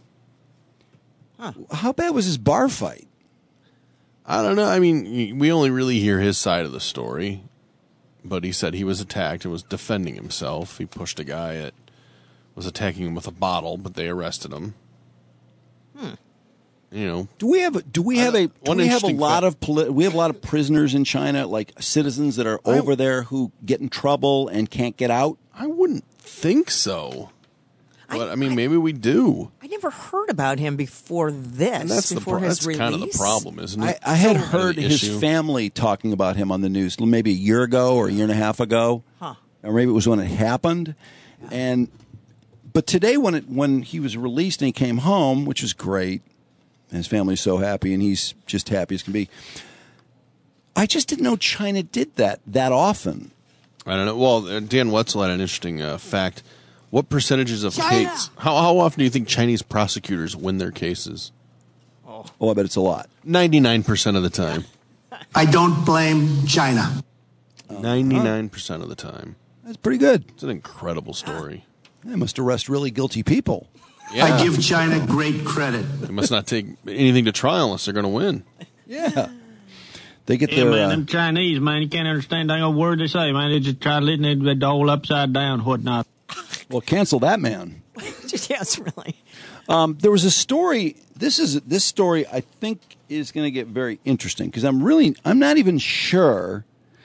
How bad was his bar fight? I don't know. I mean, we only really hear his side of the story. But he said he was attacked and was defending himself. He pushed a guy that was attacking him with a bottle, but they arrested him. Hmm. You know, Do we have a, do we have a do one we have a interesting lot fa- of poli- we have a lot of prisoners in China, like citizens that are over there who get in trouble and can't get out? I wouldn't think so. But I, mean, maybe we do. I never heard about him before this. And that's the before pro- his that's release. kind of the problem, isn't I, it? I had Kind of heard the his issue. family talking about him on the news maybe a year ago or a year and a half ago, Huh. or maybe it was when it happened. And but today, when it when he was released and he came home, which was great, and his family's so happy, and he's just happy as can be. I just didn't know China did that that often. I don't know. Well, uh, Dan Wetzel had an interesting uh, fact. What percentages of China! cases? How how often do you think Chinese prosecutors win their cases? Oh, I bet it's a lot. Ninety-nine percent of the time. I don't blame China. Ninety-nine percent of the time. That's pretty good. It's an incredible story. They must arrest really guilty people. Yeah. I give China great credit. They must not take anything to trial unless they're going to win. Yeah. They get Yeah, their... man, uh, them Chinese, man, you can't understand a dang old word they say, man. They just try to let it the whole upside down, whatnot. well, cancel that man. Yes, really. Um, there was a story. This is this story. I think is going to get very interesting because I'm really I'm not even sure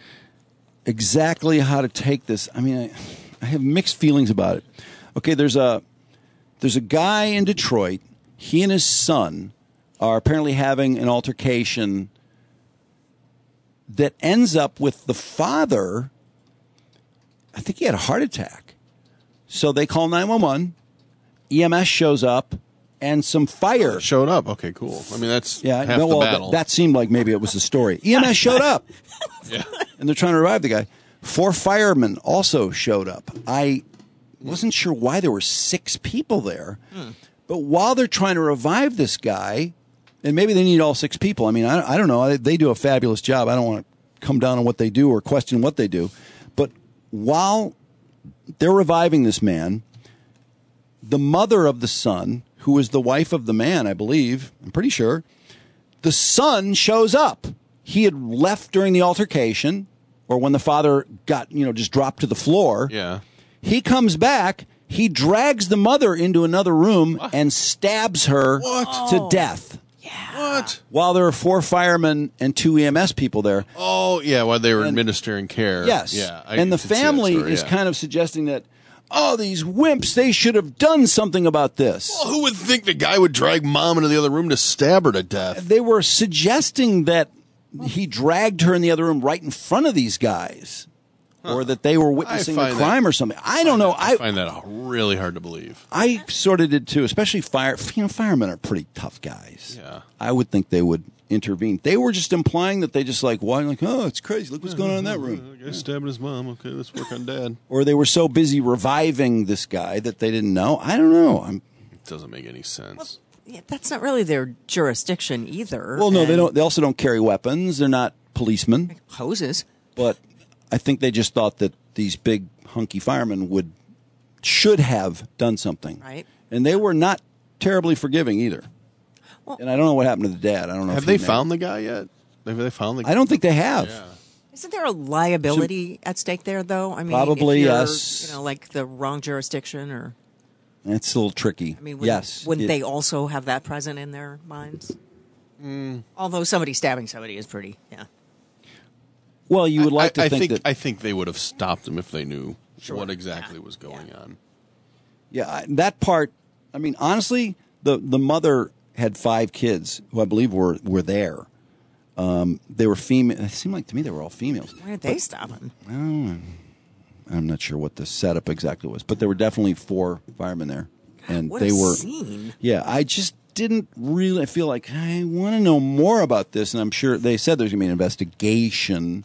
exactly how to take this. I mean, I, I have mixed feelings about it. Okay, there's a there's a guy in Detroit. He and his son are apparently having an altercation that ends up with the father. I think he had a heart attack. So they call nine one one. E M S shows up, and some fire showed up. Okay, cool. I mean, that's yeah. half no, the well, battle. th- that seemed like maybe it was the story. E M S showed up, yeah, and they're trying to revive the guy. Four firemen also showed up. I wasn't sure why there were six people there, Hmm. but while they're trying to revive this guy, and maybe they need all six people. I mean, I, I don't know. They, they do a fabulous job. I don't want to come down on what they do or question what they do, but while they're reviving this man, the mother of the son, who is the wife of the man, I believe, I'm pretty sure, the son shows up. He had left during the altercation, or when the father got, you know, just dropped to the floor. Yeah. He comes back. He drags the mother into another room and stabs her What? to death. What? While there are four firemen and two E M S people there. Oh, yeah, while they were administering care. Yes. Yeah. I and the did see that family story, is yeah. kind of suggesting that, oh, these wimps, they should have done something about this. Well, who would think the guy would drag mom into the other room to stab her to death? They were suggesting that he dragged her in the other room right in front of these guys, or that they were witnessing a find crime that- or something. I don't know. I I find that really hard to believe. I sort of did too, especially fire. You know, firemen are pretty tough guys. Yeah. I would think they would intervene. They were just implying that they just like, why? Like, oh, it's crazy. Look what's going on in that room. The guy's stabbing his mom. Okay, let's work on dad. Or they were so busy reviving this guy that they didn't know. I don't know. I'm. It doesn't make any sense. Yeah, that's not really their jurisdiction either. Well, no, they and don't. They also don't carry weapons. They're not policemen. Hoses. But I think they just thought that these big hunky firemen would should have done something. Right. And they were not terribly forgiving either. Well, and I don't know what happened to the dad. I don't know. Have if they he made- found the guy yet? Have they found the guy? I don't think they have. Yeah. Isn't there a liability at stake there, though? I mean, Probably, if you're, yes. You know, like the wrong jurisdiction, or It's a little tricky. I mean, wouldn't, yes. wouldn't It- they also have that present in their minds? Although somebody stabbing somebody is pretty, yeah. Well, you would like I, to I think, think that. I think they would have stopped him if they knew what exactly was going on. Yeah, I- that part. I mean, honestly, the the mother had five kids who I believe were were there. Um, they were female. It seemed like to me they were all females. Why did they stop him? Oh, I'm not sure what the setup exactly was, but there were definitely four firemen there, and what they a were. scene. Yeah, I just didn't really I feel like I want to know more about this, and I'm sure they said there's going to be an investigation.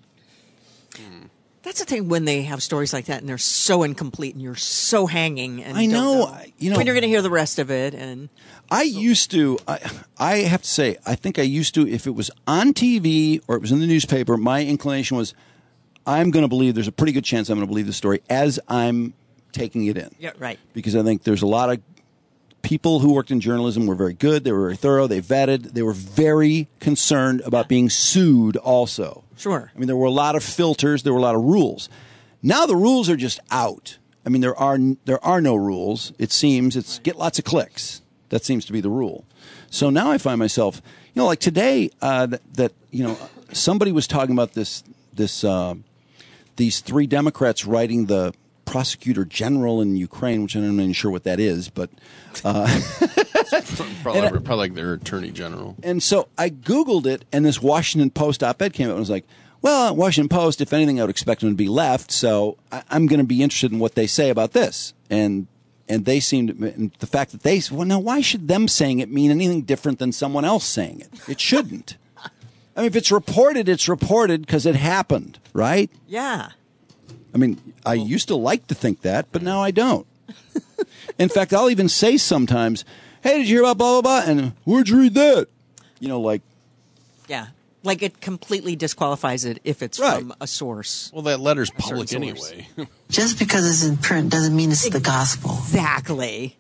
That's the thing when they have stories like that and they're so incomplete and you're so hanging. And I don't know, know, you know- when you're going to hear the rest of it. And I used to, I, I have to say, I think I used to, if it was on T V or it was in the newspaper, my inclination was, I'm going to believe, there's a pretty good chance I'm going to believe the story as I'm taking it in. yeah, right. Because I think there's a lot of people who worked in journalism were very good, they were very thorough, they vetted, they were very concerned about being sued also. Sure. I mean, there were a lot of filters, there were a lot of rules. Now the rules are just out. I mean, there are there are no rules. It seems it's get lots of clicks. That seems to be the rule. So now I find myself, you know, like today, uh, that, that you know, somebody was talking about this this uh, these three Democrats writing the prosecutor general in Ukraine, which I'm not even sure what that is, but uh, Probably, And I- probably like their attorney general. and so I Googled it, and this Washington Post op-ed came out, and I was like, well, Washington Post, if anything, I would expect them to be left, so I, I'm going to be interested in what they say about this. And and they seemed, and the fact that they, well, now, why should them saying it mean anything different than someone else saying it? It shouldn't. I mean, if it's reported, it's reported because it happened, right? Yeah. I mean, I used to like to think that, but now I don't. In fact, I'll even say sometimes, hey, did you hear about blah, blah, blah? And where'd you read that? You know, like, Yeah. Like it completely disqualifies it if it's Right. from a source. Well, that letter's A certain public source. anyway. Just because it's in print doesn't mean it's the gospel. Exactly.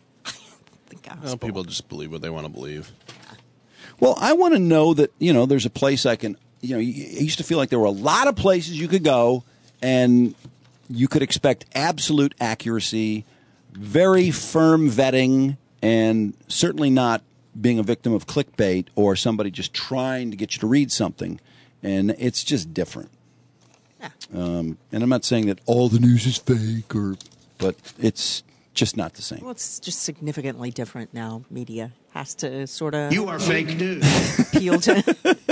Well, people just believe what they want to believe. Well, I want to know that, you know, there's a place I can, you know, I used to feel like there were a lot of places you could go and you could expect absolute accuracy, very firm vetting, and certainly not being a victim of clickbait or somebody just trying to get you to read something. And it's just different. Yeah. Um, and I'm not saying that all the news is fake, or, but it's just not the same. Well, it's just significantly different now. Media has to sort of. You are fake news. Appeal to.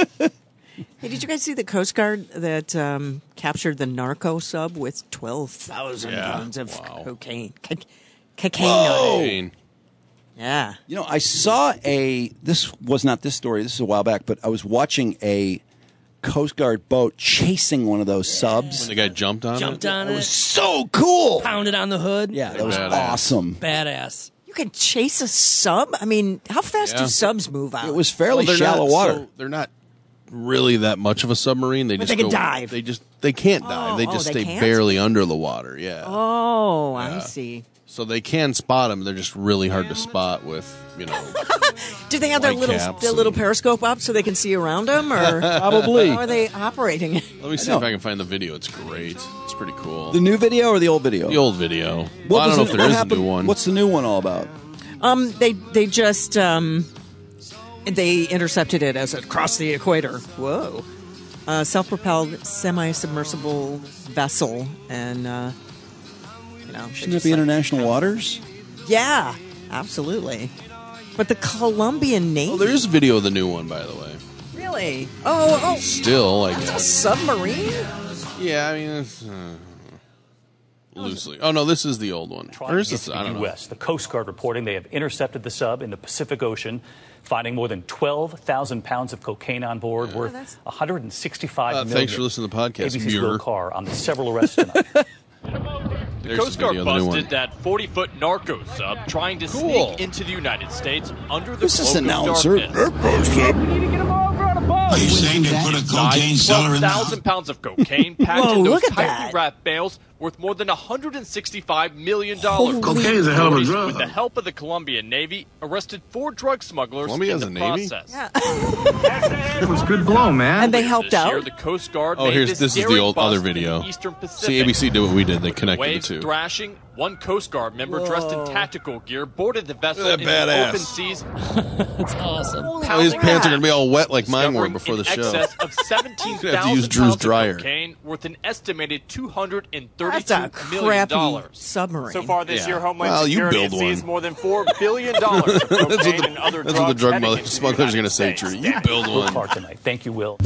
Hey, did you guys see the Coast Guard that um, captured the narco sub with twelve thousand Yeah. pounds of Wow. cocaine? Co- cocaine on it. Yeah. You know, I saw a, this was not this story, this is a while back, but I was watching a Coast Guard boat chasing one of those subs. When the guy jumped on Jumped it? on it. It was so cool. Pounded on the hood. Yeah, that was Badass. awesome. Badass. You can chase a sub? I mean, how fast Yeah. do subs move out? It was fairly Well, they're shallow not- water. so they're not really that much of a submarine. They But just they can go, dive. They just they can't dive. Oh, they oh, just they stay can't? barely under the water. Yeah. Oh, I Yeah. see. So they can spot them. They're just really hard to spot with, you know. Do they have their White little caps their little periscope up so they can see around them, or Probably. How are they operating? Let me see I if know. I can find the video. It's great. It's pretty cool. The new video or the old video? The old video. What Well, I was don't know the- if there what is happened- a new one. What's the new one all about? Um, they they just um, they intercepted it as it crossed the equator. Whoa, uh, self-propelled semi-submersible vessel, and uh, you know, they Shouldn't it just be like- international waters? Yeah, absolutely. But the Colombian Navy, Oh, there is a video of the new one, by the way. really? Oh, oh, Still, I that's a guess. submarine. Yeah, I mean, it's, uh, loosely. Oh no, this is the old one. Trying Or to is get this? to I don't the know. U S The Coast Guard reporting they have intercepted the sub in the Pacific Ocean, finding more than twelve thousand pounds of cocaine on board, worth one hundred sixty-five Uh, million. thanks for listening to the podcast, A B C's Muir. Will Carr on the several arrests tonight. The There's Coast the Guard video, the new busted one. that forty-foot narco sub trying to Cool. sneak into the United States under the Who's this cloak of announcer? darkness. Are you saying they put a cocaine seller in twelve the thousand pounds of cocaine packed Whoa, in those look at tightly that. wrapped bales worth more than one hundred sixty-five million dollars. Cocaine is a hell of a Authorities, drug. with the help of the Colombian Navy, arrested four drug smugglers Colombia in has the a navy? process. Yeah. It was good blow, man. And they helped This out. year, the Coast Guard Oh, made here's this, this is the daring old bust other in the video. Eastern Pacific. See, A B C did what we did. They connected Waves the two. thrashing. One Coast Guard member dressed in tactical gear boarded the vessel Look at in that the badass. open seas. That's awesome. Oh, his pants are gonna be all wet like mine were discovering before the in show. excess of seventeen He's gonna have to use thousand Drew's pounds dryer. of cocaine worth an estimated two hundred That's thirty-two a million crappy dollars. submarine. So far this Yeah. year, Homeland Well, you Security build has one. seized more than four billion dollars of That's what cocaine the, and other that's drugs what the drug heading mother, into the smugglers are United going to say, States. Drew. You build Will one. Carr tonight. Thank you, Will.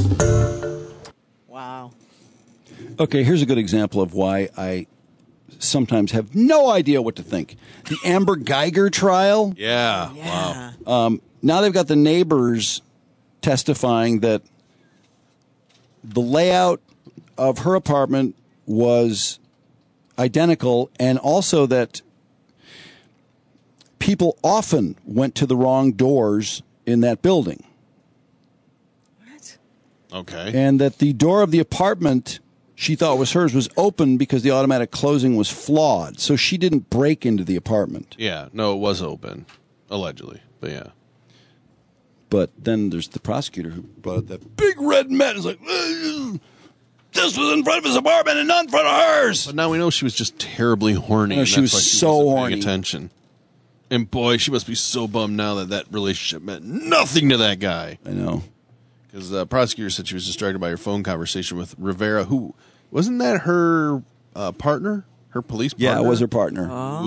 Wow. Okay, here's a good example of why I sometimes have no idea what to think. The Amber Geiger trial. Yeah. Yeah. Um, now they've got the neighbors testifying that the layout of her apartment was identical, and also that people often went to the wrong doors in that building. What? Okay. And that the door of the apartment she thought was hers was open because the automatic closing was flawed. So she didn't break into the apartment. Yeah. No, it was open, allegedly. But yeah. But then there's the prosecutor who brought up that big red man. Is like, "Uh, this was in front of his apartment and not in front of hers. But now we know she was just terribly horny. No, and she that's was why she so wasn't horny. paying attention. And boy, she must be so bummed now that that relationship meant nothing to that guy. I know. Because the prosecutor said she was distracted by her phone conversation with Rivera, who wasn't that her uh, partner, her police partner? Yeah, it was her partner.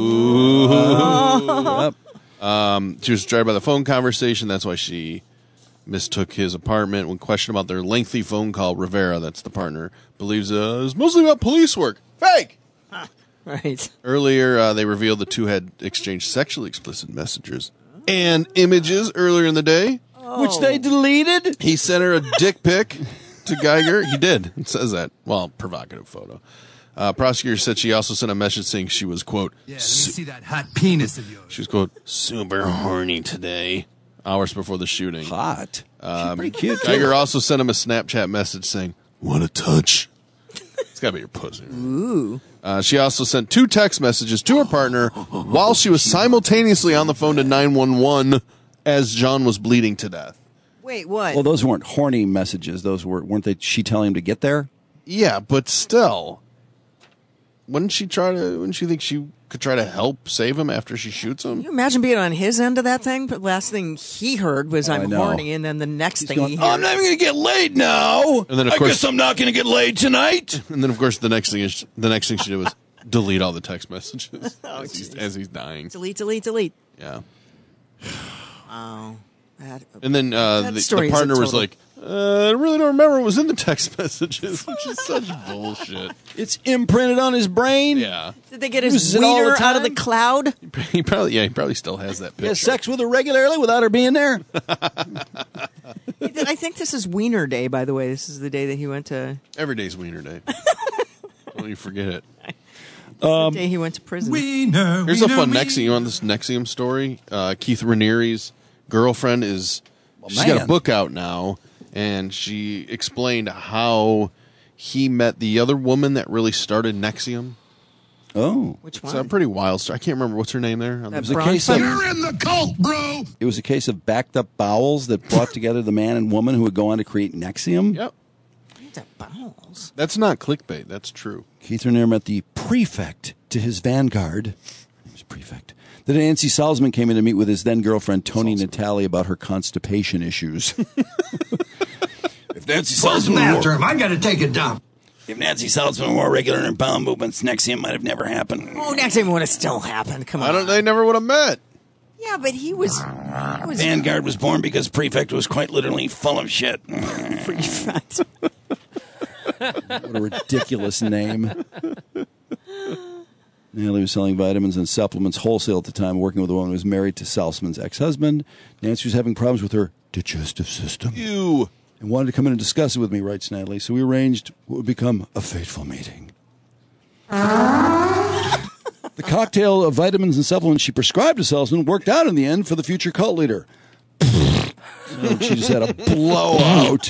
Ooh. Yep. Um, she was distracted by the phone conversation. That's why she mistook his apartment. When questioned about their lengthy phone call, Rivera, that's the partner, believes uh, it was mostly about police work. Fake! Right. Earlier, uh, they revealed the two had exchanged sexually explicit messages and images earlier in the day. Which they deleted? He sent her a dick pic to Geiger. He did. It says that. Well, provocative photo. Uh, prosecutor said she also sent a message saying she was, quote, Yeah, let me su- see that hot penis of yours. she was, quote, super horny today, hours before the shooting. Hot. Uh, Um, pretty cute, too. Geiger also sent him a Snapchat message saying, "Want to touch?" It's got to be your pussy. Ooh. Uh, she also sent two text messages to her partner while she was simultaneously on the phone to nine one one as John was bleeding to death. Wait, what? Well, those weren't horny messages. Those were, weren't they? She telling him to get there? Yeah, but still, wouldn't she try to? Wouldn't she think she could try to help save him after she shoots him? Can you imagine being on his end of that thing? But last thing he heard was, Oh, I "I'm know. horny," and then the next He's thing going, he "Oh, heard, I'm not even going to get laid now. And then, of I course- guess I'm not going to get laid tonight." And then, of course, the next thing is the next thing she did was delete all the text messages Oh, as, he's, jeez. as he's dying. delete, delete, delete. Yeah. Oh, that, And then uh, that the, story the is a partner was total- like, uh, "I really don't remember what was in the text messages," which is such bullshit. It's imprinted on his brain. Yeah. "Did they get Uses his it all the wiener out of the time? cloud?" He probably, yeah, he probably still has that He picture. has sex with her regularly without her being there. I think this is Wiener Day, by the way. This is the day that he went to. Every day's Wiener Day. Don't you forget it. the day he went to prison. Here's a fun Nexium. You want this Nexium story? Uh, Keith Raniere's girlfriend is she's got a man. book out now, and she explained how he met the other woman that really started Nexium. Oh, Which It's one? a pretty wild story. I can't remember what's her name there. That it was a case of Bronfman? in the cult, bro. it was a case of backed up bowels that brought together the man and woman who would go on to create Nexium. Yep. These are bowels. That's not clickbait. That's true. Keith Raniere met the prefect to his vanguard. He was prefect. The day Nancy Salzman came in to meet with his then girlfriend Tony Natali about her constipation issues. If Nancy What's the Salzman were, bathroom? I got to take a dump. if Nancy Salzman were regular in her bowel movements, Nexium might have never happened. Oh, next time would have still happened. Come on. I don't. They never would have met. Yeah, but he was. He was Vanguard was born because prefect was quite literally full of shit. prefect. What a ridiculous name. Natalie was selling vitamins and supplements wholesale at the time, working with a woman who was married to Salzman's ex-husband. Nancy was having problems with her digestive system. Ew. And wanted to come in and discuss it with me, writes Natalie. So we arranged what would become a fateful meeting. The cocktail of vitamins and supplements she prescribed to Salzman worked out in the end for the future cult leader. So she just had a blowout.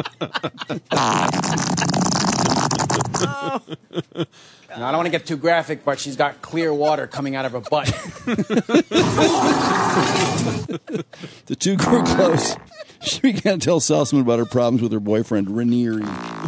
Now, I don't want to get too graphic, but she's got clear water coming out of her butt. The two grew close. She began to tell Salzman about her problems with her boyfriend, Raniere.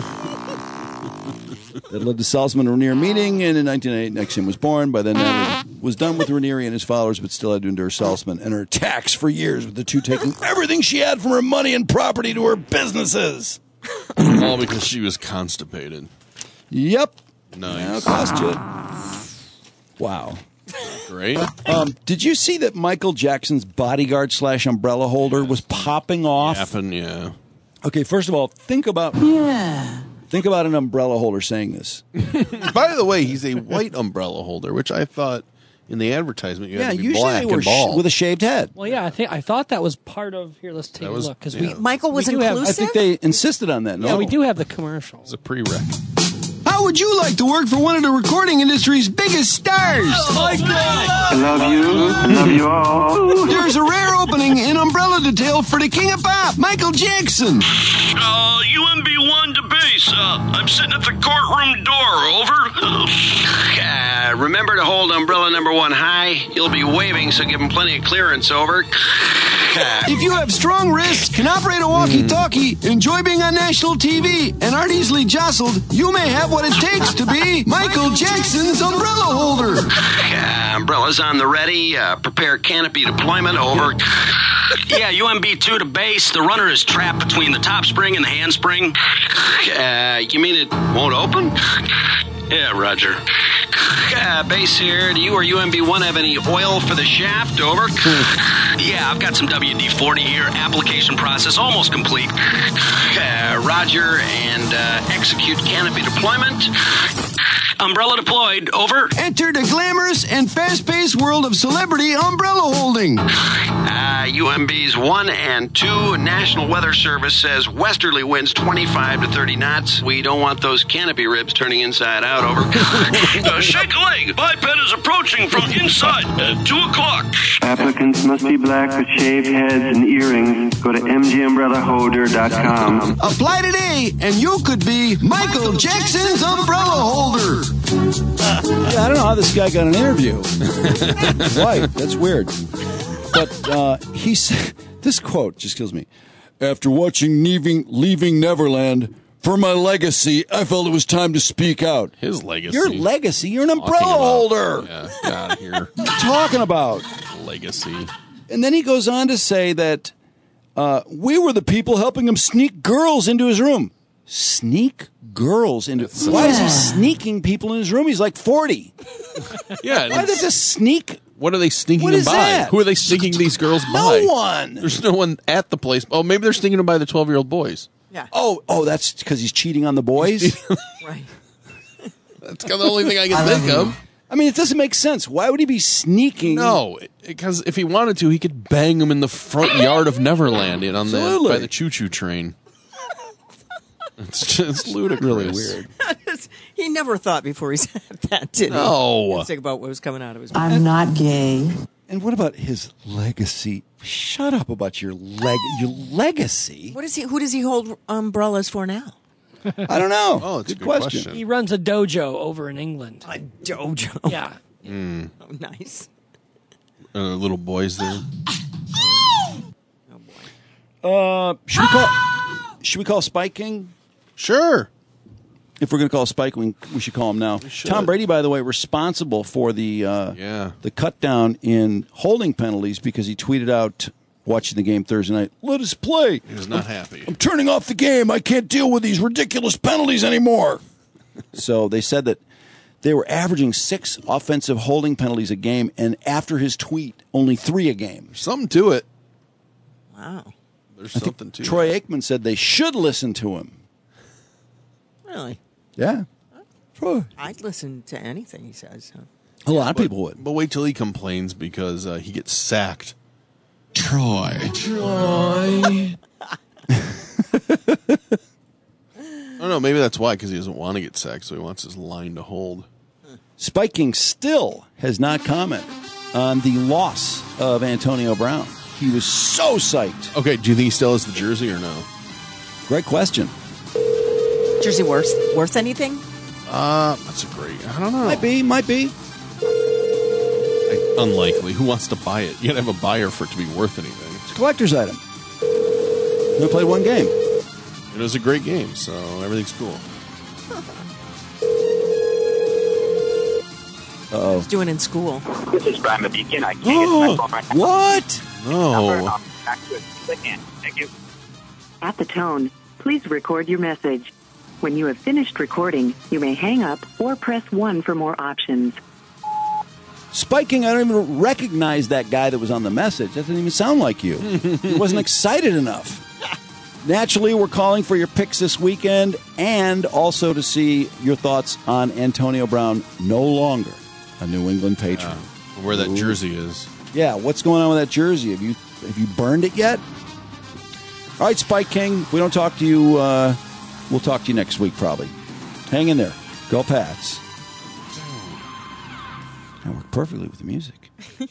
That led to Salzman and Raniere meeting, and in nineteen eighty-eight, Nexium was born. By then, Natalie was done with Raniere and his followers, but still had to endure Salzman and her attacks for years, with the two taking everything she had from her money and property to her businesses. All because she was constipated. Yep. Nice. Now it cost you. Wow. Great. Um, did you see that Michael Jackson's bodyguard slash umbrella holder was popping off? Yapping, yeah. Okay, first of all, think about yeah. Think about an umbrella holder saying this. By the way, he's a white umbrella holder, which I thought in the advertisement you Yeah, had to be usually black they were and sh- bald. with a shaved head. Well, yeah, I think I thought that was part of. Here, let's take That a was- look because yeah. we Michael was we do have- inclusive? I think they insisted on that. No? Yeah, we do have the commercial. It's a prereq. How would you like to work for one of the recording industry's biggest stars? I love you. I love you all. There's a rare opening in umbrella detail for the king of pop, Michael Jackson. Uh, U M B one to base. Uh, I'm sitting at the courtroom door. Over. Uh, remember to hold umbrella number one high. You'll be waving, so give him plenty of clearance. Over. If you have strong wrists, can operate a walkie-talkie, enjoy being on national T V, and aren't easily jostled, you may have what it takes to be Michael Jackson's umbrella holder. Uh, umbrellas on the ready. Uh, prepare canopy deployment. Over. Yeah, U M B two to base. The runner is trapped between the top spring and the handspring. Uh, you mean it won't open? Yeah, Roger. Uh, base here. Do you or U M B one have any oil for the shaft? Over. Yeah, I've got some W D forty here. Application process almost complete. Uh, Roger, and uh, execute canopy deployment. Umbrella deployed. Over. Enter the glamorous and fast-paced world of celebrity umbrella holding. Uh, U M B's one and two. National Weather Service says westerly winds twenty-five to thirty knots. We don't want those canopy ribs turning inside out. Over. Uh, shake a leg. Biped is approaching from inside at two o'clock. Applicants must be black with shaved heads and earrings. Go to m g umbrella holder dot com. Apply today, and you could be Michael Jackson's umbrella holder. Yeah, I don't know how this guy got an interview. Right, that's weird. But uh, he said, this quote just kills me. After watching Leaving, Leaving Neverland, for my legacy, I felt it was time to speak out. His legacy. Your legacy? You're an umbrella Talking about- holder. Yeah, get out of here. What are you talking about? Legacy. And then he goes on to say that uh, we were the people helping him sneak girls into his room. Sneak girls into... Why is he sneaking people in his room? He's like forty. Yeah. Why did they sneak... What are they sneaking What them is by? that? Who are they sneaking these girls No by? one. There's no one at the place. Oh, maybe they're sneaking them by the twelve-year-old boys. Yeah. Oh, oh, that's because he's cheating on the boys? Right. That's the only thing I can think of. I mean, it doesn't make sense. Why would he be sneaking? No, because if he wanted to, he could bang them in the front yard of Neverland in on the Absolutely. by the choo-choo train. It's just ludicrous. Really weird. He never thought before he said that, did he? No. Let's think about what was coming out of his mouth. I'm not gay. And what about his legacy? Shut up about your leg your legacy. What is he? Who does he hold umbrellas for now? I don't know. Oh, it's a good question. question. He runs a dojo over in England. A dojo. Yeah. Mm. Oh, nice. Uh, little boys there. Uh, should we call? Should we call Spike King? Sure. If we're going to call Spike, we, we should call him now. Tom Brady, by the way, responsible for the uh, yeah. the cut down in holding penalties because he tweeted out watching the game Thursday night. Let us play. He was not happy. I'm turning off the game. I can't deal with these ridiculous penalties anymore. So they said that they were averaging six offensive holding penalties a game, and after his tweet, only three a game. There's something to it. Wow. There's I think something to Troy it. Aikman said they should listen to him. Really? Yeah. Troy. I'd listen to anything he says. So. A lot of But- people would. But wait till he complains because uh, he gets sacked. Troy. Troy. I don't know. Maybe that's why, because he doesn't want to get sacked, so he wants his line to hold. Spike King still has not commented on the loss of Antonio Brown. He was so psyched. Okay, do you think he still has the jersey or no? Great question. Jersey worth worth anything? Uh, that's a great. I don't know. Might be, might be. I- unlikely. Who wants to buy it? You gotta have a buyer for it to be worth anything. It's a collector's item. Only played one game. It was a great game, so everything's cool. Uh-oh. He's doing in school. This is Brian Beacon. I can't get to my phone right now. What? No. Back to it. I can. Thank you. At the tone, please record your message. When you have finished recording, you may hang up or press one for more options. Spiking, I don't even recognize that guy that was on the message. That didn't even sound like you. He wasn't excited enough. Naturally, we're calling for your picks this weekend and also to see your thoughts on Antonio Brown no longer a New England Patriot. Yeah. Where that Ooh. jersey is. Yeah, what's going on with that jersey? Have you have you burned it yet? All right, Spike King, if we don't talk to you, uh, we'll talk to you next week probably. Hang in there. Go Pats. That worked perfectly with the music.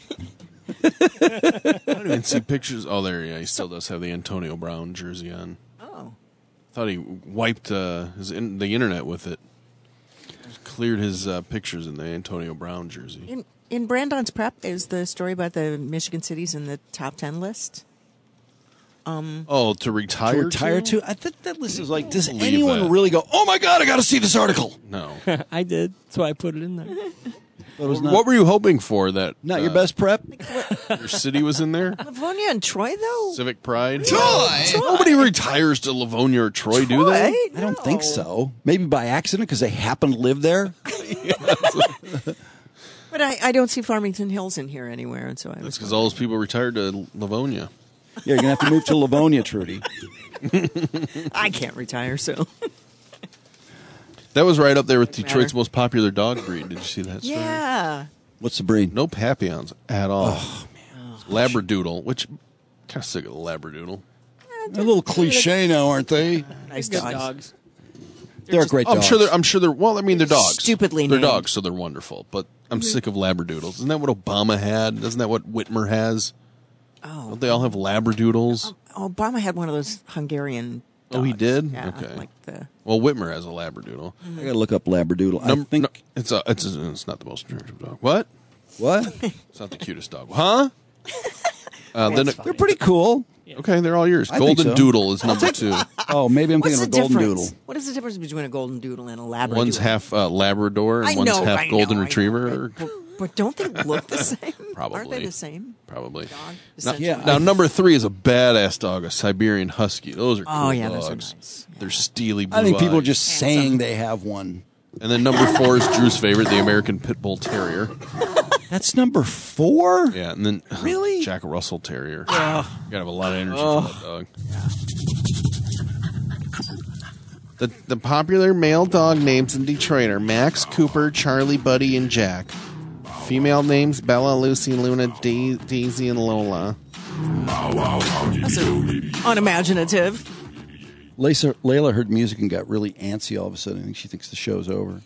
I don't even see pictures. Oh, there, yeah, he still does have the Antonio Brown jersey on. Oh. Thought he wiped uh, his in, the internet with it. Just cleared his uh, pictures in the Antonio Brown jersey. In in Brandon's prep is the story about the Michigan cities in the top ten list. Um, Oh, to retire? To retire to? I think that list is like, does Believe anyone that. really go, oh my God, I got to see this article? No. I did. That's why I put it in there. But it was not, What were you hoping for? That not uh, your best prep? your city was in there? Livonia and Troy, though? Civic Pride? Troy! Nobody retires to Livonia or Troy, do they? I don't think so. Maybe by accident because they happen to live there. But I, I don't see Farmington Hills in here anywhere, and so I That's was because all those people retired to Livonia. Yeah, you're going to have to move to Livonia, Trudy. I can't retire, so. That was right up there with Detroit's most popular dog breed. Did you see that story? Yeah. What's the breed? No Papillons at all. Oh, man. Labradoodle, which I'm kind of sick of the Labradoodle. They're a little cliche now, aren't they? Nice Good dogs. dogs. They're, great dogs. I'm sure they're. I'm sure they're. Well, I mean, they're dogs. Stupidly They're named. dogs, so they're wonderful. But I'm sick of Labradoodles. Isn't that what Obama had? Isn't that what Whitmer has? Oh. Don't they all have Labradoodles? Obama had one of those Hungarian dogs. Oh, he did. Yeah, Okay. like the. Well, Whitmer has a Labradoodle. I gotta look up Labradoodle. Num- I think no, it's a, it's a, it's not the most attractive dog. What? what? It's not the cutest dog. Huh? Uh, then it, They're pretty cool. okay, they're all yours. I think Golden so. Doodle is number two. Oh, maybe I'm What's thinking the of a golden difference? doodle. What is the difference between a golden doodle and a Labrador? One's half uh, Labrador and I one's know, half I know, Golden I know. Retriever. But, but don't they look the same? Probably. Aren't they the same? Probably. Dog, Now, essentially? yeah, now, number three is a badass dog, a Siberian Husky. Those are cool Oh, yeah, dogs. those are nice. They're steely blue I think people are eyes. just saying they have one. And then number four is Drew's favorite, the American Pit Bull Terrier. That's number four? Yeah, and then Really? Jack Russell Terrier. Oh. You gotta have a lot of energy Oh. for that dog. The the popular male dog names in Detroit are Max, Cooper, Charlie, Buddy, and Jack. Female names Bella, Lucy, Luna, da- Daisy, and Lola. That's a- unimaginative. Layla, Layla heard music and got really antsy all of a sudden. I think she thinks the show's over.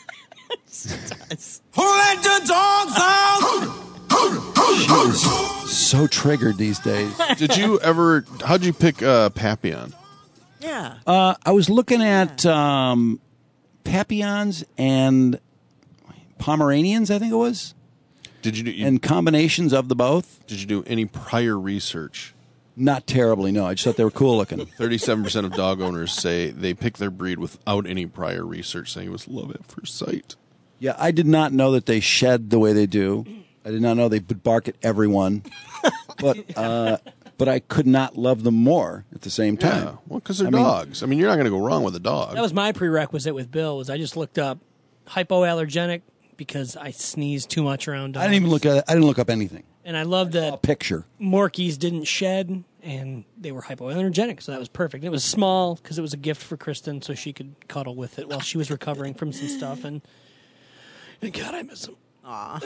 Who let the dogs out? She is so triggered these days. Did you ever? How'd you pick uh, Papillon? Yeah. Uh, I was looking at um, Papillons and Pomeranians, I think it was. Did you do? You, And combinations of the both. did you do any prior research? Not terribly, no. I just thought they were cool looking. Thirty-seven percent of dog owners say they pick their breed without any prior research, saying it was love at first sight. Yeah, I did not know that they shed the way they do. I did not know they would bark at everyone. But uh, but I could not love them more at the same time. Yeah, well, because they're I mean- dogs. I mean, you're not going to go wrong with a dog. That was my prerequisite with Bill. Was I just looked up hypoallergenic because I sneeze too much around dogs. I didn't even look at it. I didn't look up anything. And I love A that picture. Morkies didn't shed, and they were hypoallergenic, so that was perfect. It was small because it was a gift for Kristen, so she could cuddle with it while she was recovering from some stuff. And, and God, I miss him. Aw.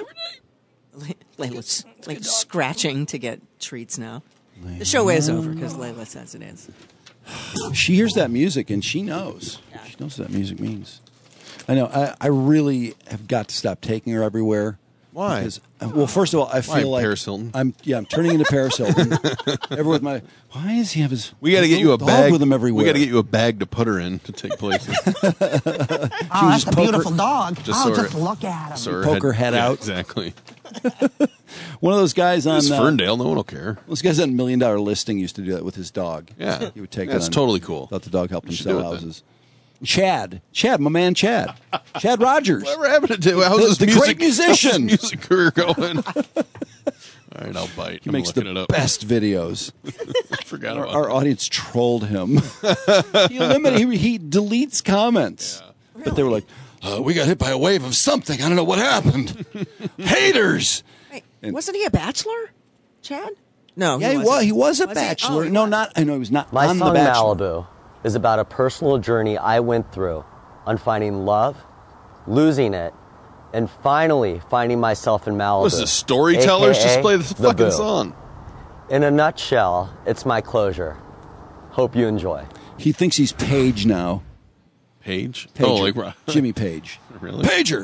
Layla's like scratching to get treats now. The show is over because Layla says it is. She hears that music and she knows. She knows what that music means. I know. I, I really have got to stop taking her everywhere. Why? Because, uh, well, first of all, I Why, feel like Paris Hilton? I'm yeah, I'm turning into Paris Hilton. Ever with my why does he have his? We got to get you a dog bag with him everywhere. We got to get you a bag to put her in to take places. Oh, that's a beautiful dog. Just oh, so her- just look at him. so her Poke her head yeah, out. Exactly. One of those guys on It's uh, Ferndale. No one will care. Those guys on Million Dollar Listing used to do that with his dog. Yeah. He would take That's it on. totally cool. Thought the dog helped him should sell do it then. houses. Chad, Chad, my man, Chad, Chad Rogers. Whatever happened to how's The- this the music, great musician. how's this music career going? All right, I'll bite. He I'm makes looking the it up. best videos. Forgot Our, about our that. audience trolled him. he eliminated. He, he deletes comments. But they were like, uh, "We got hit by a wave of something. I don't know what happened. Haters." Wait, And- wasn't he a bachelor, Chad? No. Yeah, he wasn't. was. He was a Was he? bachelor. Oh, he no, was. not. I know he was not My on song the Bachelor. Malibu is about a personal journey I went through on finding love, losing it, and finally finding myself in Malibu. This is storytellers. A K A Just play the fucking Boo. song. In a nutshell, it's my closure. Hope you enjoy. He thinks he's Page now. Page? Pager. Oh, like Jimmy Page. Really? Pager.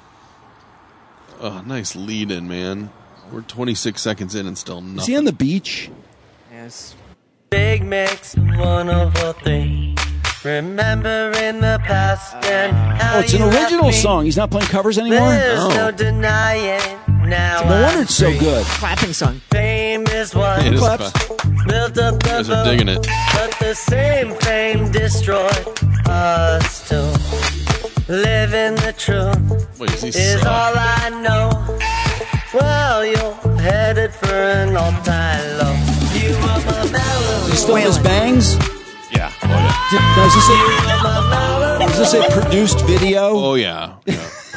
Oh, nice lead in, man. We're twenty-six seconds in and still nothing. Is he on the beach? Yes. Big mix, one of a thing. Remember in the past and how Oh, it's an you left original me. song. He's not playing covers anymore. There's Oh. no denying now. No wonder I'm it's so free. good. Clapping song. Fame is what It is Claps. fun. built up the You guys are digging it. but the same fame destroyed us too. Living the truth Wait, is he is suck? all I know. Well, you're headed for an all-time low. You are my melody. Is he still in his bangs? Yeah. Oh, yeah. Did, now, is, this a, is this a produced video? Oh, yeah. yeah.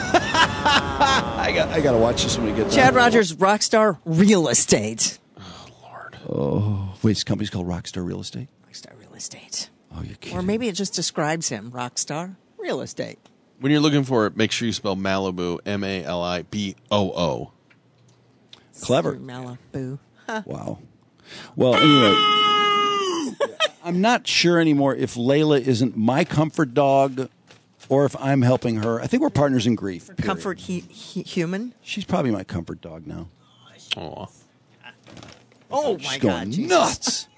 I got. I got to watch this when we get Chad done. Rogers, Rockstar Real Estate. Oh, wait, his company's called Rockstar Real Estate. Rockstar Real Estate. Oh, you Or maybe it just describes him, Rockstar. Real estate. When you're looking for it, make sure you spell Malibu M A L I B O O. Clever. Malibu. Huh. Wow. Well, anyway, I'm not sure anymore if Layla isn't my comfort dog or if I'm helping her. I think we're partners in grief. period. Comfort he, he, human? She's probably my comfort dog now. Aw. Oh, my She's God. going Jesus. nuts.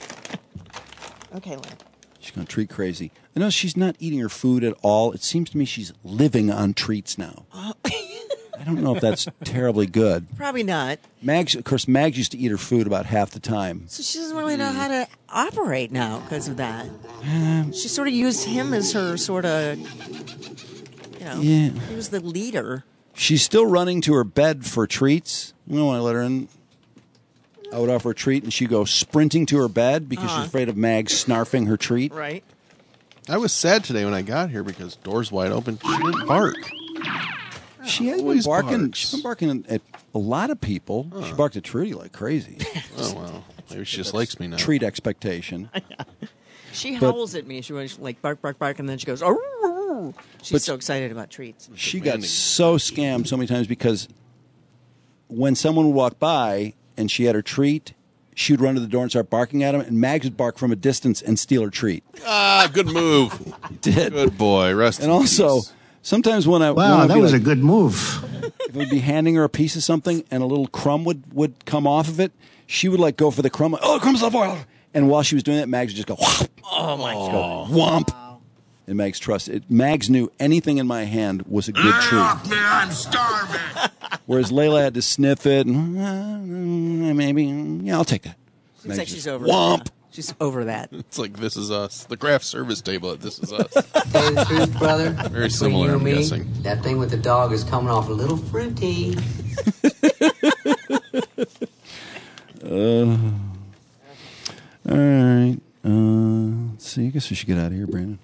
Okay, Lynn. She's going to treat crazy. I know she's not eating her food at all. It seems to me she's living on treats now. I don't know if that's terribly good. Probably not. Mags, of course, Mags used to eat her food about half the time. So she doesn't really know how to operate now because of that. Um, She sort of used him as her sort of, you know, Yeah. he was the leader. She's still running to her bed for treats. You know, when I let her in, I would offer a treat, and she'd go sprinting to her bed because Uh-huh. she's afraid of Mags snarfing her treat. Right. I was sad today when I got here because doors wide open. She didn't bark. She has been Always barking. barks. She's been barking at a lot of people. She barked at Trudy like crazy. Oh, well. Maybe she just likes me now. Treat expectation. She But- howls at me. She was like bark, bark, bark, and then she goes, "Arr!" She's But- so excited about treats. She got so scammed so many times because when someone would walk by and she had her treat, she would run to the door and start barking at him, and Mags would bark from a distance and steal her treat. Ah, good move. Did. Good boy. Rest And in also, peace. sometimes when I when Wow, I'd that be was like- a good move. if I would be handing her a piece of something and a little crumb would, would come off of it, she would like go for the crumb. Like, oh, the crumb's off oil. And while she was doing that, Mags would just go, whop, Oh my God. whomp. And Mags trusted it. Mags knew anything in my hand was a good treat. Off me, I'm starving. Whereas Layla had to sniff it and uh, maybe, yeah, I'll take that. Seems Mags like just she's over whomp. that. She's over that. It's like This Is Us. The craft service table at This Is Us. Tell you the truth, brother. Very Between similar, you I'm and me, guessing. that thing with the dog is coming off a little fruity. Uh, all right. Uh, let's see. I guess we should get out of here, Brandon.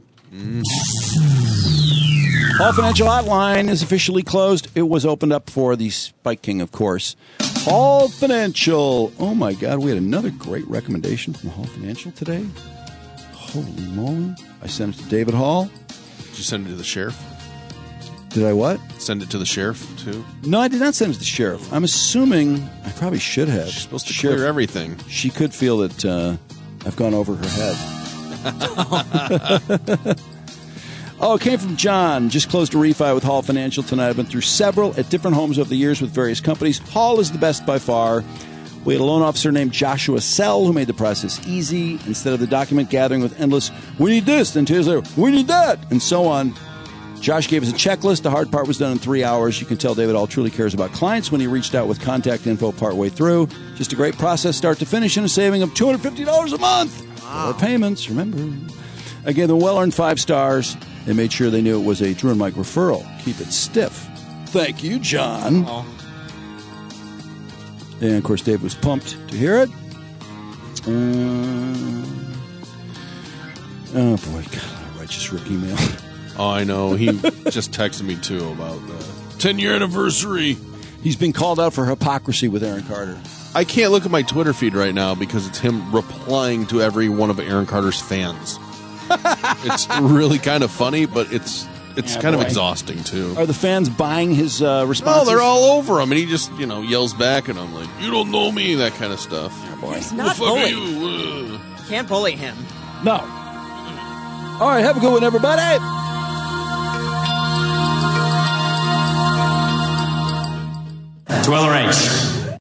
Hall Financial Hotline is officially closed. It was opened up for the Spike King, of course. Hall Financial. Oh, my God. We had another great recommendation from Hall Financial today. Holy moly. I sent it to David Hall. Did you send it to the sheriff? Did I what? Send it to the sheriff, too? No, I did not send it to the sheriff. I'm assuming I probably should have. She's supposed to Sheriff, clear everything. She could feel that uh, I've gone over her head. Oh, it came from John. Just closed a refi with Hall Financial tonight. I've been through several at different homes over the years with various companies. Hall is the best by far. We had a loan officer named Joshua Sell who made the process easy. Instead of the document gathering with endless, we need this, then two days later, we need that, and so on. Josh gave us a checklist. The hard part was done in three hours. You can tell David Hall truly cares about clients when he reached out with contact info partway through. Just a great process start to finish and a saving of two hundred fifty dollars a month. Wow. Or payments, remember. I gave them well-earned five stars. They made sure they knew it was a Drew and Mike referral. Keep it stiff. Thank you, John. Oh. And, of course, Dave was pumped to hear it. Uh, oh, boy. God, righteous Rick email. Oh, I know. He just texted me, too, about the ten-year anniversary. He's been called out for hypocrisy with Aaron Carter. I can't look at my Twitter feed right now because it's him replying to every one of Aaron Carter's fans. It's really kind of funny, but it's it's Yeah, kind boy. of exhausting, too. Are the fans buying his uh, responses? No, they're all over him, and he just, you know, yells back at him like, you don't know me, that kind of stuff. Yeah, boy. He's not Well, fuck bully. you. Uh. Can't bully him. No. All right, have a good one, everybody. Dweller H.